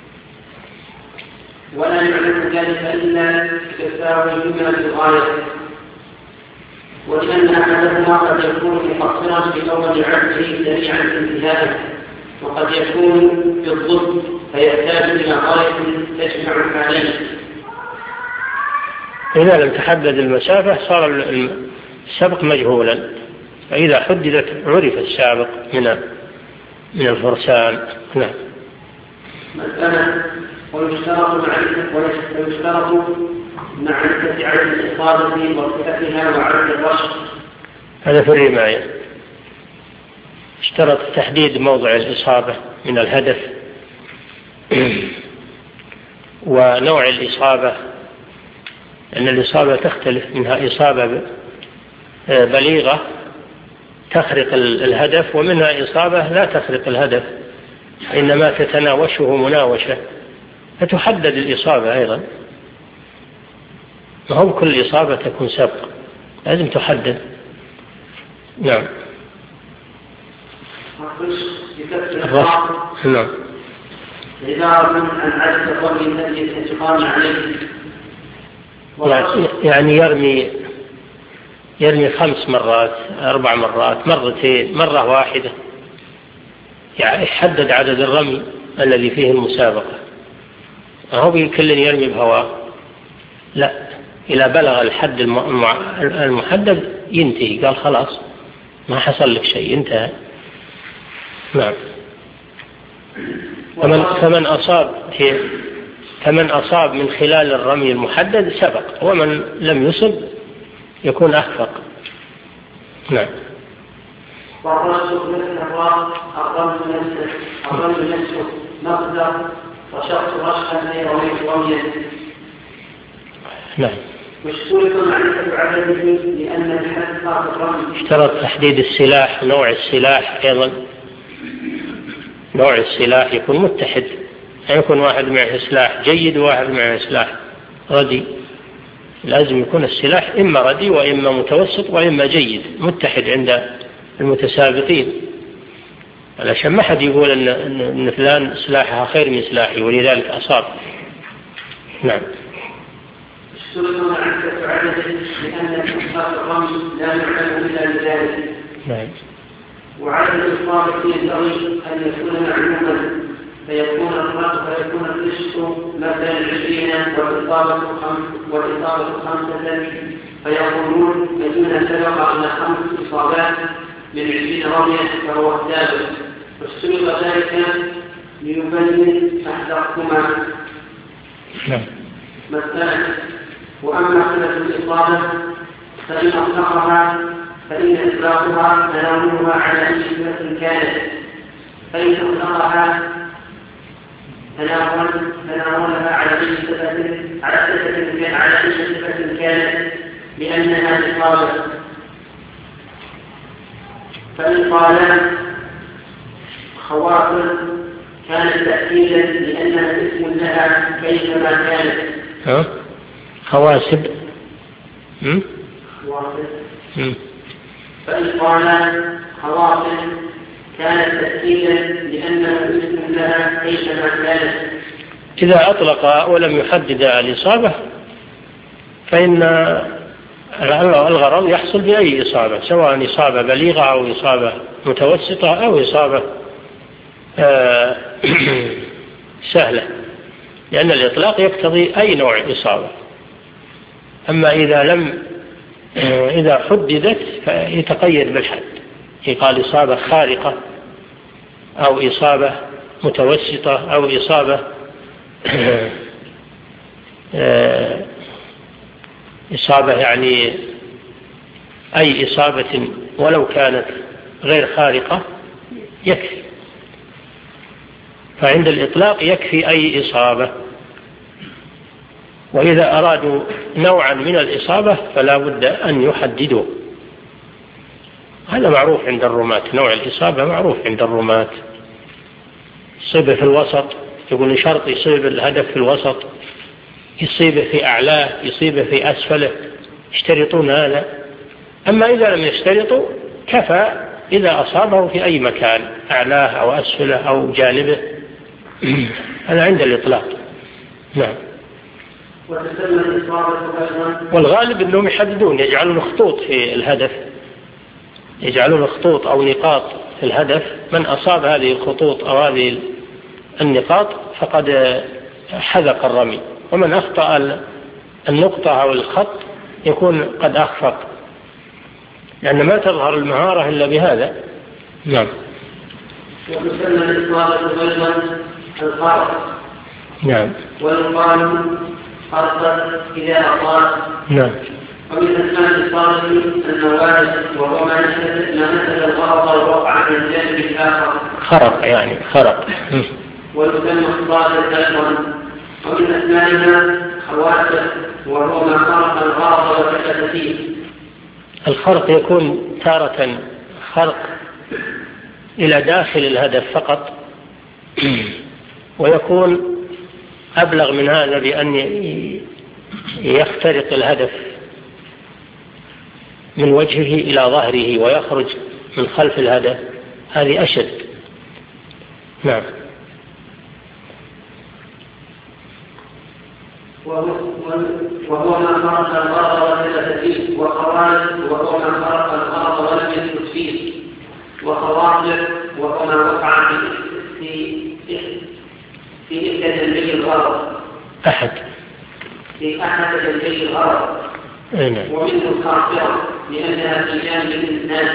ولا يعلم ذلك إلا تساوي بما في الغاية، ولأن أحدهما قد يكون مقصرا في أول عبده سريعا في انتهائه، وقد يكون بالضبط فيحتاج إلى غاية تجمع عليه. إذا لم تحدد المسافة صار السبق مجهولا، فإذا حددت عرف السابق من الفرسان. نعم. مثلا ويشترط معرفة عدد الإصابة وارتفاعها وعدد الرشد. هذا في الرماية اشترط تحديد موضع الإصابة من الهدف ونوع الإصابة، أن الإصابة تختلف، منها إصابة بليغة تخرق الهدف، ومنها إصابة لا تخرق الهدف إنما تتناوشه مناوشة، فتحدد الإصابة أيضا. ما هو كل إصابة تكون سبق، لازم تحدد. نعم. نعم. يعني يرمي 5 مرات 4 مرات مرتين مرة واحدة، يعني يحدد عدد الرمي الذي فيه المسابقة. هو كل يرمي بهواه، لا، إذا بلغ الحد المحدد ينتهي، قال خلاص ما حصل لك شيء، انتهى. نعم. فمن أصاب من خلال الرمي المحدد سبق، ومن لم يصب يكون أخفق. نعم. والرشد مثل الرمي نفسه مقدر وشرط رشدا غير رميا. نعم. واشترط معرفة عدده لأن الحد صار الرمي. اشترط تحديد السلاح، نوع السلاح أيضا. نوع السلاح يكون متحد، يكون واحد معه سلاح جيد وواحد معه سلاح ردي. لازم يكون السلاح إما ردي وإما متوسط وإما جيد، متحد عند المتسابقين، علشان ما حد يقول إن فلان سلاحها خير من سلاحي ولذلك أصاب. نعم. اشترط معرفة عدده لأن إحصاء الرمي لا يعلم إلا بذلك. نعم. وعدد الإصابة ينبغي أن يكون معلوما فيكون الرزق مثلا 20 والإصابة 5 فيقولون الذين سبق على 5 إصابات من 20 رمية فهو الثابت، واستبق ذلك ليبين أحدهما مثلا. وأما صلة الإصابة فإن أطلقها فإن إطلاقها تناولها على أي صفة كانت، فإن أطلقها تناولها على أي صفة كانت لأنها إصابة. فإن قال خواطر كانت تأكيدا لأنها اسم لها كيفما كانت. خواسب. فإن قال خواطر كانت تأكيدا لأنها اسم لها كيفما كانت. إذا أطلق ولم يحدد الإصابة فإن الغرض يحصل بأي إصابة، سواء إصابة بليغة أو إصابة متوسطة أو إصابة سهلة، لأن الإطلاق يقتضي أي نوع إصابة. أما إذا حددت فيتقيد بالحد، يقال إصابة خارقة أو إصابة متوسطة أو إصابة إصابة يعني أي إصابة ولو كانت غير خارقة يكفي. فعند الإطلاق يكفي أي إصابة. وإذا أرادوا نوعا من الإصابة فلا بد أن يحددوا. هذا معروف عند الرماة، نوع الإصابة معروف عند الرماة. يصيبه في الوسط، يقول شرط يصيب الهدف في الوسط، يصيبه في أعلاه، يصيبه في أسفله، يشترطون هذا. أما إذا لم يشترطوا كفى إذا أصابه في أي مكان، أعلاه أو أسفله أو جانبه. هذا عند الإطلاق. نعم. والغالب أنهم يحددون، يجعلون خطوط في الهدف، يجعلون خطوط أو نقاط في الهدف، من أصاب هذه الخطوط أو هذه النقاط فقد حذق الرمي، ومن أخطأ النقطة أو الخط يكون قد أخفق، لأن ما تظهر المهارة إلا بهذا. نعم. وتسمى الإصابة أيضا الخارق. نعم. والقال خرقا إذا أصاب. نعم. ومن أسماء الإصابة النوازل، وهو ما مثل الغرض والوقع من الجانب الآخر. خرق يعني خرق. وتسمى الصادق أيضا. ومن أسمائها خواتر، وهو ما خرق الغرض وكتب فيه. الخرق يكون تارة خرق إلى داخل الهدف فقط، ويكون أبلغ من هذا بأن يخترق الهدف من وجهه إلى ظهره ويخرج من خلف الهدف، هذه أشد. نعم. وهو ما خرق الغرض ولم فيه، وهو ما خرق الغرض ولم يثبت فيه، وخواطر وهو ما وقع في إحدى جنبي الغرض، في أحد جنبي الغرض. ومنه الخاطرة لأنها في جانب الإنسان،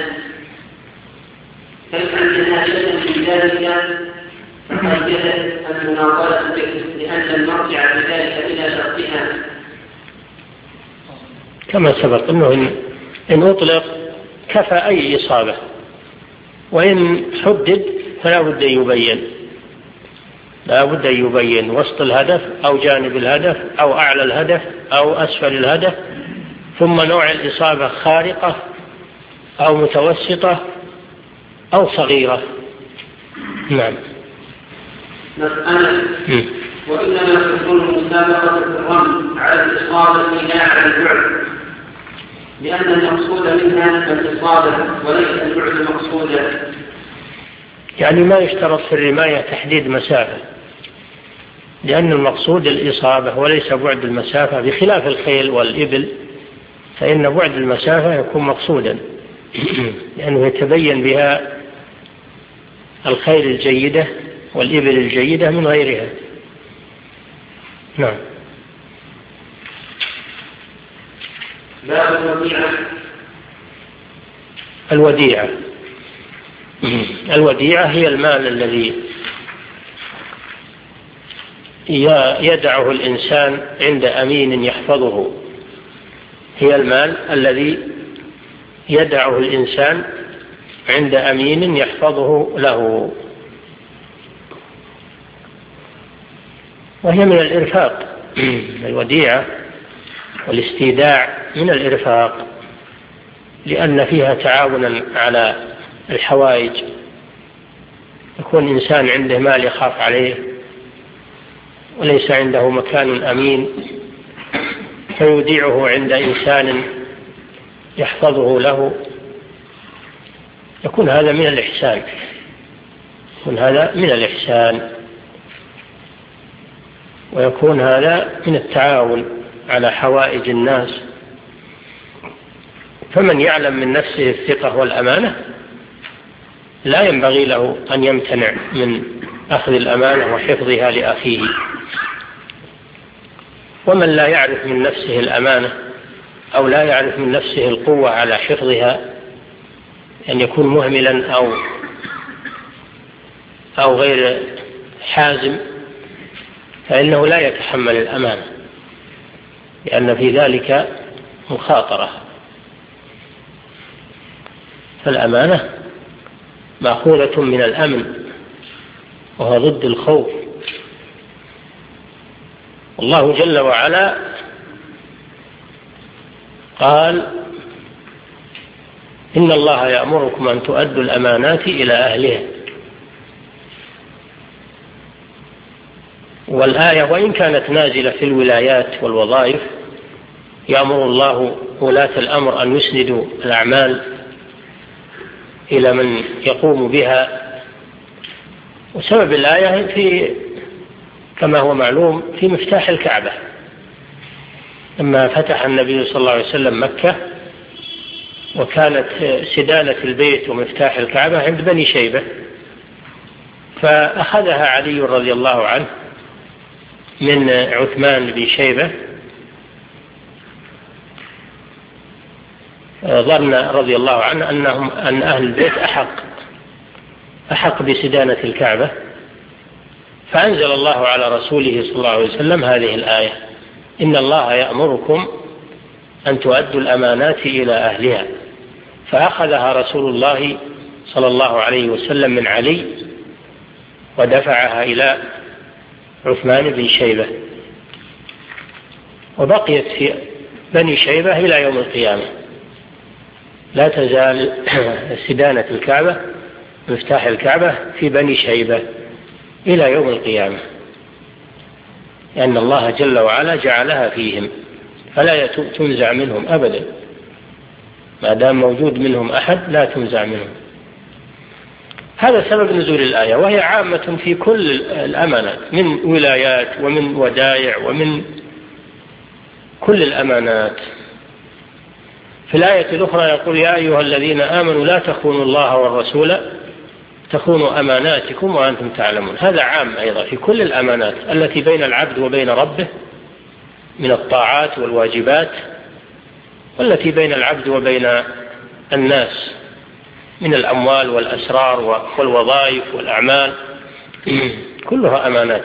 كيف أنها شيئا في ذلك فقيدت المناظرة به، لأن المرجع بذلك إلى شرطها، كما سبق أنه إن أطلق كفى أي إصابة، وإن حدد فلا بد أن يبين وسط الهدف أو جانب الهدف أو أعلى الهدف أو أسفل الهدف، ثم نوع الإصابة خارقة أو متوسطة أو صغيرة. نعم. مسألة. وإنما تكون المسابقة في الرمي على الإصابة لا على البعد، لأن المقصود منها الإصابة وليس البعد مقصودا. يعني ما يشترط في الرماية تحديد مسافة، لأن المقصود الإصابة وليس بعد المسافة، بخلاف الخيل والإبل فإن بعد المسافة يكون مقصودا، لأنه يتبين بها الخيل الجيدة والإبل الجيدة من غيرها. نعم. باب الوديعة. الوديعة هي المال الذي يدعه الإنسان عند أمين يحفظه. هي المال الذي يدعه الإنسان عند أمين يحفظه له، وهي من الإرفاق. الوديعة والاستيداع من الإرفاق، لأن فيها تعاونا على الحوائج. يكون إنسان عنده مال يخاف عليه وليس عنده مكان أمين، فيوديعه عند إنسان يحفظه له، يكون هذا من الإحسان. ويكون هذا من التعاون على حوائج الناس. فمن يعلم من نفسه الثقة والأمانة لا ينبغي له أن يمتنع من أخذ الأمانة وحفظها لأخيه. ومن لا يعرف من نفسه الأمانة أو لا يعرف من نفسه القوة على حفظها، أن يكون مهملا أو غير حازم، فإنه لا يتحمل الأمانة، لأن في ذلك مخاطرة. فالأمانة مأخوذة من الأمن، وهو ضد الخوف. الله جل وعلا قال: إن الله يأمركم أن تؤدوا الأمانات إلى أهلها. والآية وإن كانت نازلة في الولايات والوظائف، يأمر الله ولاة الأمر أن يسندوا الأعمال إلى من يقوم بها. وسبب الآية كما هو معلوم في مفتاح الكعبة. لما فتح النبي صلى الله عليه وسلم مكة، وكانت سدانة البيت ومفتاح الكعبة عند بني شيبة، فأخذها علي رضي الله عنه من عثمان بن شيبة، ظن رضي الله عنه أن أهل البيت أحق بسدانة الكعبة، فأنزل الله على رسوله صلى الله عليه وسلم هذه الآية: إن الله يأمركم أن تؤدوا الأمانات إلى أهلها. فأخذها رسول الله صلى الله عليه وسلم من علي ودفعها إلى عثمان بن شيبة، وبقيت في بني شيبة إلى يوم القيامة. لا تزال سدانة الكعبة مفتاح الكعبة في بني شيبة إلى يوم القيامة، لأن الله جل وعلا جعلها فيهم، فلا تنزع منهم أبدا. ما دام موجود منهم أحد لا تنزع منهم. هذا سبب نزول الآية، وهي عامة في كل الأمانات، من ولايات ومن ودائع ومن كل الأمانات. في الآية الأخرى يقول: يا أيها الذين آمنوا لا تخونوا الله والرسول تخونوا أماناتكم وأنتم تعلمون. هذا عام أيضا في كل الأمانات التي بين العبد وبين ربه من الطاعات والواجبات، والتي بين العبد وبين الناس من الأموال والأسرار والوظائف والأعمال، كلها أمانات.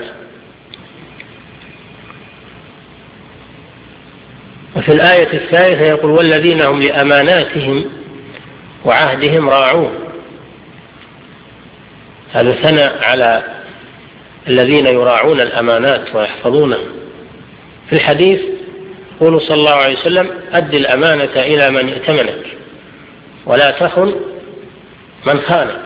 وفي الآية الثالثة يقول: والذين هم لأماناتهم وعهدهم راعون. هذا ثناء على الذين يراعون الأمانات ويحفظونها. في الحديث يقول صلى الله عليه وسلم: أد الأمانة إلى من ائتمنك ولا تخن من خانك.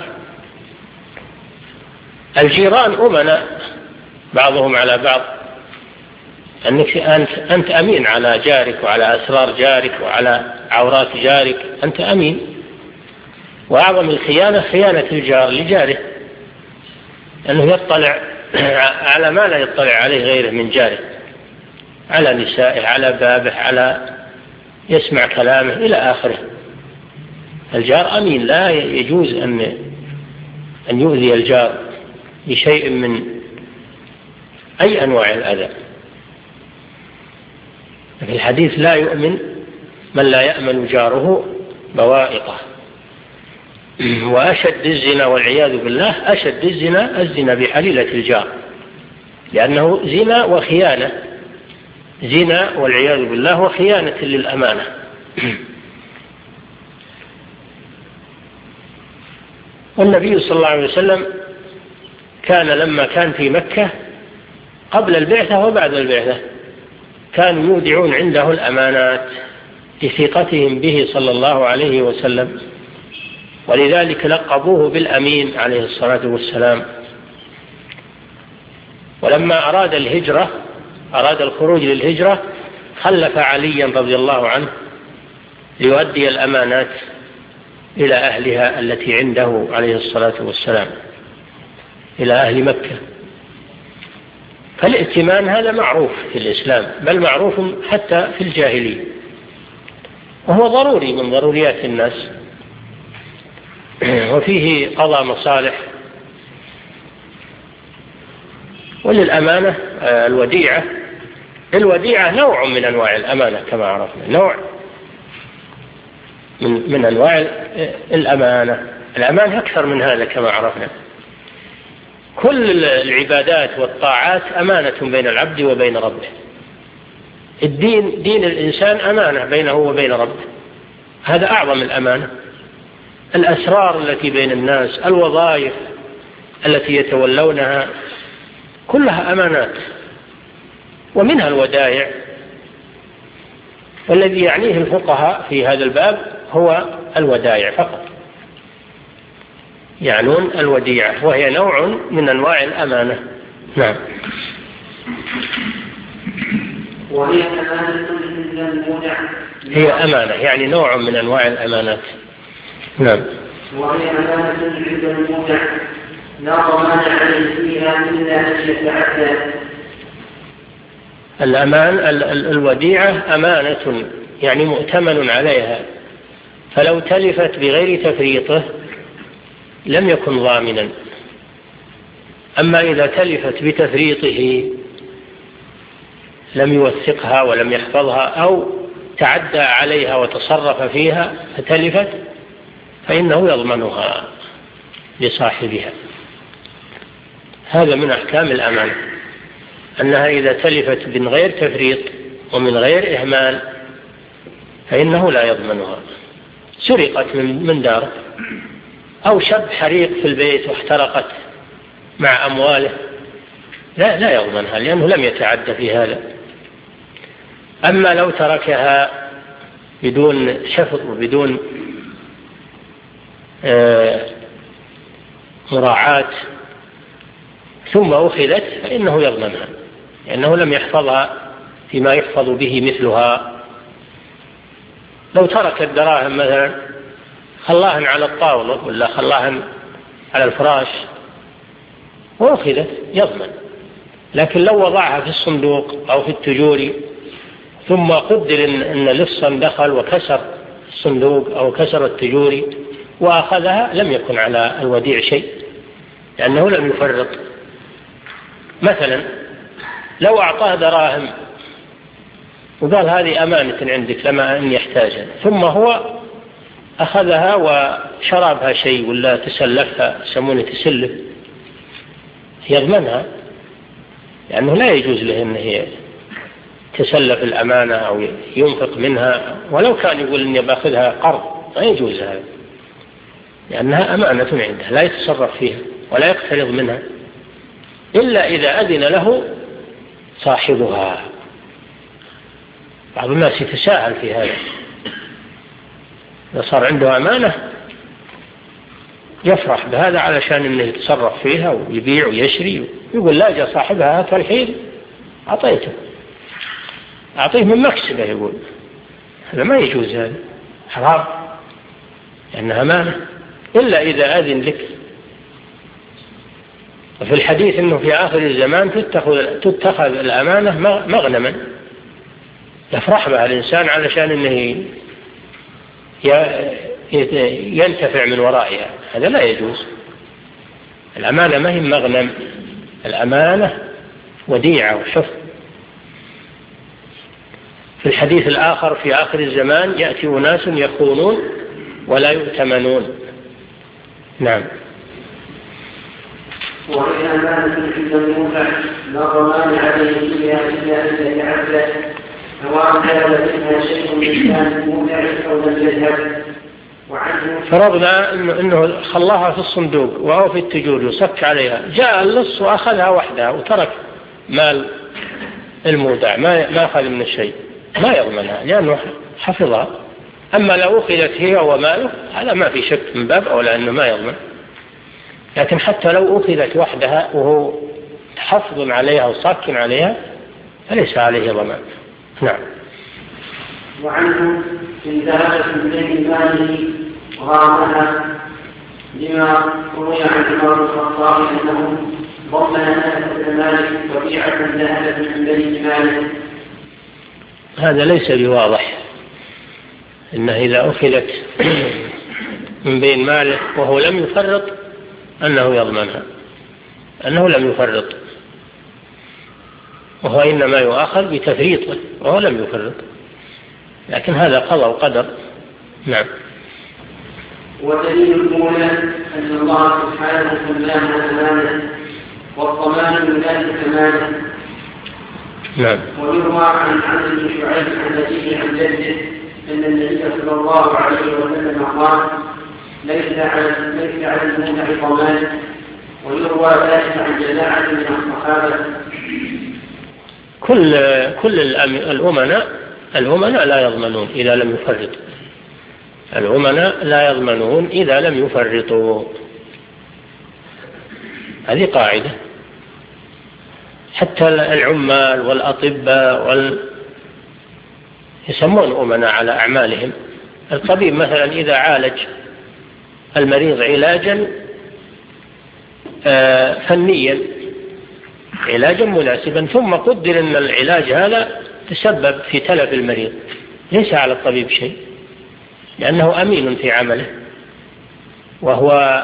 الجيران أمناء بعضهم على بعض، أنك أنت أمين على جارك وعلى أسرار جارك وعلى عورات جارك، أنت أمين. وأعظم الخيانة خيانة الجار لجاره، أنه يطلع على ما لا يطلع عليه غيره من جاره، على نسائه، على بابه، على يسمع كلامه إلى آخره. الجار أمين، لا يجوز أن يؤذي الجار بشيء من أي أنواع الأذى. في الحديث لا يؤمن من لا يأمن جاره بوائقه. وأشد الزنا والعياذ بالله أشد الزنا بحليلة الجار، لأنه زنا وخيانة، زنا والعياذ بالله وخيانة للأمانة. والنبي صلى الله عليه وسلم كان لما كان في مكة قبل البعثة وبعد البعثة كانوا يودعون عنده الأمانات لثقتهم به صلى الله عليه وسلم، ولذلك لقبوه بالأمين عليه الصلاة والسلام. ولما أراد الخروج للهجرة خلف عليا رضي الله عنه ليؤدي الأمانات إلى أهلها التي عنده عليه الصلاة والسلام، إلى أهل مكة. فالائتمان هذا معروف في الإسلام، بل معروف حتى في الجاهلية، وهو ضروري من ضروريات الناس، وفيه قضاء مصالح. وللأمانة الوديعة نوع من أنواع الأمانة كما عرفنا، نوع من أنواع الأمانة. الأمانة أكثر من هذا كما عرفنا. كل العبادات والطاعات أمانة بين العبد وبين ربه. دين الإنسان أمانة بينه وبين ربه، هذا أعظم الأمانة. الأسرار التي بين الناس، الوظائف التي يتولونها، كلها أمانات، ومنها الودائع. والذي يعنيه الفقهاء في هذا الباب هو الودائع فقط، يعنون الوديعة، وهي نوع من أنواع الأمانة. نعم. وهي أمانة للمودع، هي أمانة يعني نوع من أنواع الأمانات. نعم. وهي أمانة للمودع لا ضمان عليه فيها إلا أن يتعدى. الوديعة أمانة يعني مؤتمن عليها، فلو تلفت بغير تفريطه لم يكن ضامنا. أما إذا تلفت بتفريطه لم يوثقها ولم يحفظها، أو تعدى عليها وتصرف فيها فتلفت، فإنه يضمنها لصاحبها. هذا من أحكام الأمانة، أنها إذا تلفت من غير تفريط ومن غير إهمال فإنه لا يضمنها. سرقت من داره، أو شب حريق في البيت واحترقت مع أمواله، لا يضمنها، لأنه لم يتعدى في هذا. أما لو تركها بدون شفط وبدون مراعاة ثم أخذت فإنه يضمنها، لأنه لم يحفظها فيما يحفظ به مثلها. لو ترك الدراهم مثلا خلاهن على الطاولة ولا خلاهن على الفراش وأخذت يضمن. لكن لو وضعها في الصندوق أو في التجوري ثم قدر أن لصا دخل وكسر الصندوق أو كسر التجوري وأخذها لم يكن على الوديع شيء، لأنه لم يفرط. مثلا لو أعطاه دراهم وقال هذه أمانة عندك لما أن يحتاجها، ثم هو أخذها وشربها شيء ولا تسلفها، يسمونه تسلف، يضمنها، لأنه لا يجوز له أنه يتسلف الأمانة أو ينفق منها، ولو كان يقول أني باخذها قرض لا يجوز هذا، لأنها أمانة عنده لا يتصرف فيها ولا يقترض منها إلا إذا أذن له صاحبها. بعض الناس يتساهل في هذا، إذا صار عنده أمانة يفرح بهذا علشان أنه يتصرف فيها ويبيع ويشري، يقول لا جاء صاحبها هات الحين أعطيه من مكسبه، يقول هذا ما يجوز، هذا حرام لأنها أمانة إلا إذا أذن لك. وفي الحديث أنه في آخر الزمان تتخذ الأمانة مغنما يفرح بها الإنسان علشان أنه ينتفع من ورائها، هذا لا يجوز. الأمانة ما هي مغنم، الأمانة وديعة وحفظ. في الحديث الآخر في آخر الزمان يأتي أناس يخونون ولا يؤتمنون. نعم. وإن أمانة عند الموقع لا ضمان عليه فيها إلا أن يتعبد، سواء كان منها شيء من كان الموقع أو لم يذهب. فرضنا أنه خلاها في الصندوق وهو في التجور يصك عليها، جاء اللص وأخذها وحدها وترك مال المودع، ما أخذ من الشيء، ما يضمنها لأنه حفظها. أما لو أخذت هي وماله هذا ما في شك من باب أولى أنه ما يضمن. لكن حتى لو أخذت وحدها وهو حفظ عليها وصك عليها فليس عليه ضمان. نعم. وعنه إن ذهبت من بين ماله غرامها لما روي عن عمر بن الخطاب أنه ضمن نفس مالك وبيعة ذهبت من بين ماله. هذا ليس بواضح، إنه إذا أخذت من بين ماله وهو لم يفرط أنه يضمنها، أنه لم يفرط، وهو إنما يؤاخذ بتفريطه وهو لم يفرط، لكن هذا قضاء وقدر. نعم. ودليل الأولى أن الله سبحانه سماها أمانة، والضمان من ذلك أمانة. نعم. ويروى عن عبد بن شعيب عن أبيه عن جده أن النبي صلى الله عليه وسلم قال: ليس على المودع ضمان. ويروى ذلك عن جماعة من الصحابة. كل الأمناء لا يضمنون إذا لم يفرطوا. الأمناء لا يضمنون إذا لم يفرطوا، هذه قاعدة. حتى العمال والأطباء يسمون أمناء على أعمالهم. الطبيب مثلا إذا عالج المريض علاجا فنيا، علاجا مناسبا، ثم قدر أن العلاج هذا تسبب في تلف المريض، ليس على الطبيب شيء، لأنه أمين في عمله، وهو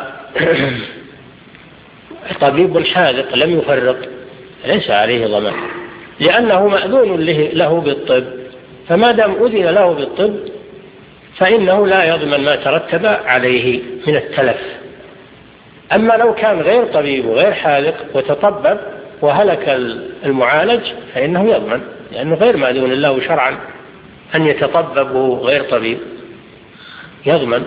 طبيب حاذق لم يفرط، ليس عليه ضمان، لأنه مأذون له بالطب. فما دام أذن له بالطب فإنه لا يضمن ما ترتب عليه من التلف. أما لو كان غير طبيب وغير حاذق وتطبب وهلك المعالج فإنه يضمن، لأنه غير مأذون له شرعا أن يتطبب غير طبيب، يضمن.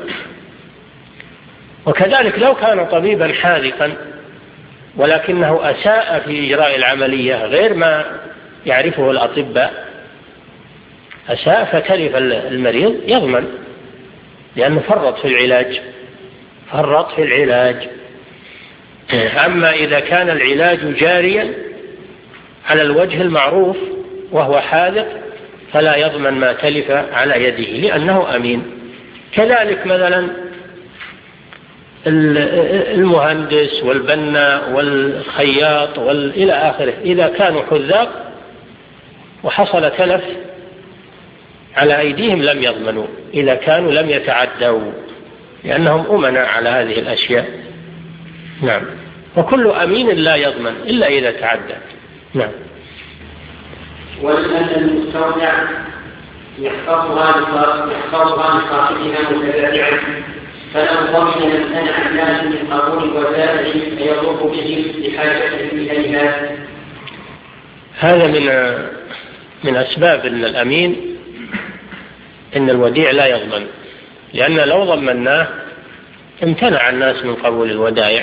وكذلك لو كان طبيبا حاذقا ولكنه أساء في إجراء العملية غير ما يعرفه الأطباء، أساء فتلف المريض، يضمن، لأنه فرط في العلاج. أما إذا كان العلاج جاريا على الوجه المعروف وهو حاذق فلا يضمن ما تلف على يده لأنه أمين. كذلك مثلا المهندس والبناء والخياط إلى آخره، إذا كانوا حذاق وحصل تلف على أيديهم لم يضمنوا إذا كانوا لم يتعدوا، لأنهم أمناء على هذه الأشياء. نعم. وكل أمين لا يضمن إلا إذا تعدى. نعم. ولأن المستودع يحفظها لصاحبها متابعا، فلو ضمن امتنع الناس من قبول وزائر فيضر بهم لحاجته إليها. هذا من أسباب أن الأمين إن الوديع لا يضمن، لأن لو ضمناه امتنع الناس من قبول الودائع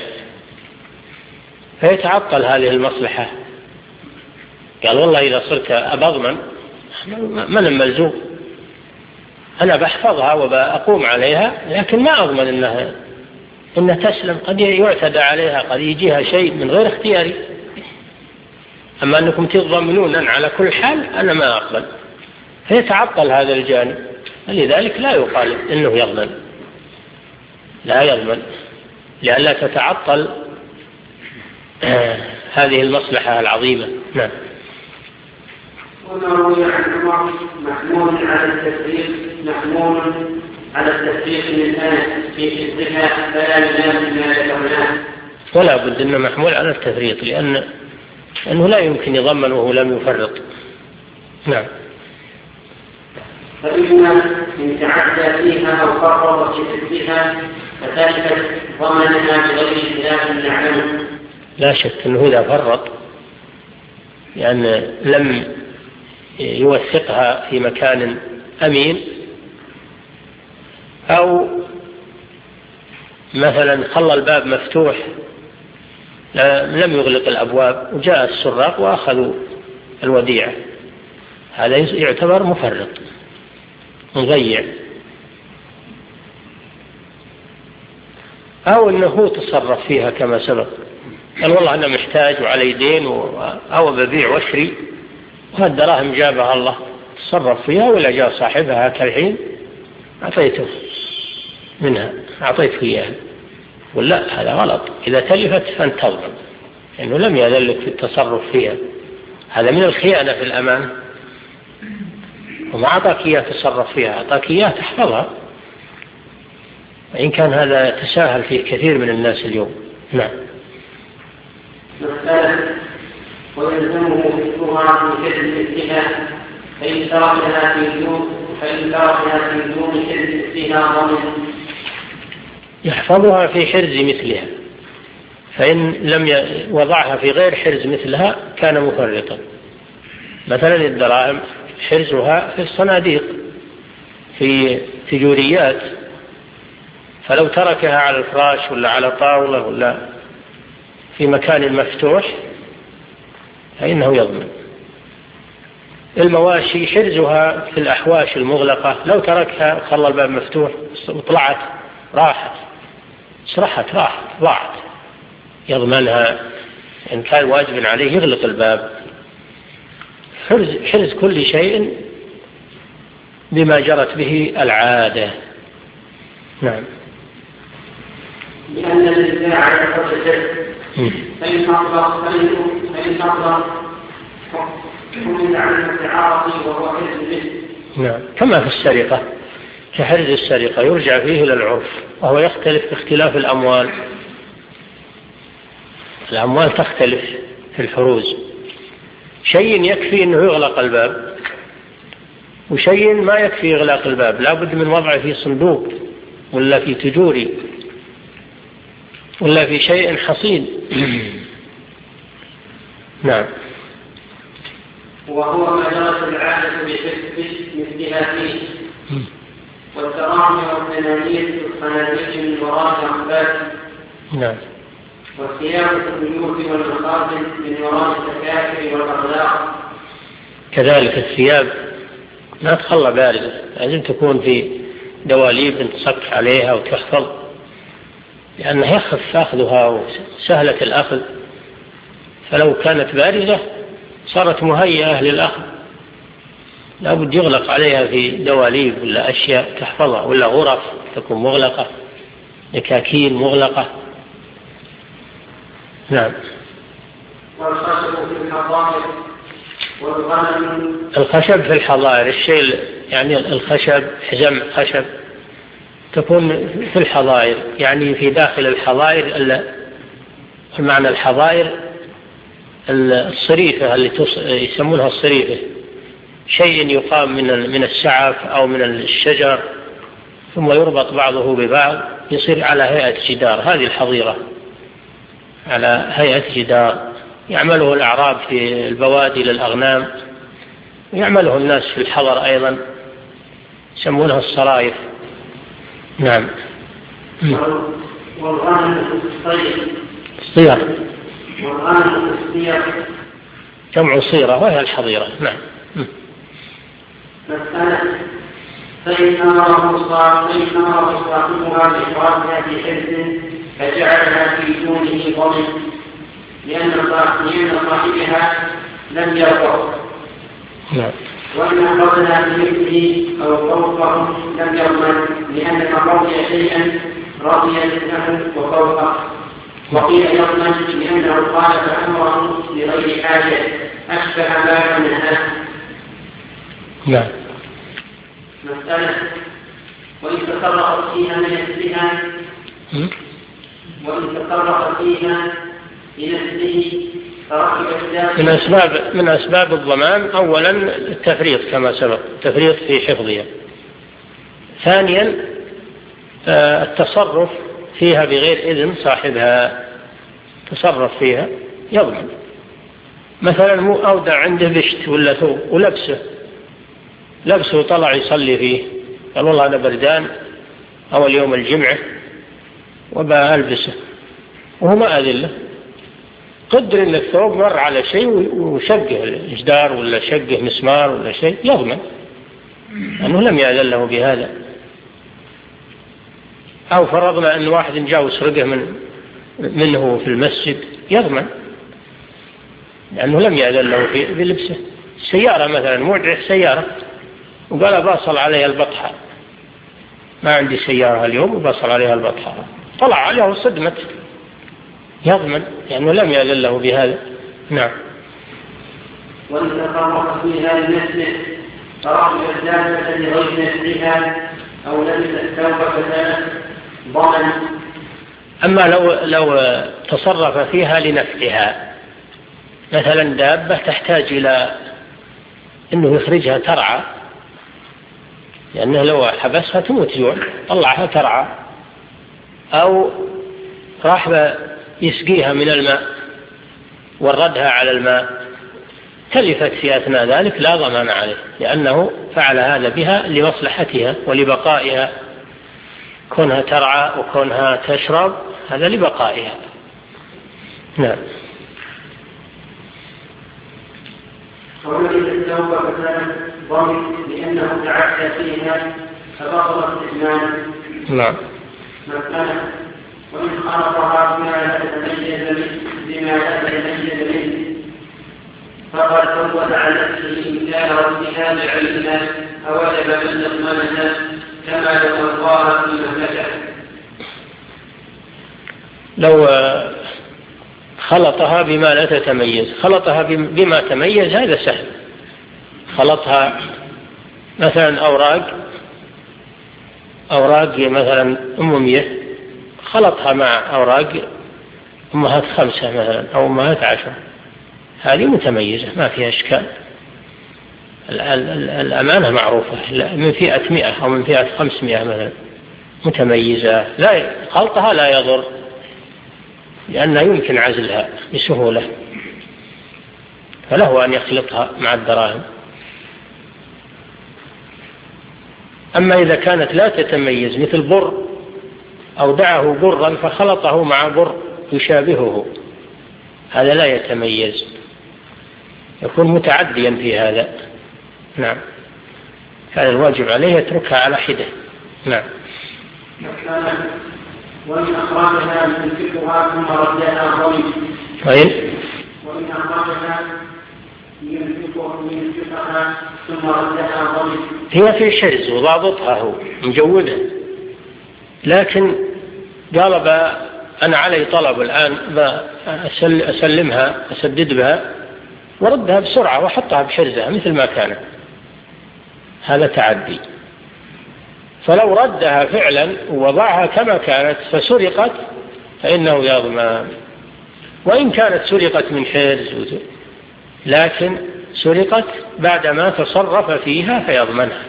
فيتعطل هذه المصلحة. قال والله إذا صرت أضمن من الملزوم، أنا بحفظها وبأقوم عليها لكن ما أضمن إنها تسلم، قد يعتدى عليها، قد يجيها شيء من غير اختياري. أما أنكم تضمنون على كل حال أنا ما أقبل، فيتعطل هذا الجانب. لذلك لا يقال إنه يضمن، لا يضمن لئلا تتعطل هذه المصلحة العظيمة. نعم. وروي عن عمر محمول على التفريق للآن في الزكاة فلا ينام ما ذكرناه. ولا بد أنه محمول على التفريط، لأنه لا يمكن يضمن وهو لم يفرط. نعم. فإن إن تعدى فيها أو فرط في حفظها فتلك ضمنها بغير خلاف يعلمه. لا شك أنه إذا فرط يعني لم يوثقها في مكان أمين، أو مثلا خلى الباب مفتوح لم يغلق الأبواب وجاء السراق وأخذوا الوديعة، هذا يعتبر مفرط مضيع. أو أنه تصرف فيها كما سبق، قال والله أنا محتاج وعلي دين أو ببيع واشري وهالدراهم جابها الله، تصرف فيها ولا جاء صاحبها كالحين أعطيته منها، أعطيته إياها، ولا هذا غلط. إذا تلفت فأنت تضمن إنه لم يذلك في التصرف فيها، هذا من الخيانة في الأمان، وما أعطاك إياه تصرف فيها، أعطاك إياه تحفظها، وإن كان هذا يتساهل فيه كثير من الناس اليوم. نعم. مسألة ويلزمه فقهها في حفظ مثلها، فإن تركها في دون حفظ مثلها ضمن. يحفظها في حرز مثلها، فإن لم وضعها في غير حرز مثلها كان مفرطا. مثلا الدراهم حرزها في الصناديق في تجوريات، فلو تركها على الفراش ولا على طاولة ولا في مكان مفتوح فإنه يضمن. المواشي حرزها في الأحواش المغلقة، لو تركها خلى الباب مفتوح وطلعت راحت سرحت راحت ضاعت، يضمنها إن كان واجب عليه يغلق الباب. حرز كل شيء بما جرت به العادة. نعم. لأن النزاع يتوجد فإن أطلق حمل عن التعاطي وهو حرز مثل. نعم، كما في السرقة، كحرز السرقة يرجع فيه إلى العرف، وهو يختلف باختلاف الأموال. الأموال تختلف في الحروز، شيء يكفي أنه يغلق الباب، وشيء ما يكفي إغلاق الباب، لا بد من وضعه في صندوق ولا في تجوري ولا في شيء حصين. نعم. وهو ما جرت العادة بحفظ مثلها فيه، والتراحم والثنانية في الصناديق من وراء الأخبار. نعم. والثياب في البيوت والمخازن من وراء التكافل والأغلاق. كذلك الثياب لا تخلى باردة، لازم تكون في دواليب تصك عليها وتحفظ، لأنها يخف أخذها وسهلة الأخذ، فلو كانت باردة صارت مهيئة للأخذ، لا بد يغلق عليها في دواليب ولا أشياء تحفظها، ولا غرف تكون مغلقة، دكاكين مغلقة. نعم. والخشب في الحظائر والغنم. الخشب في الحظائر الشيء يعني الخشب، حزم خشب تكون في الحظائر، يعني في داخل الحظائر. المعنى الحظائر الصريفة اللي يسمونها الصريفة، شيء يقام من السعف أو من الشجر ثم يربط بعضه ببعض يصير على هيئة جدار. هذه الحظيرة على هيئة جدار يعمله الأعراب في البوادي للأغنام، ويعمله الناس في الحضر أيضا، يسمونها الصرايف. نعم. والغنم صير. والغنم صير جمع صيرة وهي الحظيرة. نعم. فإن أمره صاحبها بإخراجها بحفظ فجعلها في دونه ضمن، لأن صاحبها لم يرضى. نعم. وإن أخذنا بمثله أو فوقه لم يضمن، لأن من رضي شيئا رضي مثله وفوقه. وقيل يضمن لأنه خالف أمره لغير حاجة أشبه ما منها. نعم. مسألة وإن تصرفت فيها من نفسها وإن تصرف فيها لنفسه فركب من أسباب الضمان أولا التفريط كما سبق، التفريط في حفظها. ثانيا التصرف فيها بغير إذن صاحبها، تصرف فيها يضمن. مثلا أودع عنده بشت ولا ثوب ولبسه وطلع يصلي فيه، قال والله أنا بردان أول يوم الجمعة وبقى ألبسه وهو ما أذله، قدر إن الثوب مر على شيء وشقه الجدار ولا شقه مسمار ولا شيء، يضمن أنه لم يأذن له بهذا. أو فرضنا أن واحد جاء وسرقه منه في المسجد، يضمن لأنه لم يأذن له بلبسه. سيارة مثلا، مودع سيارة وقال باصل عليها البطحة، ما عندي سيارة اليوم وباصل عليها البطحة، طلع عليها وصدمت، يضمن لأنه لم يأذن له بهذا. نعم. وإن تصرف فيها لنفسه فركب الدابة لغير نفسها أو لبس الثوب فكان ضمن. أما لو تصرف فيها لنفسها، مثلا دابة تحتاج إلى أنه يخرجها ترعى، لأنه لو حبسها تموت جوع، طلعها ترعى، أو راح يسقيها من الماء وردها على الماء، تلفت في أثناء ذلك لا ضمان عليه، لأنه فعل هذا بها لمصلحتها ولبقائها، كونها ترعى وكونها تشرب هذا لبقائها. نعم. ولبس الثوب فكان ضمن لأنه تعدى فيها فبطل استثناء. نعم. وإن خلطها بما لا تتميز منه فقد فوت على نفسه إن كان وابتهال علمها أوجب من تضمنها كما لو ألقاها في مهلكة. لو خلطها بما لا تتميز، خلطها بما تميز هذا سهل. خلطها مثلا أوراق مثلا أمومية، خلطها مع أوراق أمهات 5 مثلا أو أمهات 10، هذه متميزة ما فيها إشكال. الأمانة معروفة، من فئة 100 أو من فئة 500 مثلا متميزة، خلطها لا يضر لأنه يمكن عزلها بسهولة، فله أن يخلطها مع الدراهم. أما إذا كانت لا تتميز مثل بر، أو دعه برا فخلطه مع بر يشابهه، هذا لا يتميز، يكون متعديا في هذا. نعم. هذا الواجب عليه يتركها على حدة. نعم. وإن أخرجها ينفقها ثم ردها ضمن. وإن أخرجها ينفقها ثم ردها ضمن. هي في حرز وضابطها هو مجودة، لكن قال أنا علي طلب الآن أسلمها أسدد بها وردها بسرعة وحطها بحرزها مثل ما كانت، هذا تعدي. فلو ردها فعلا ووضعها كما كانت فسرقت فإنه يضمن. وإن كانت سرقت من حرز لكن سرقت بعدما تصرف فيها فيضمنها.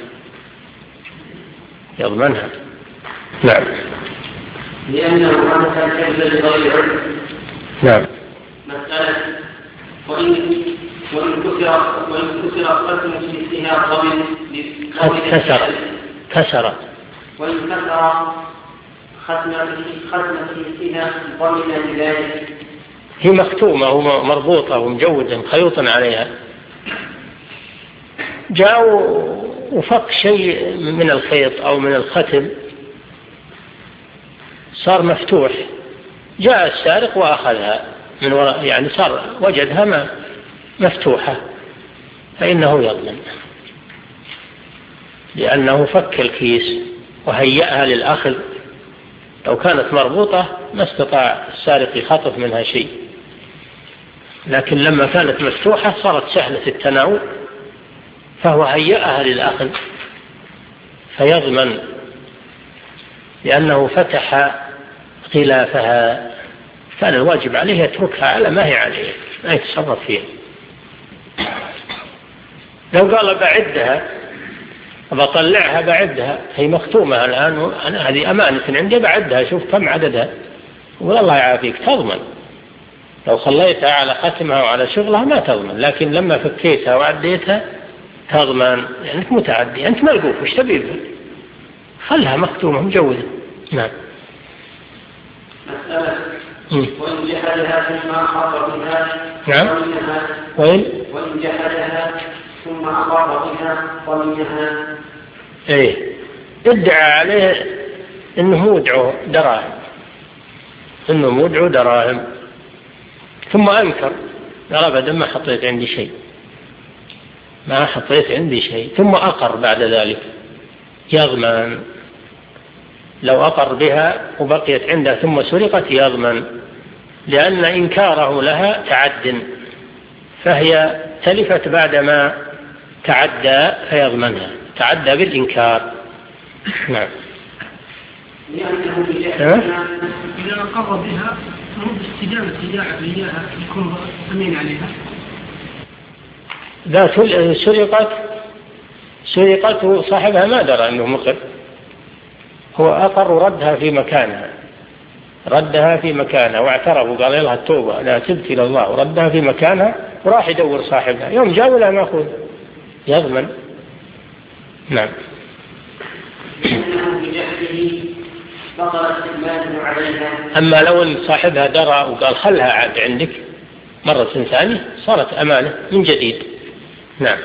نعم. لأنه أمثل كذب لغير علم. نعم. مسألة وإن كسر قسم جنسها ضمن كسر وإن كسر ختم جنسها ضمن لذلك. هي مختومة ومربوطة ومجودة خيوطا عليها، جاء وفك شيء من الخيط أو من الختم صار مفتوح، جاء السارق وأخذها من وراء، يعني صار وجدها مفتوحة، فإنه يضمن لأنه فك الكيس وهيئها للأخذ. لو كانت مربوطة ما استطاع السارق يخطف منها شيء، لكن لما كانت مفتوحة صارت سهلة التناول، فهو هيئها للأخذ فيضمن لأنه فتح غلافها، كان الواجب عليه يتركها على ما هي عليه، ما يتصرف فيها. لو قال بعدها بطلعها بعدها، هي مختومة الآن، هذه أمانة عندي بعدها، شوف كم عددها، والله يعافيك تضمن. لو خليتها على ختمها وعلى شغلها ما تضمن، لكن لما فكيتها وعديتها تضمن، يعني أنت متعدي، أنت ملقوف، وش تبي؟ خلها مختومة مجودة. نعم. مسألة وإن جحدها ثم أقر بها. نعم. وإن جحدها ثم أقر بها ضمنها. إيه، ادعى عليه إنه مودع دراهم، ثم أنكر، قال أبدا ما حطيت عندي شيء، ثم أقر بعد ذلك، يضمن. لو أقر بها وبقيت عنده ثم سرقت يضمن، لأن إنكاره لها فهي تلفت بعدما تعدى فيضمنها، تعدى بالإنكار. نعم. إذا أقر بها باستدامة إياها إياها يكون أمين عليها. إذا سرقت صاحبها ما درى أنه مقر، هو أقر ردها في مكانها واعترف وقال لها التوبة، لا تبت إلى الله، وردها في مكانها وراح يدور صاحبها، يوم جاء ولا مأخوذ يضمن. نعم. أما لو أن صاحبها درى وقال خلها عاد عندك مرة ثانية صارت أمانة من جديد. نعم.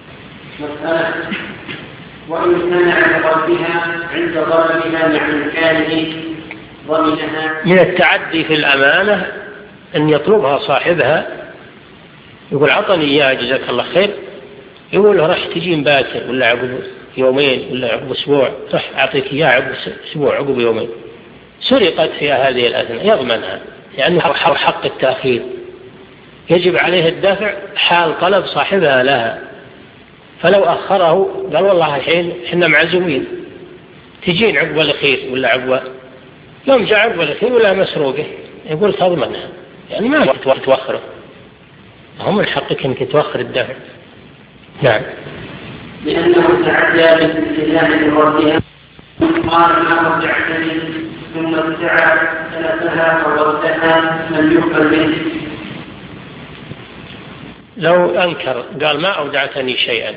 وإن كان بها عند ضربها مع إمكانه ضمنها. من التعدي في الأمانة أن يطلبها صاحبها، يقول عطني إياه جزاك الله خير، يقول له راح تجين باكر ولا عقب يومين ولا عقب أسبوع، راح أعطيك إياه عقب أسبوع عقب يومين، سرقت فيها هذه الأثناء يضمنها، لأنه حق التأخير، يجب عليه الدفع حال طلب صاحبها لها. فلو أخره قال والله الحين إحنا معزومين تجين عقب الأخير ولا عقب، يوم جاء عقب الأخير ولا مسروقه، يقول تضمنها، يعني ما توخره، هم الحق أنك توخر الدفع. نعم. لأنه تعدى بالالتزام بردها، قال ما رجعتني ثم ادعى ثلاثها فردها لم يقبل منه. لو أنكر قال ما أودعتني شيئا،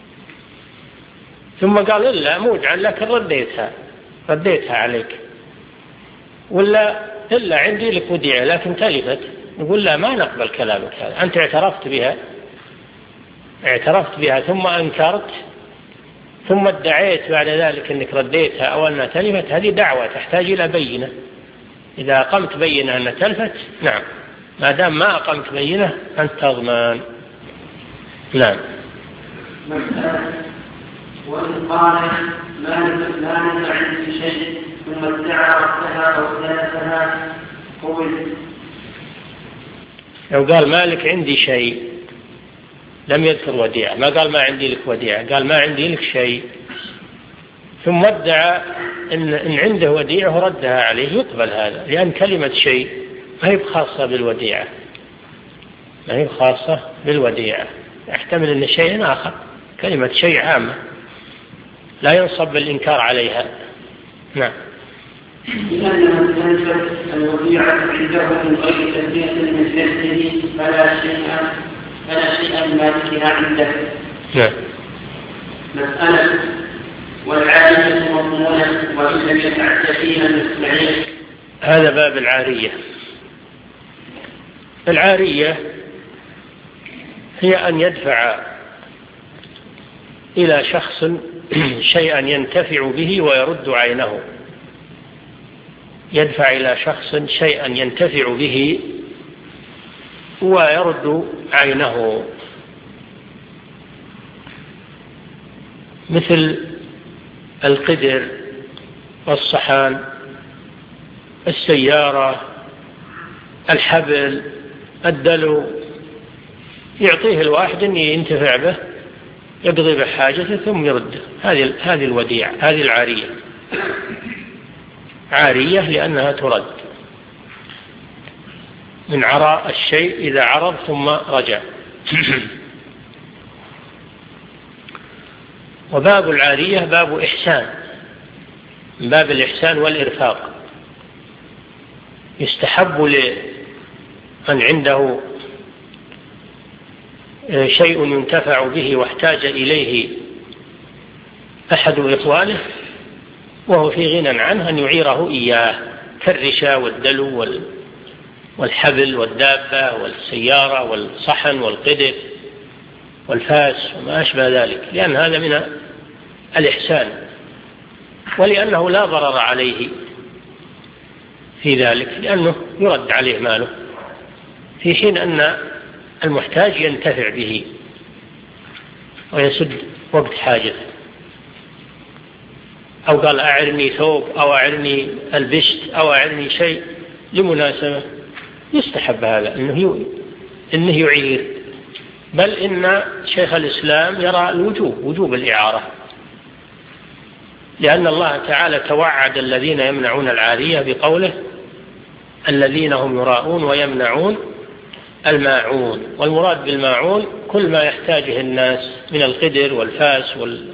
ثم قال إلا مودعا لكن رديتها عليك، ولا إلا عندي لك وديعة لكن تلفت، نقول لا ما نقبل كلامك هذا، أنت اعترفت بها ثم أنكرت ثم ادعيت بعد ذلك أنك رديتها أو أنها تلفت، هذه دعوة تحتاج إلى بينة. إذا أقمت بينة أنها تلفت نعم، ما دام ما أقمت بينة أنت تضمن. نعم. وإن قال لا نزع عندي شيء ثم ادعى ربها أو ثلاثها قبل. لو قال مالك عندي شيء، لم يذكر وديعة، ما قال ما عندي لك وديعة، قال ما عندي لك شيء، ثم ادعى إن عنده وديعة وردها عليه، يقبل هذا، لأن كلمة شيء ما هي خاصة بالوديعة، يحتمل أن شيء آخر، كلمة شيء عامة لا ينصب بالإنكار عليها. نعم. لأن من تنزل الوديعة عنده من غير تنزيل من جنسه فلا شيء لمالكها عنده. نعم. مسألة والعارية مضمونة وإن لم يتعد فيها المسمعين. هذا باب العارية. العارية هي أن يدفع إلى شخص شيئا ينتفع به ويرد عينه، يدفع إلى شخص شيئا ينتفع به ويرد عينه، مثل القدر والصحان، السيارة، الحبل، الدلو، يعطيه الواحد أن ينتفع به يقضي بحاجته ثم يرده، هذه الوديعة، هذه العارية. عارية لأنها ترد من عراء الشيء إذا عرض ثم رجع. وباب العارية باب إحسان، من باب الإحسان والإرفاق. يستحب لمن عنده شيء ينتفع به واحتاج إليه أحد إخوانه وهو في غنى عنه أن يعيره إياه، كالرشا والدلو والحبل والدابة والسيارة والصحن والقدر والفاس وما أشبه ذلك، لأن هذا من الإحسان، ولأنه لا ضرر عليه في ذلك، لأنه يرد عليه ماله، في حين أن المحتاج ينتفع به ويسد وقت حاجته. أو قال أعرني ثوب أو أعرني البشت أو أعرني شيء لمناسبة، يستحب هذا إنه يعير. بل إن شيخ الإسلام يرى وجوب الإعارة، لأن الله تعالى توعد الذين يمنعون العارية بقوله الذين هم يراءون ويمنعون الماعون. والمراد بالماعون كل ما يحتاجه الناس من القدر والفاس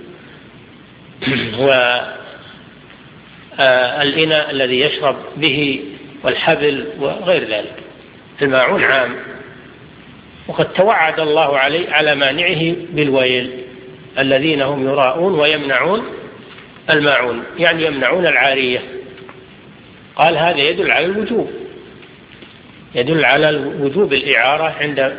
والإناء الذي يشرب به والحبل وغير ذلك. الماعون عام، وقد توعد الله على مانعه بالويل الذين هم يراءون ويمنعون الماعون، يعني يمنعون العارية. قال هذا يدل على الوجوب، يدل على وجوب الإعارة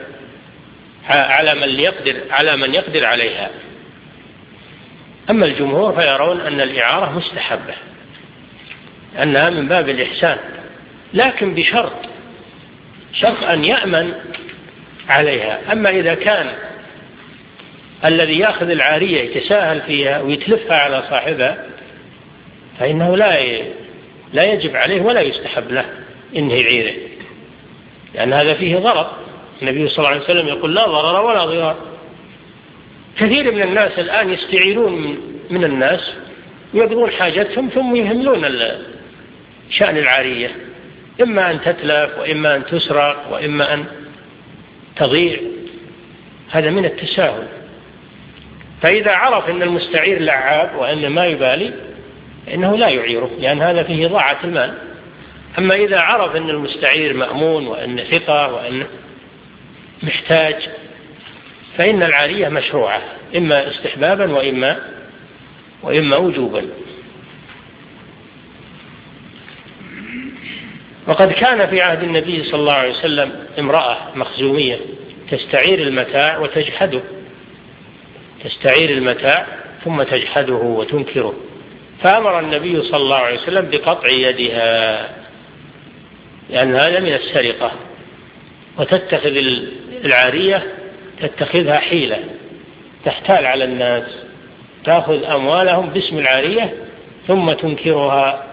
على من يقدر عليها. أما الجمهور فيرون أن الإعارة مستحبة، أنها من باب الإحسان، لكن بشرط أن يأمن عليها. أما إذا كان الذي يأخذ العارية يتساهل فيها ويتلفها على صاحبها فإنه لا يجب عليه ولا يستحب له إنه يعيره، لأن هذا فيه ضرر. النبي صلى الله عليه وسلم يقول لا ضرر ولا ضرار. كثير من الناس الآن يستعيرون من الناس ويقضون حاجتهم ثم يهملون شأن العارية، إما أن تتلف وإما أن تسرق وإما أن تضيع. هذا من التساهل. فإذا عرف أن المستعير لعاب وأن ما يبالي إنه لا يعيره، لأن هذا فيه ضاعة المال. أما إذا عرف أن المستعير مأمون وأن ثقة وأن محتاج فإن العارية مشروعة، إما استحبابا وإما وجوبا. وقد كان في عهد النبي صلى الله عليه وسلم امرأة مخزومية تستعير المتاع وتجحده، تستعير المتاع ثم تجحده وتنكره، فأمر النبي صلى الله عليه وسلم بقطع يدها، لأن هذا من السرقة. وتتخذ العارية تتخذها حيلة، تحتال على الناس، تأخذ أموالهم باسم العارية ثم تنكرها.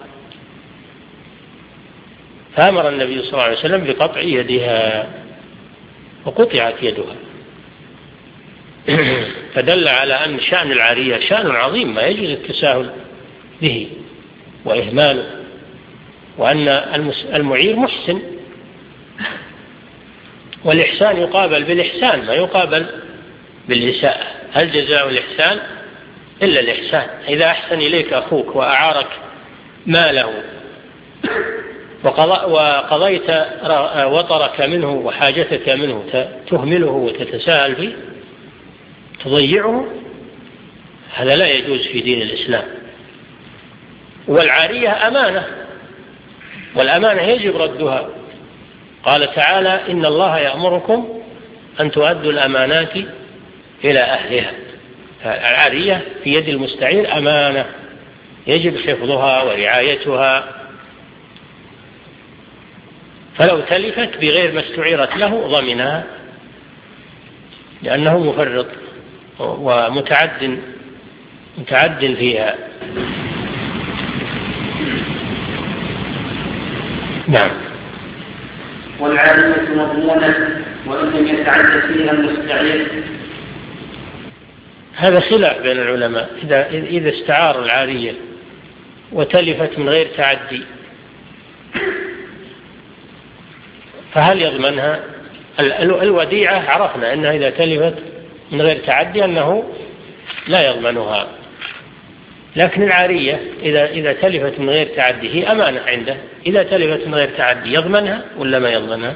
فأمر النبي صلى الله عليه وسلم بقطع يدها وقطعت يدها. فدل على أن شأن العارية شأن عظيم ما يجوز التساهل به وإهماله، وأن المعير محسن، والإحسان يقابل بالإحسان ما يقابل بالإساءة. هل جزاء الإحسان إلا الإحسان؟ إذا أحسن إليك أخوك وأعارك ماله وقضيت وطرك منه وحاجتك منه تهمله وتتساهل فيه تضيعه، هذا لا يجوز في دين الإسلام. والعارية أمانة، والأمانة يجب ردها. قال تعالى إن الله يأمركم أن تؤدوا الأمانات إلى أهلها. العارية في يد المستعير أمانة يجب حفظها ورعايتها، فلو تلفت بغير ما استعيرت له ضمنها، لأنه مفرط ومتعد فيها. نعم. والعارية مضمونة وإن لم يتعد فيها المستعير. هذا خلاف بين العلماء إذا استعار العارية وتلفت من غير تعدي، فهل يضمنها؟ الوديعة عرفنا أنها إذا تلفت من غير تعدي أنه لا يضمنها، لكن العارية إذا تلفت من غير تعدي هي أمانة عنده، إذا تلفت من غير تعدي يضمنها ولا ما يضمنها؟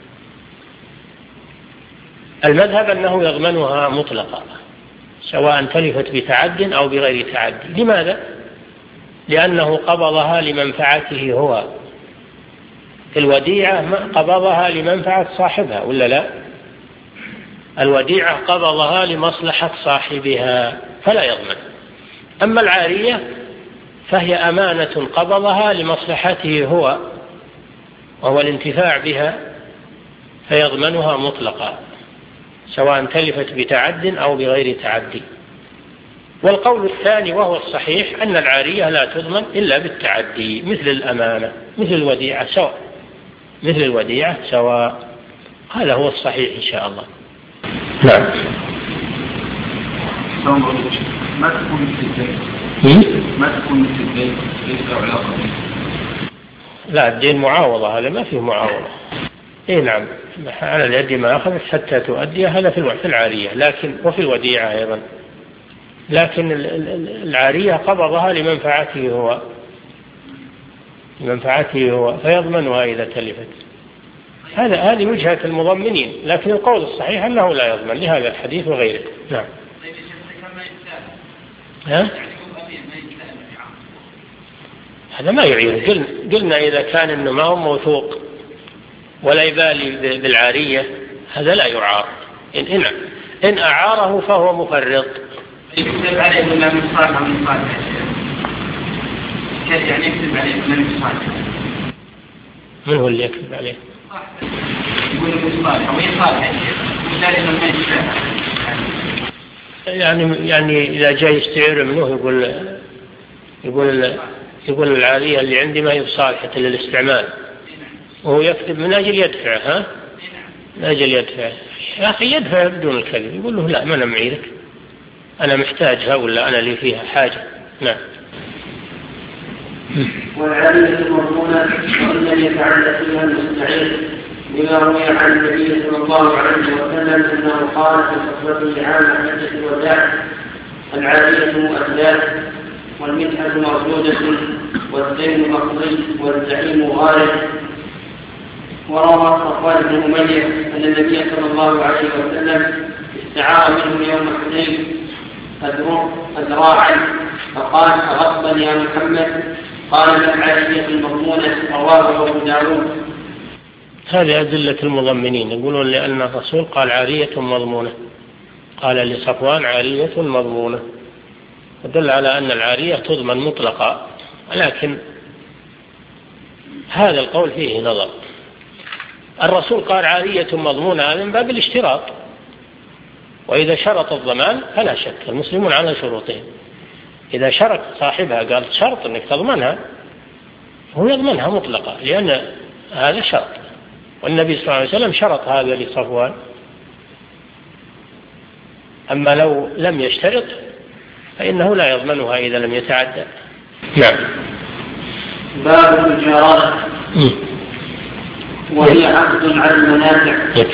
المذهب أنه يضمنها مطلقا سواء تلفت بتعد أو بغير تعدي. لماذا؟ لأنه قبضها لمنفعته هو، الوديعة قبضها لمنفعة صاحبها ولا لا؟ الوديعة قبضها لمصلحة صاحبها فلا يضمن. أما العارية فهي أمانة قبضها لمصلحته هو وهو الانتفاع بها، فيضمنها مطلقا سواء تلفت بتعد أو بغير تعدي. والقول الثاني وهو الصحيح أن العارية لا تضمن إلا بالتعدي مثل الأمانة مثل الوديعة سواء، مثل الوديعة سواء. هذا هو الصحيح إن شاء الله. نعم. ما تكون الدين؟ ما تكون الدين؟ ليس علاقة به. لا، الدين معاوضة، هذا ما فيه معاوضة. إيه نعم، على اليد ما أخذت حتى تؤدي، هذا في العارية، لكن وفي الوديعة أيضا، لكن العارية قبضها لمنفعته هو فيضمنها إذا تلفت. هذه وجهة المضمنين، لكن القول الصحيح أنه لا يضمن لهذا الحديث وغيره. نعم. هذا ما يعير، قلنا إذا كان إنه ما هو موثوق ولا يبالي بالعارية هذا لا يعار. إن أعاره فهو مفرط. يكتب عليه ولا من صالح ومن صالح؟ كيف يعني يكتب عليه ولا من صالح؟ من هو اللي يكتب عليه؟ يقول من صالح ومن صالح وذلك ما يشبه. يعني إذا جاي يستعير منه يقول العارية اللي عندي ما هي بصالحة للاستعمال، وهو يكتب من أجل يدفع. من أجل يدفع. يا أخي يدفع بدون الكذب، يقول له لا ما أنا معيرك، أنا محتاجها ولا أنا لي فيها حاجة. نعم. والعارية المضمونة وإن لم يتعلق فيها المستعير بما روي عن النبي صلى الله عليه وسلم أنه قال في خطبته عام حجة الوداع: العارية مؤداة والمنحة مردودة والدين مقضي والزعيم غارب. وروى صفوان بن أمية أن النبي صلى الله عليه وسلم استعار منه يوم حنين أذراعا فقال: أغضبني يا محمد؟ قال: العارية المضمونة. رواه أبو داود. هذه أدلة المضمنين، يقولون لأن الرسول قال عارية مضمونة، قال لصفوان عارية مضمونة، يدل على أن العارية تضمن مطلقا، لكن هذا القول فيه نظر. الرسول قال عارية مضمونة هذا من باب الاشتراط، وإذا شرط الضمان فلا شك المسلمون على شروطهم. إذا شرط صاحبها قال شرط أنك تضمنها، هو يضمنها مطلقا لأن هذا شرط، والنبي صلى الله عليه وسلم شرط هذا لصفوان. أما لو لم يشترط فإنه لا يضمنها إذا لم يتعدى. نعم. باب الجرارة وهي عقد على المنافع.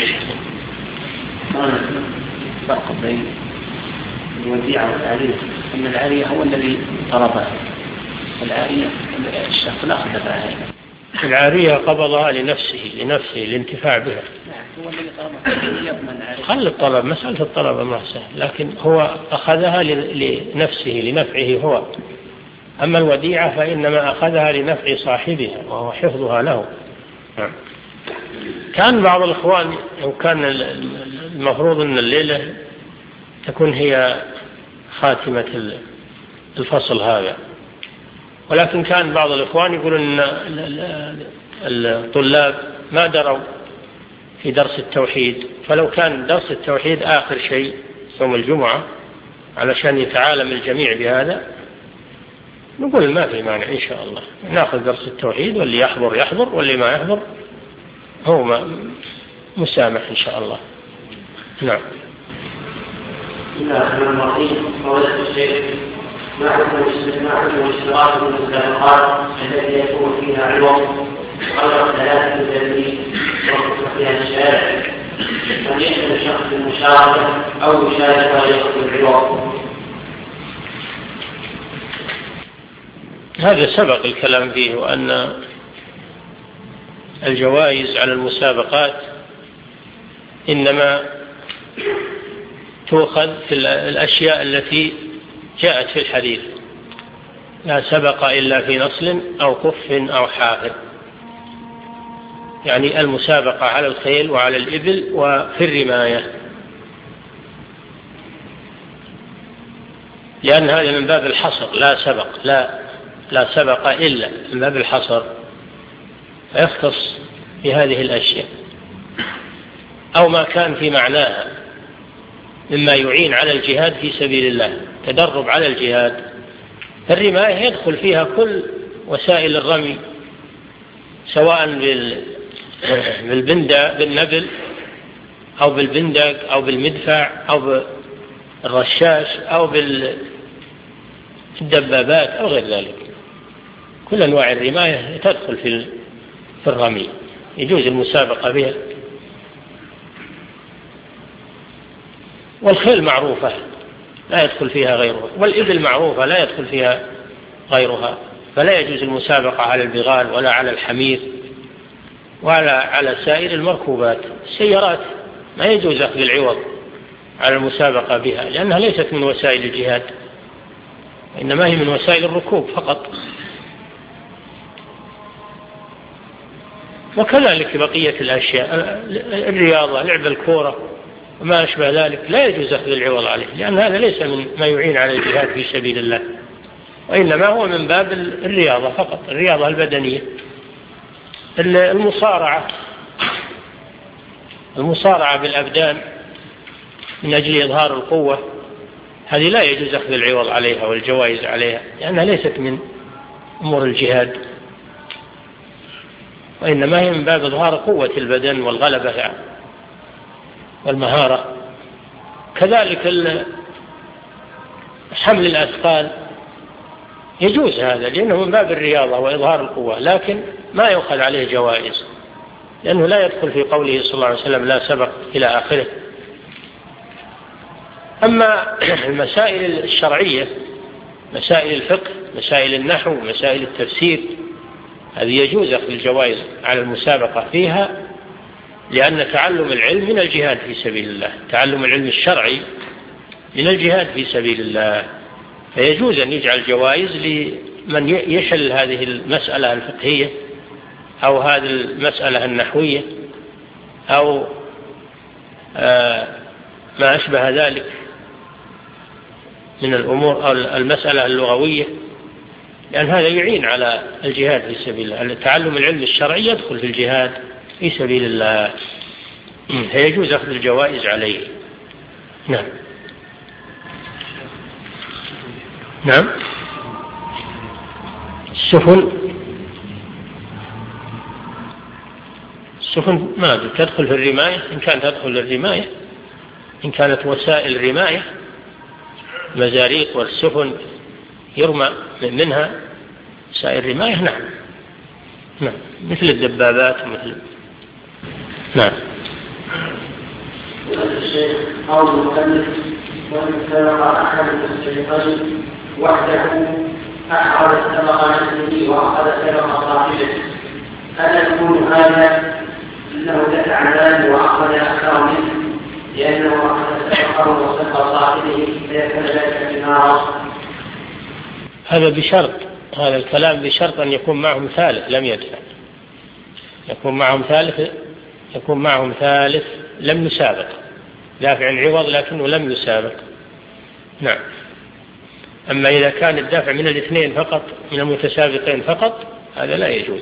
فرق بين الوديعة والعارية أن العارية هو الذي طلبها، العارية الشخص لا أخذها. العارية قبضها لنفسه الانتفاع بها. هو الذي طلبها يضمن عارية. خل الطلب، مسألة الطلب أمر سهل، لكن هو أخذها لنفسه لنفعه هو. أما الوديعة فإنما أخذها لنفع صاحبها وهو حفظها له. كان بعض الإخوان وكان المفروض أن الليلة تكون هي خاتمة الفصل هذا، ولكن كان بعض الإخوان يقولون أن الطلاب ما دروا في درس التوحيد، فلو كان درس التوحيد آخر شيء يوم الجمعة علشان يتعالم الجميع بهذا، نقول ما في مانع إن شاء الله نأخذ درس التوحيد، واللي يحضر واللي ما يحضر هو مسامح إن شاء الله. نعم. بسم الله الرحمن الرحيم. فضيلة الشيخ، ما حكم الاشتراك في المسابقات التي يكون فيها عوض غير ثلاثة تدريب وقف فيها الشارع أن يحسن الشخص المشاركة أو يشارك ويأخذ العوض؟ هذا سبق الكلام فيه، وأن الجوائز على المسابقات إنما تؤخذ في الأشياء التي جاءت في الحديث: لا سبق إلا في نصل أو كف أو حافر، يعني المسابقة على الخيل وعلى الإبل وفي الرماية، لأن هذا من باب الحصر. لا سبق، لا سبق إلا من باب الحصر، فيختص بهذه الأشياء أو ما كان في معناها مما يعين على الجهاد في سبيل الله، تدرب على الجهاد. الرماية يدخل فيها كل وسائل الرمي، سواء بالنبل أو بالبندق أو بالمدفع أو بالرشاش أو بالدبابات أو غير ذلك. كل أنواع الرماية تدخل في الرمي، يجوز المسابقة بها. والخيل معروفة لا يدخل فيها غيرها، والإبل معروفة لا يدخل فيها غيرها، فلا يجوز المسابقة على البغال ولا على الحمير ولا على سائر المركوبات. السيارات ما يجوز أخذ العوض على المسابقة بها، لأنها ليست من وسائل الجهاد، إنما هي من وسائل الركوب فقط. وكذلك بقية الأشياء، الرياضة، لعب الكورة وما أشبه ذلك لا يجوز أخذ العوض عليه، لأن هذا ليس من ما يعين على الجهاد في سبيل الله، وإنما هو من باب الرياضة فقط، الرياضة البدنية. المصارعة بالأبدان من أجل إظهار القوة، هذه لا يجوز أخذ العوض عليها والجوائز عليها، لأنها ليست من أمور الجهاد، وإنما هي من باب إظهار قوة البدن والغلبة والمهارة. كذلك حمل الأثقال يجوز هذا، لأنه من باب الرياضة وإظهار القوة، لكن ما يؤخذ عليه جوائز، لأنه لا يدخل في قوله صلى الله عليه وسلم لا سبق إلى آخره. أما المسائل الشرعية، مسائل الفقه، مسائل النحو، مسائل التفسير، هذه يجوز أخذ الجوائز على المسابقة فيها، لأن تعلم العلم من الجهاد في سبيل الله، تعلم العلم الشرعي من الجهاد في سبيل الله، فيجوز أن يجعل جوائز لمن يحل هذه المسألة الفقهية أو هذه المسألة النحوية أو ما أشبه ذلك من الأمور أو المسألة اللغوية، لأن هذا يعين على الجهاد في سبيل الله. تعلم العلم الشرعي يدخل في الجهاد في سبيل الله، فيجوز أخذ الجوائز عليه. نعم. نعم. السفن ما تدخل في الرماية، إن كانت تدخل الرماية، إن كانت وسائل الرماية مزاريق والسفن يرمى منها وسائل الرماية، نعم مثل الدبابات ومثل. نعم. الشيخ أو المؤلف وإن سبق أحد الشيخين وحده أحرز سبق نفسه وأخذ سبق صاحبه، هل يكون هذا أنه دفع ذلك وأخذ أكثر منه لأنه أخذ سبقه وسبق صاحبه فيكون ذلك بنار؟ هذا بشرط، هذا الكلام بشرط أن يكون معهم ثالث لم يدفع، يكون معهم ثالث لم يسابق، دافع عوض لكنه لم يسابق. نعم. أما إذا كان الدافع من الاثنين فقط، من المتسابقين فقط، هذا لا يجوز.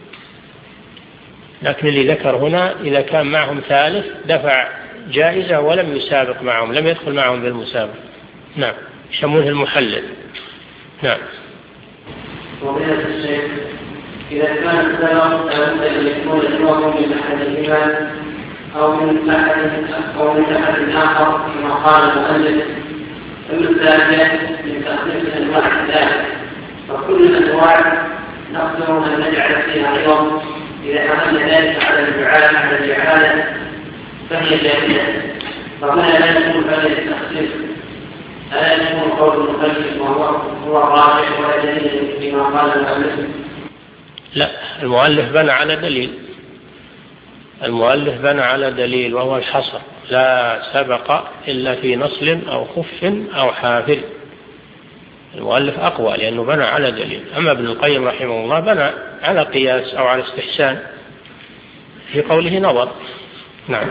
لكن اللي ذكر هنا إذا كان معهم ثالث دفع جائزة ولم يسابق معهم، لم يدخل معهم بالمسابقة، نعم، يسمونه المحلل. نعم. وبين الشيخ إذا كان السبب لابد أن يكون الحكم من أحدهما أو من أحد آخر كما قال المؤلف، أما الثالث من تقديم أنواع ذلك، فكل الأنواع نقدر أن نجعل فيها عوض إذا حملنا ذلك على الجعالة فهي جائزة. فهنا لا يكون هذا التخصيص، ألا يكون قول المخلف وهو الراجح ولا دليل فيما قال المؤلف؟ لا، المؤلف بنى على دليل، المؤلف بنى على دليل وهو الحصر، لا سبق إلا في نصل أو خف أو حافر. المؤلف أقوى لأنه بنى على دليل. أما ابن القيم رحمه الله بنى على قياس أو على استحسان، في قوله نظر. نعم.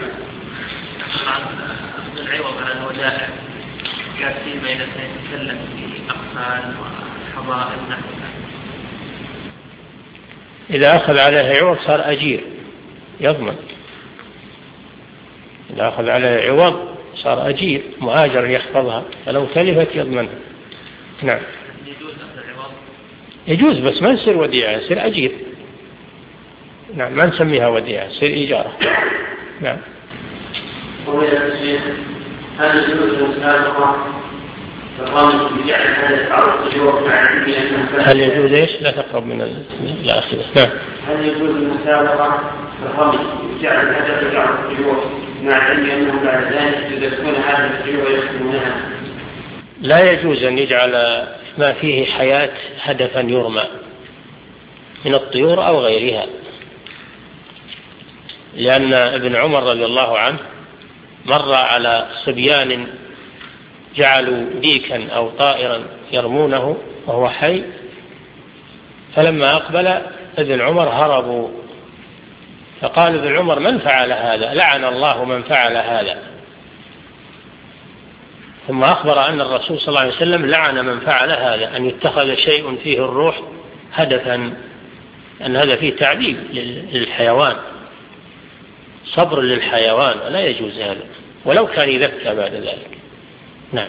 العوض على الودائع كافين بين يتكلم في أقفال وحضائر نحوها، إذا أخذ عليه عوض صار أجير يضمن، إذا أخذ عليه عوض صار أجير مؤاجر يحفظها، فلو تلفت يضمنها. نعم. يجوز بس ما يصير وديعة، يصير أجير. نعم، ما نسميها وديعة، يصير إيجارة. نعم. هل يجوز المسابقة الرمي بجعل هذا التعرض الجواب مع هل يجوز ايش؟ لا تقرب من الآخرة. نعم. هل يجوز المسابقة الرمي بجعل هذا التعرض الجواب مع علم أنهم بعد ذلك يدركون هذا الجواب ويحكمونها؟ لا يجوز أن يجعل ما فيه حياة هدفا يرمى من الطيور أو غيرها، لأن ابن عمر رضي الله عنه مر على صبيان جعلوا ديكا أو طائرا يرمونه وهو حي، فلما أقبل ابن عمر هربوا، فقال ابن عمر: من فعل هذا؟ لعن الله من فعل هذا. ثم أخبر أن الرسول صلى الله عليه وسلم لعن من فعل هذا، أن يتخذ شيء فيه الروح هدفا، أن هذا فيه تعذيب للحيوان، صبر للحيوان، ولا يجوز هذا ولو كان يذكى بعد ذلك. نعم.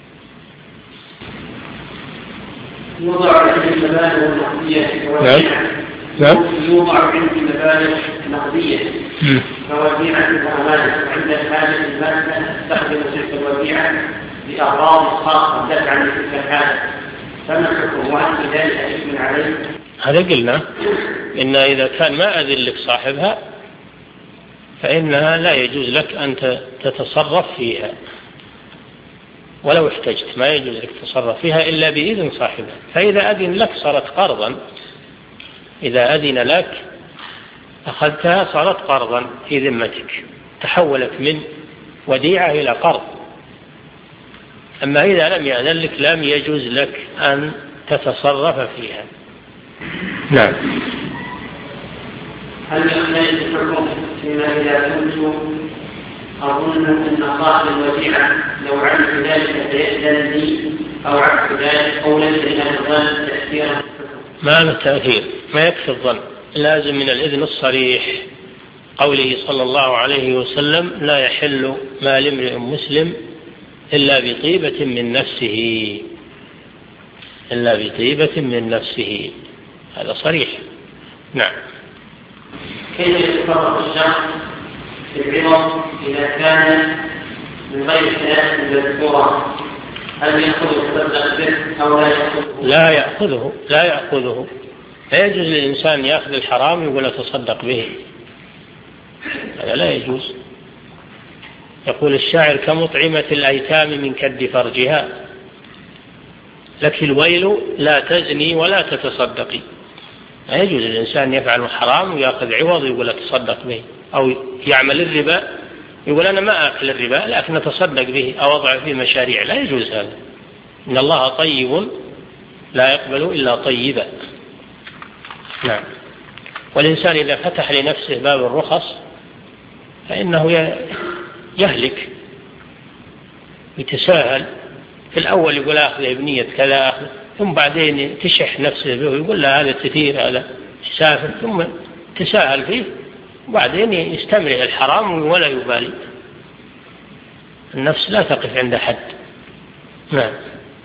يوضع عند المبالغ النقدية يوضع عند المبالغ النقدية كوديعة وأمانة، عند الحاجة المادة تستخدم تلك الوديعة لأغراض خاصة دفعا لتلك الحاجة، فما الحكم وهل ذلك إثم عليه؟ هذا قلنا إن إذا كان ما أذن لك صاحبها فإنها لا يجوز لك أن تتصرف فيها، ولو احتجت ما يجوز لك تتصرف فيها إلا بإذن صاحبها. فإذا أذن لك صارت قرضا، إذا أذن لك أخذتها صارت قرضا في ذمتك، تحولت من وديعة إلى قرض. أما إذا لم يأذن لك لم يجوز لك أن تتصرف فيها. نعم. هل يحتاج الحكم فيما إذا كنت أظن أن صاحب الوديعة لو عمل ذلك فيأذن لي أو عكس ذلك، أو ليس إلى الظن تأثيرا؟ ما له تأثير، ما يكفي الظن، لازم من الإذن الصريح. قوله صلى الله عليه وسلم: لا يحل مال امرئ مسلم إلا بطيبة من نفسه، إلا بطيبة من نفسه، هذا صريح. نعم. كيف يتصرف الشخص في العوض إذا كان من غير ثلاث مذكورة؟ هل يأخذه يتصدق به أو لا يأخذه؟ لا يأخذه. لا يجوز للإنسان يأخذ الحرام ويقول تصدق به، هذا لا يجوز. يقول الشاعر: كمطعمة الأيتام من كد فرجها، لك الويل لا تزني ولا تتصدقي. لا يجوز للإنسان يفعل الحرام ويأخذ عوض ويقول أتصدق به، أو يعمل الربا يقول أنا ما أكل الربا لكن أتصدق به أو أضع فيه مشاريع، لا يجوز هذا. إن الله طيب لا يقبل إلا طيبا. نعم. والإنسان إذا فتح لنفسه باب الرخص فإنه يهلك، يتساهل. في الأول يقول أخذ بنية كذا أخذ، ثم بعدين تشح نفسه به ويقول لا هذا كثير هذا يسافر، ثم تساهل فيه وبعدين يستمر الحرام ولا يبالي. النفس لا تقف عند حد. نعم.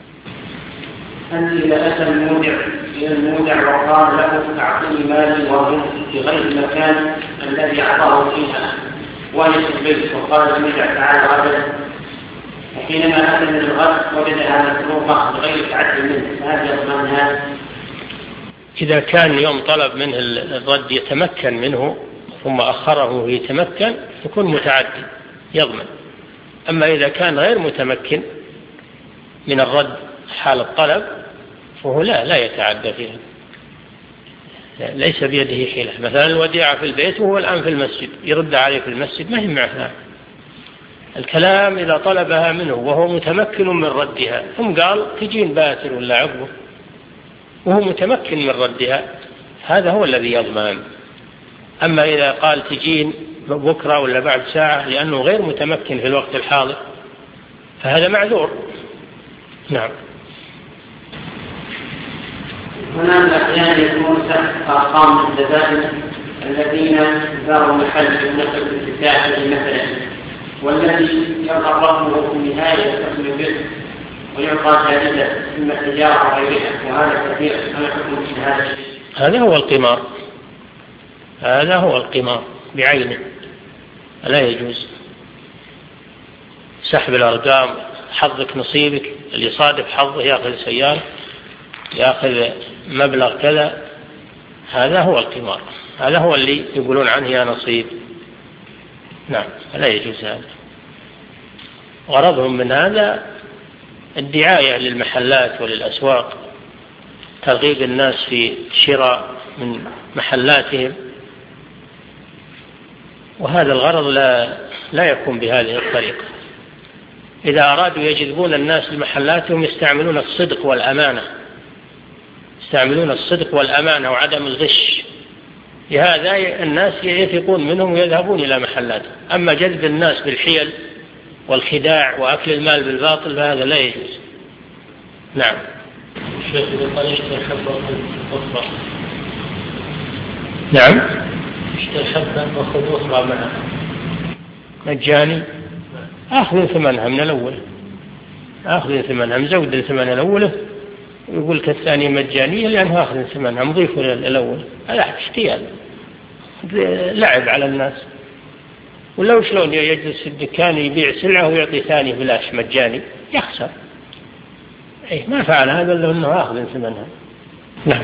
هل إذا أتى المودع وقال له أعطني مالي وهم في غير المكان الذي أعطاه فيها وليس البيت، وقال المودع تعالى غدا، حينما أتى من الغد وجدها مسروقة بغير تعدي منه فهذا يضمنها؟ إذا كان يوم طلب منه الرد يتمكن منه ثم أخره يتمكن يكون متعدي يضمن. أما إذا كان غير متمكن من الرد حال الطلب فهو لا يتعدى فيها، ليس بيده حيلة. مثلا الوديعة في البيت وهو الآن في المسجد يرد عليه في المسجد ما هي معها. الكلام إذا طلبها منه وهو متمكن من ردها ثم قال تجين باتر ولا عقبه وهو متمكن من ردها هذا هو الذي يضمن. أما إذا قال تجين بكرة ولا بعد ساعة لأنه غير متمكن في الوقت الحاضر فهذا معذور. نعم. هناك أحيانا يكون تحت أرقام الزبائن الذين زاروا محل النقل الافتتاحي مثلا والذي يظهر رقمه في النهاية يستخدم به ويعطى جائزة إما التجارة أو غيرها وهذا كثير أنا حكم في هذا الشيء. هذا هو القمار، هذا هو القمار بعينه لا يجوز. سحب الأرقام حظك نصيبك اللي يصادف حظه يأخذ سيارة يأخذ مبلغ كذا هذا هو القمار، هذا هو اللي يقولون عنه يا نصيب. نعم لا يجوز هذا. غرضهم من هذا الدعاية للمحلات وللأسواق ترغيب الناس في شراء من محلاتهم وهذا الغرض لا يكون بهذه الطريقة. إذا أرادوا يجذبون الناس لمحلاتهم يستعملون الصدق والأمانة، يستعملون الصدق والأمانة وعدم الغش، لهذا الناس يثقون منهم ويذهبون إلى محلاتهم. أما جذب الناس بالحيل والخداع وأكل المال بالباطل فهذا لا يجوز. نعم. الشيخ إذا قال اشتري حبة أخرى نعم اشتري حبة وخذ أخرى معها مجاني أخذ ثمنها من الأول، أخذ ثمنها مزود ثمنها الأول ويقول كالثاني مجانية لأنه أخذ ثمنها مضيف الأول. هذا احتيال لعب على الناس. ولو شلون يجلس في الدكان يبيع سلعة ويعطي ثاني بلاش مجاني يخسر. ما فعل هذا إلا أنه أخذ ثمنها. نعم.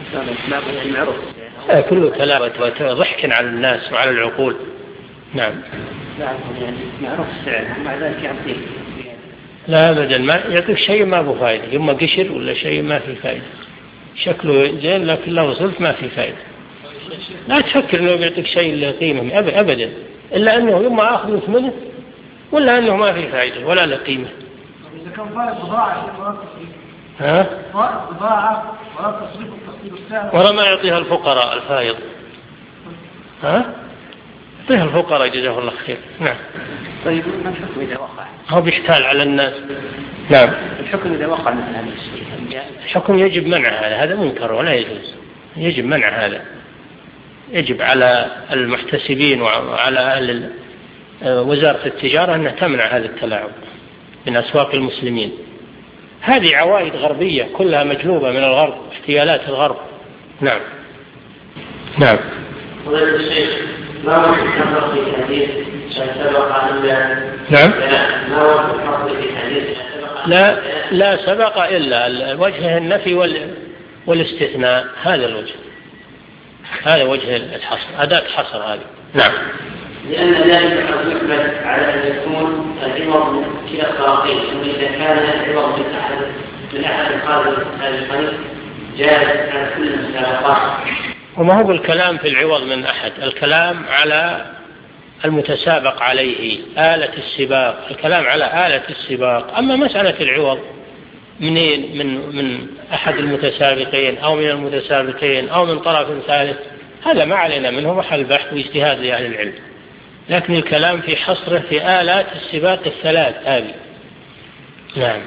كله كلام وضحك على الناس وعلى العقول. نعم. معروف السعر مع ذلك يعطيه لا أبدا ما يعطيك شيء ما له فائدة، إما قشر ولا شيء ما في فائدة، شكله زين لكن لو وصلت ما في فائدة. لا تفكر إنه يعطيك شيء له قيمة أبدا، إلا أنه إما أخذ ثمنه ولا أنه ما في فائدة ولا له قيمة. إذا كان فائد بضاعة ها؟ فائد بضاعة ولا تصريف التخطيط السعر ولا ما يعطيها الفقراء الفائض. ها؟ يعطيها الفقراء جزاه الله خير. نعم. طيب ما الحكم إذا وقع؟ هو بيحتال على الناس. نعم. الحكم إذا وقع مثل هذا الشيء الحكم يجب منع هذا منكر ولا يجوز، يجب منع هذا، يجب على المحتسبين وعلى أهل وزارة التجارة أنها تمنع هذا التلاعب من أسواق المسلمين. هذه عوائد غربية كلها مجلوبة من الغرب، احتيالات الغرب. نعم. نعم. ما هو الحق في الحديث سبق نعم. ما هو الحق في الحديث لا سبق إلا وجه النفي والاستثناء، هذا الوجه، هذا وجه الحصر، أداة حصر هذه. نعم. لأن ذلك قد يحمل على أن يكون العوض من كلا الطرفين، وإذا كان العوض من أحد خارج الخليط جاز على كل المسابقات. وما هو الكلام في العوض من أحد، الكلام على المتسابق عليه، آلة السباق، الكلام على آلة السباق. أما مسألة العوض منين من أحد المتسابقين أو من المتسابقين أو من طرف ثالث هذا ما علينا منه محل بحث واجتهاد لأهل العلم، لكن الكلام في حصره في آلات السباق الثلاث هذه. نعم.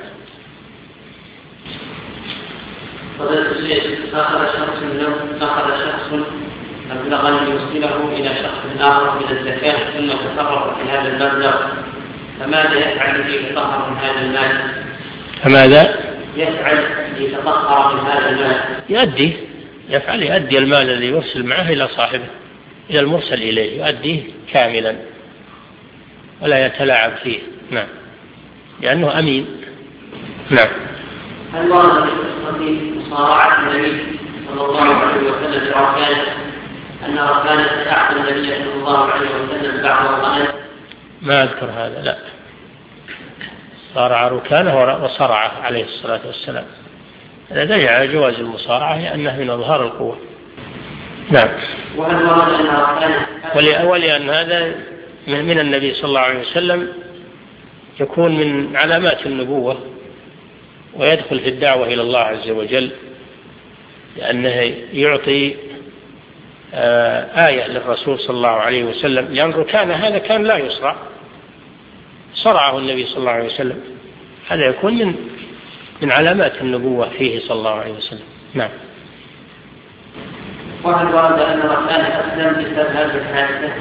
فضيلة الشيخ أخذ شخص مبلغا يوصله إلى شخص آخر من الزكاة ثم تصرف في هذا المبلغ، فماذا يفعل ليتطهر من هذا المال؟ فماذا يفعل ليتطهر من هذا المال؟ يؤدي المال الذي يرسل معه إلى صاحبه، إلى المرسل إليه، يؤديه كاملا ولا يتلاعب فيه. نعم. لأنه أمين. نعم. هل ورد في قصة مصارعة النبي صلى الله عليه وسلم بركانه أن ركانه تعقل النبي صلى الله عليه وسلم بعض الغنم؟ ما أذكر هذا، لا. صارع ركانه وصرعه عليه الصلاة والسلام. هذا دليل على جواز المصارعة لأنه من أظهار القوة. نعم. وهل ورد أن ركانه ولأن هذا من النبي صلى الله عليه وسلم يكون من علامات النبوة ويدخل في الدعوة إلى الله عز وجل، لأنه يعطي آية للرسول صلى الله عليه وسلم، لأن ركان هذا كان لا يصرع، صرعه النبي صلى الله عليه وسلم. هذا يكون من علامات النبوة فيه صلى الله عليه وسلم. نعم. وهل ورد أن ركانه أسلم بسبب هذه الحادثة؟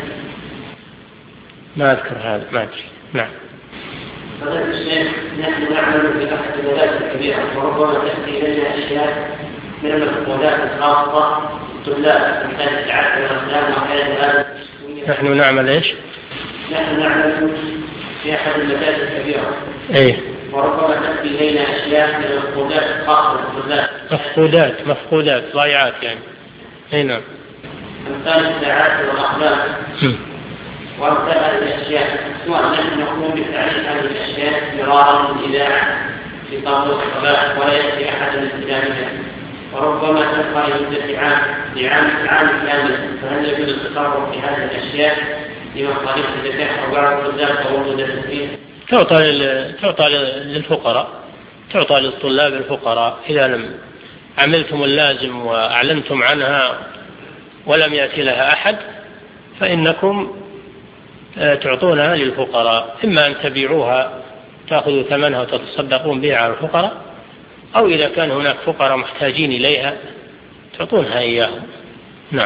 ما أذكر هذا، ما أدري. نعم. فضيلة الشيخ، نحن نعمل في أحد المدارس الكبيرة وربما تأتي إلينا أشياء من المفقودات الخاصة بالطلاب من كانت العادة والأسلام وحياة هذا. نحن نعمل إيش؟ نحن نعمل في أحد المدارس الكبيرة. إيه. وربما تأتي إلينا أشياء من المفقودات الخاصة بالطلاب. مفقودات ضائعات يعني. أي نعم. أمثال الساعات والأقلام. وأمثال هذه الأشياء، سواء نحن نقوم بتعريف هذه الأشياء مرارا من إذاعة في قاموس الصباح ولا يأتي أحد الاستدامها، وربما تبقى لمدة عام كامل. فهل يجوز التصرف في هذه الأشياء لمصاريف الزكاة أو بعض الطلاب أو المدرسين؟ تعطى للفقراء، تعطى للطلاب الفقراء. إذا لم عملتم اللازم وأعلنتم عنها ولم يأتي لها أحد فإنكم تعطونها للفقراء، إما أن تبيعوها تأخذوا ثمنها وتتصدقون بها على الفقراء، أو إذا كان هناك فقراء محتاجين إليها تعطونها إياهم. نعم.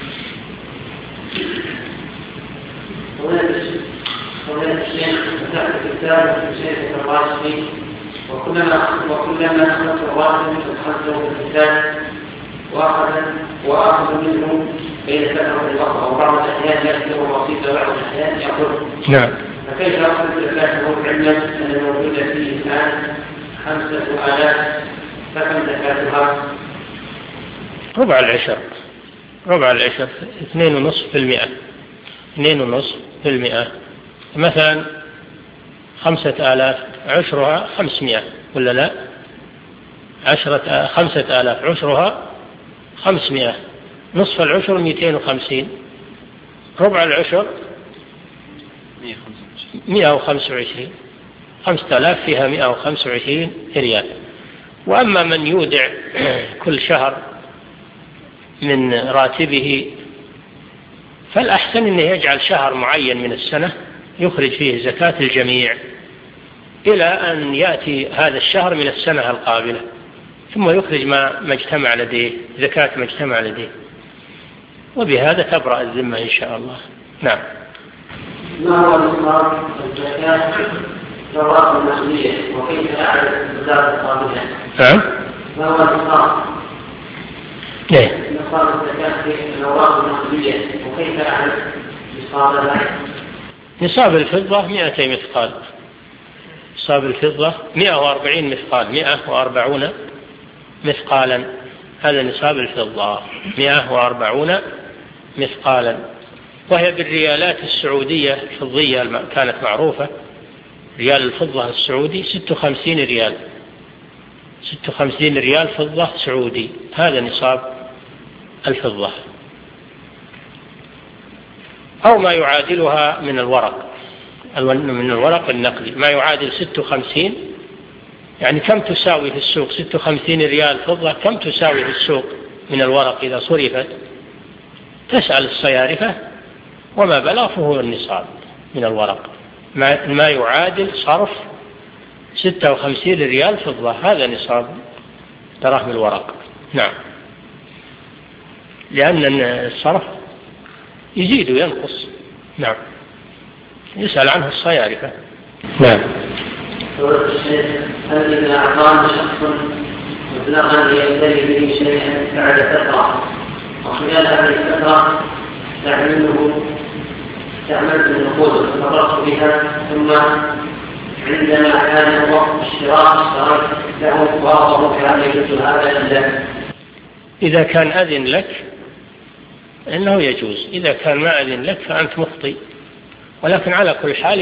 وكلما أخذت الراتب أدخلته في الكتاب وأخذ منه بين فترة الوقت أو بعض الأحيان يكتب بسيطة بعض الأحيان يأخذ. نعم. فكيف أخذ زكاته علما أن الموجود فيه الآن 5,000 فكم زكاتها؟ ربع العشر 2.5%. 2.5%. مثلا 5,000 عشرها 500 ولا لا؟ 5,000 عشرها 500. نصف العشر 250. ربع العشر 125. 5,000 فيها 125 ريال. وأما من يودع كل شهر من راتبه فالأحسن أنه يجعل شهر معين من السنة يخرج فيه زكاة الجميع إلى أن يأتي هذا الشهر من السنة القابلة، ثم يخرج ما اجتمع لديه، زكاة ما اجتمع لديه، وبهذا تبرأ الذمة إن شاء الله. نعم. ما هو نصاب الزكاة في الأوراق النقدية وكيف أعرف مقدار نصابها؟ نعم. ما هو نصاب؟ إيه؟ نصاب الزكاة في الأوراق النقدية وكيف أعرف نصابها؟ نصاب الفضة 200 مثقال. نصاب الفضة 140 مثقال، 140 مثقالا. هذا نصاب الفضة 140 مثقالا، وهي بالريالات السعودية الفضية كانت معروفة. ريال الفضة السعودي 56 ريال، 56 ريال فضة سعودي. هذا نصاب الفضة، أو ما يعادلها من الورق النقدي، ما يعادل 56. يعني كم تساوي في السوق 56 ريال فضة؟ كم تساوي في السوق من الورق إذا صرفت؟ تسأل الصيارفة وما بلغ فهو النصاب من الورق، ما يعادل صرف 56 ريال فضة، هذا نصاب دراهم الورق. نعم. لأن الصرف يزيد وينقص. نعم. يسأل عنه الصيارفة. نعم. هل إذا أعطاني شخص مبلغا يشتري به شيئا بعد فترة وخلال هذه الفترة استعملت النقود ففرغت بها ثم عندما كان وقت اشتراك له واضح كان يجوز هذا. إذا كان أذن لك إنه يجوز، إذا كان ما أذن لك فأنت مخطئ، ولكن على كل حال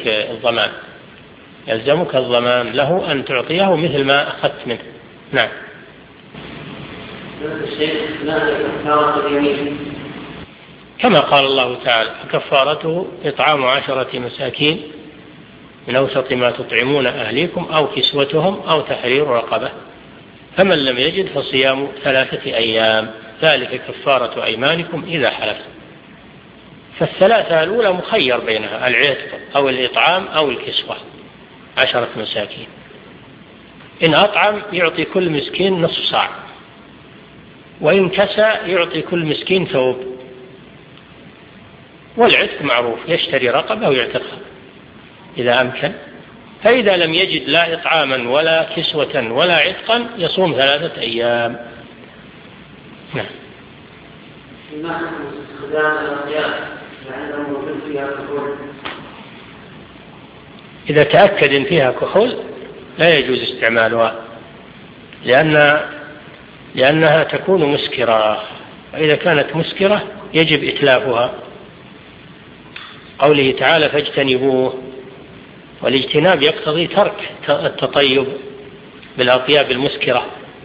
يلزمك الضمان له أن تعطيه مثل ما أخذت منه. نعم. كما قال الله تعالى: فكفارته إطعام 10 مساكين من أوسط ما تطعمون أهليكم أو كسوتهم أو تحرير رقبة، فمن لم يجد فصيام 3 أيام، ذلك كفارة أيمانكم إذا حلفتم. فالثلاثة الأولى مخير بينها: العتق أو الإطعام أو الكسوة، 10 مساكين. إن أطعم يعطي كل مسكين نصف صاع، وإن كسى يعطي كل مسكين ثوب. والعتق معروف، يشتري رقبة ويعتقها إذا أمكن. فإذا لم يجد لا إطعاما ولا كسوة ولا عتقا يصوم 3 أيام. نعم. إذا تأكد إن فيها كحول لا يجوز استعمالها، لأنها تكون مسكرة، وإذا كانت مسكرة يجب إتلافها. قوله تعالى: فاجتنبوه، والاجتناب يقتضي ترك التطيب بالأطياب المسكرة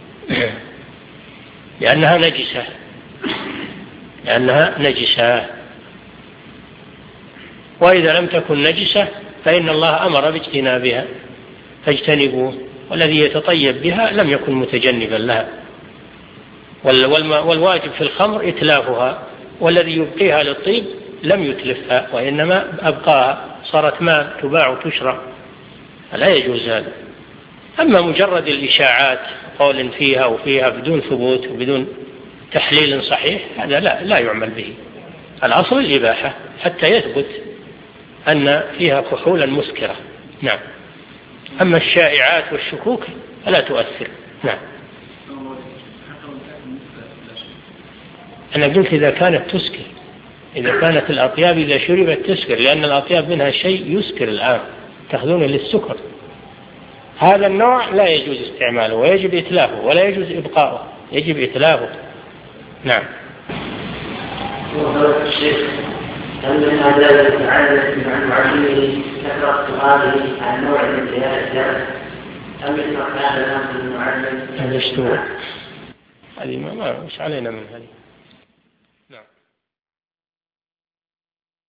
لأنها نجسة. وإذا لم تكن نجسة فإن الله أمر باجتنابها، فاجتنبوه، والذي يتطيب بها لم يكن متجنبا لها. والواجب في الخمر إتلافها، والذي يبقيها للطيب لم يتلفها وإنما أبقاها، صارت ماء تباع وتشرب، فلا يجوز هذا. أما مجرد الإشاعات قول فيها وفيها بدون ثبوت وبدون تحليل صحيح، هذا لا يعمل به. الأصل الإباحة حتى يثبت أن فيها كحولا مسكرة. نعم. أما الشائعات والشكوك فلا تؤثر. نعم. أنا قلت إذا كانت تسكر، إذا كانت الأطياب إذا شربت تسكر، لأن الأطياب منها شيء يسكر الآن، تأخذونه للسكر. هذا النوع لا يجوز استعماله ويجب إتلافه، ولا يجوز إبقاؤه، يجب إتلافه. نعم. هل من آداب المتعلم عن معلمه كثرة سؤاله عن نوع من الزيادة، أم مثل كان الأمر المعلم؟ هذه ما مش علينا من هذه.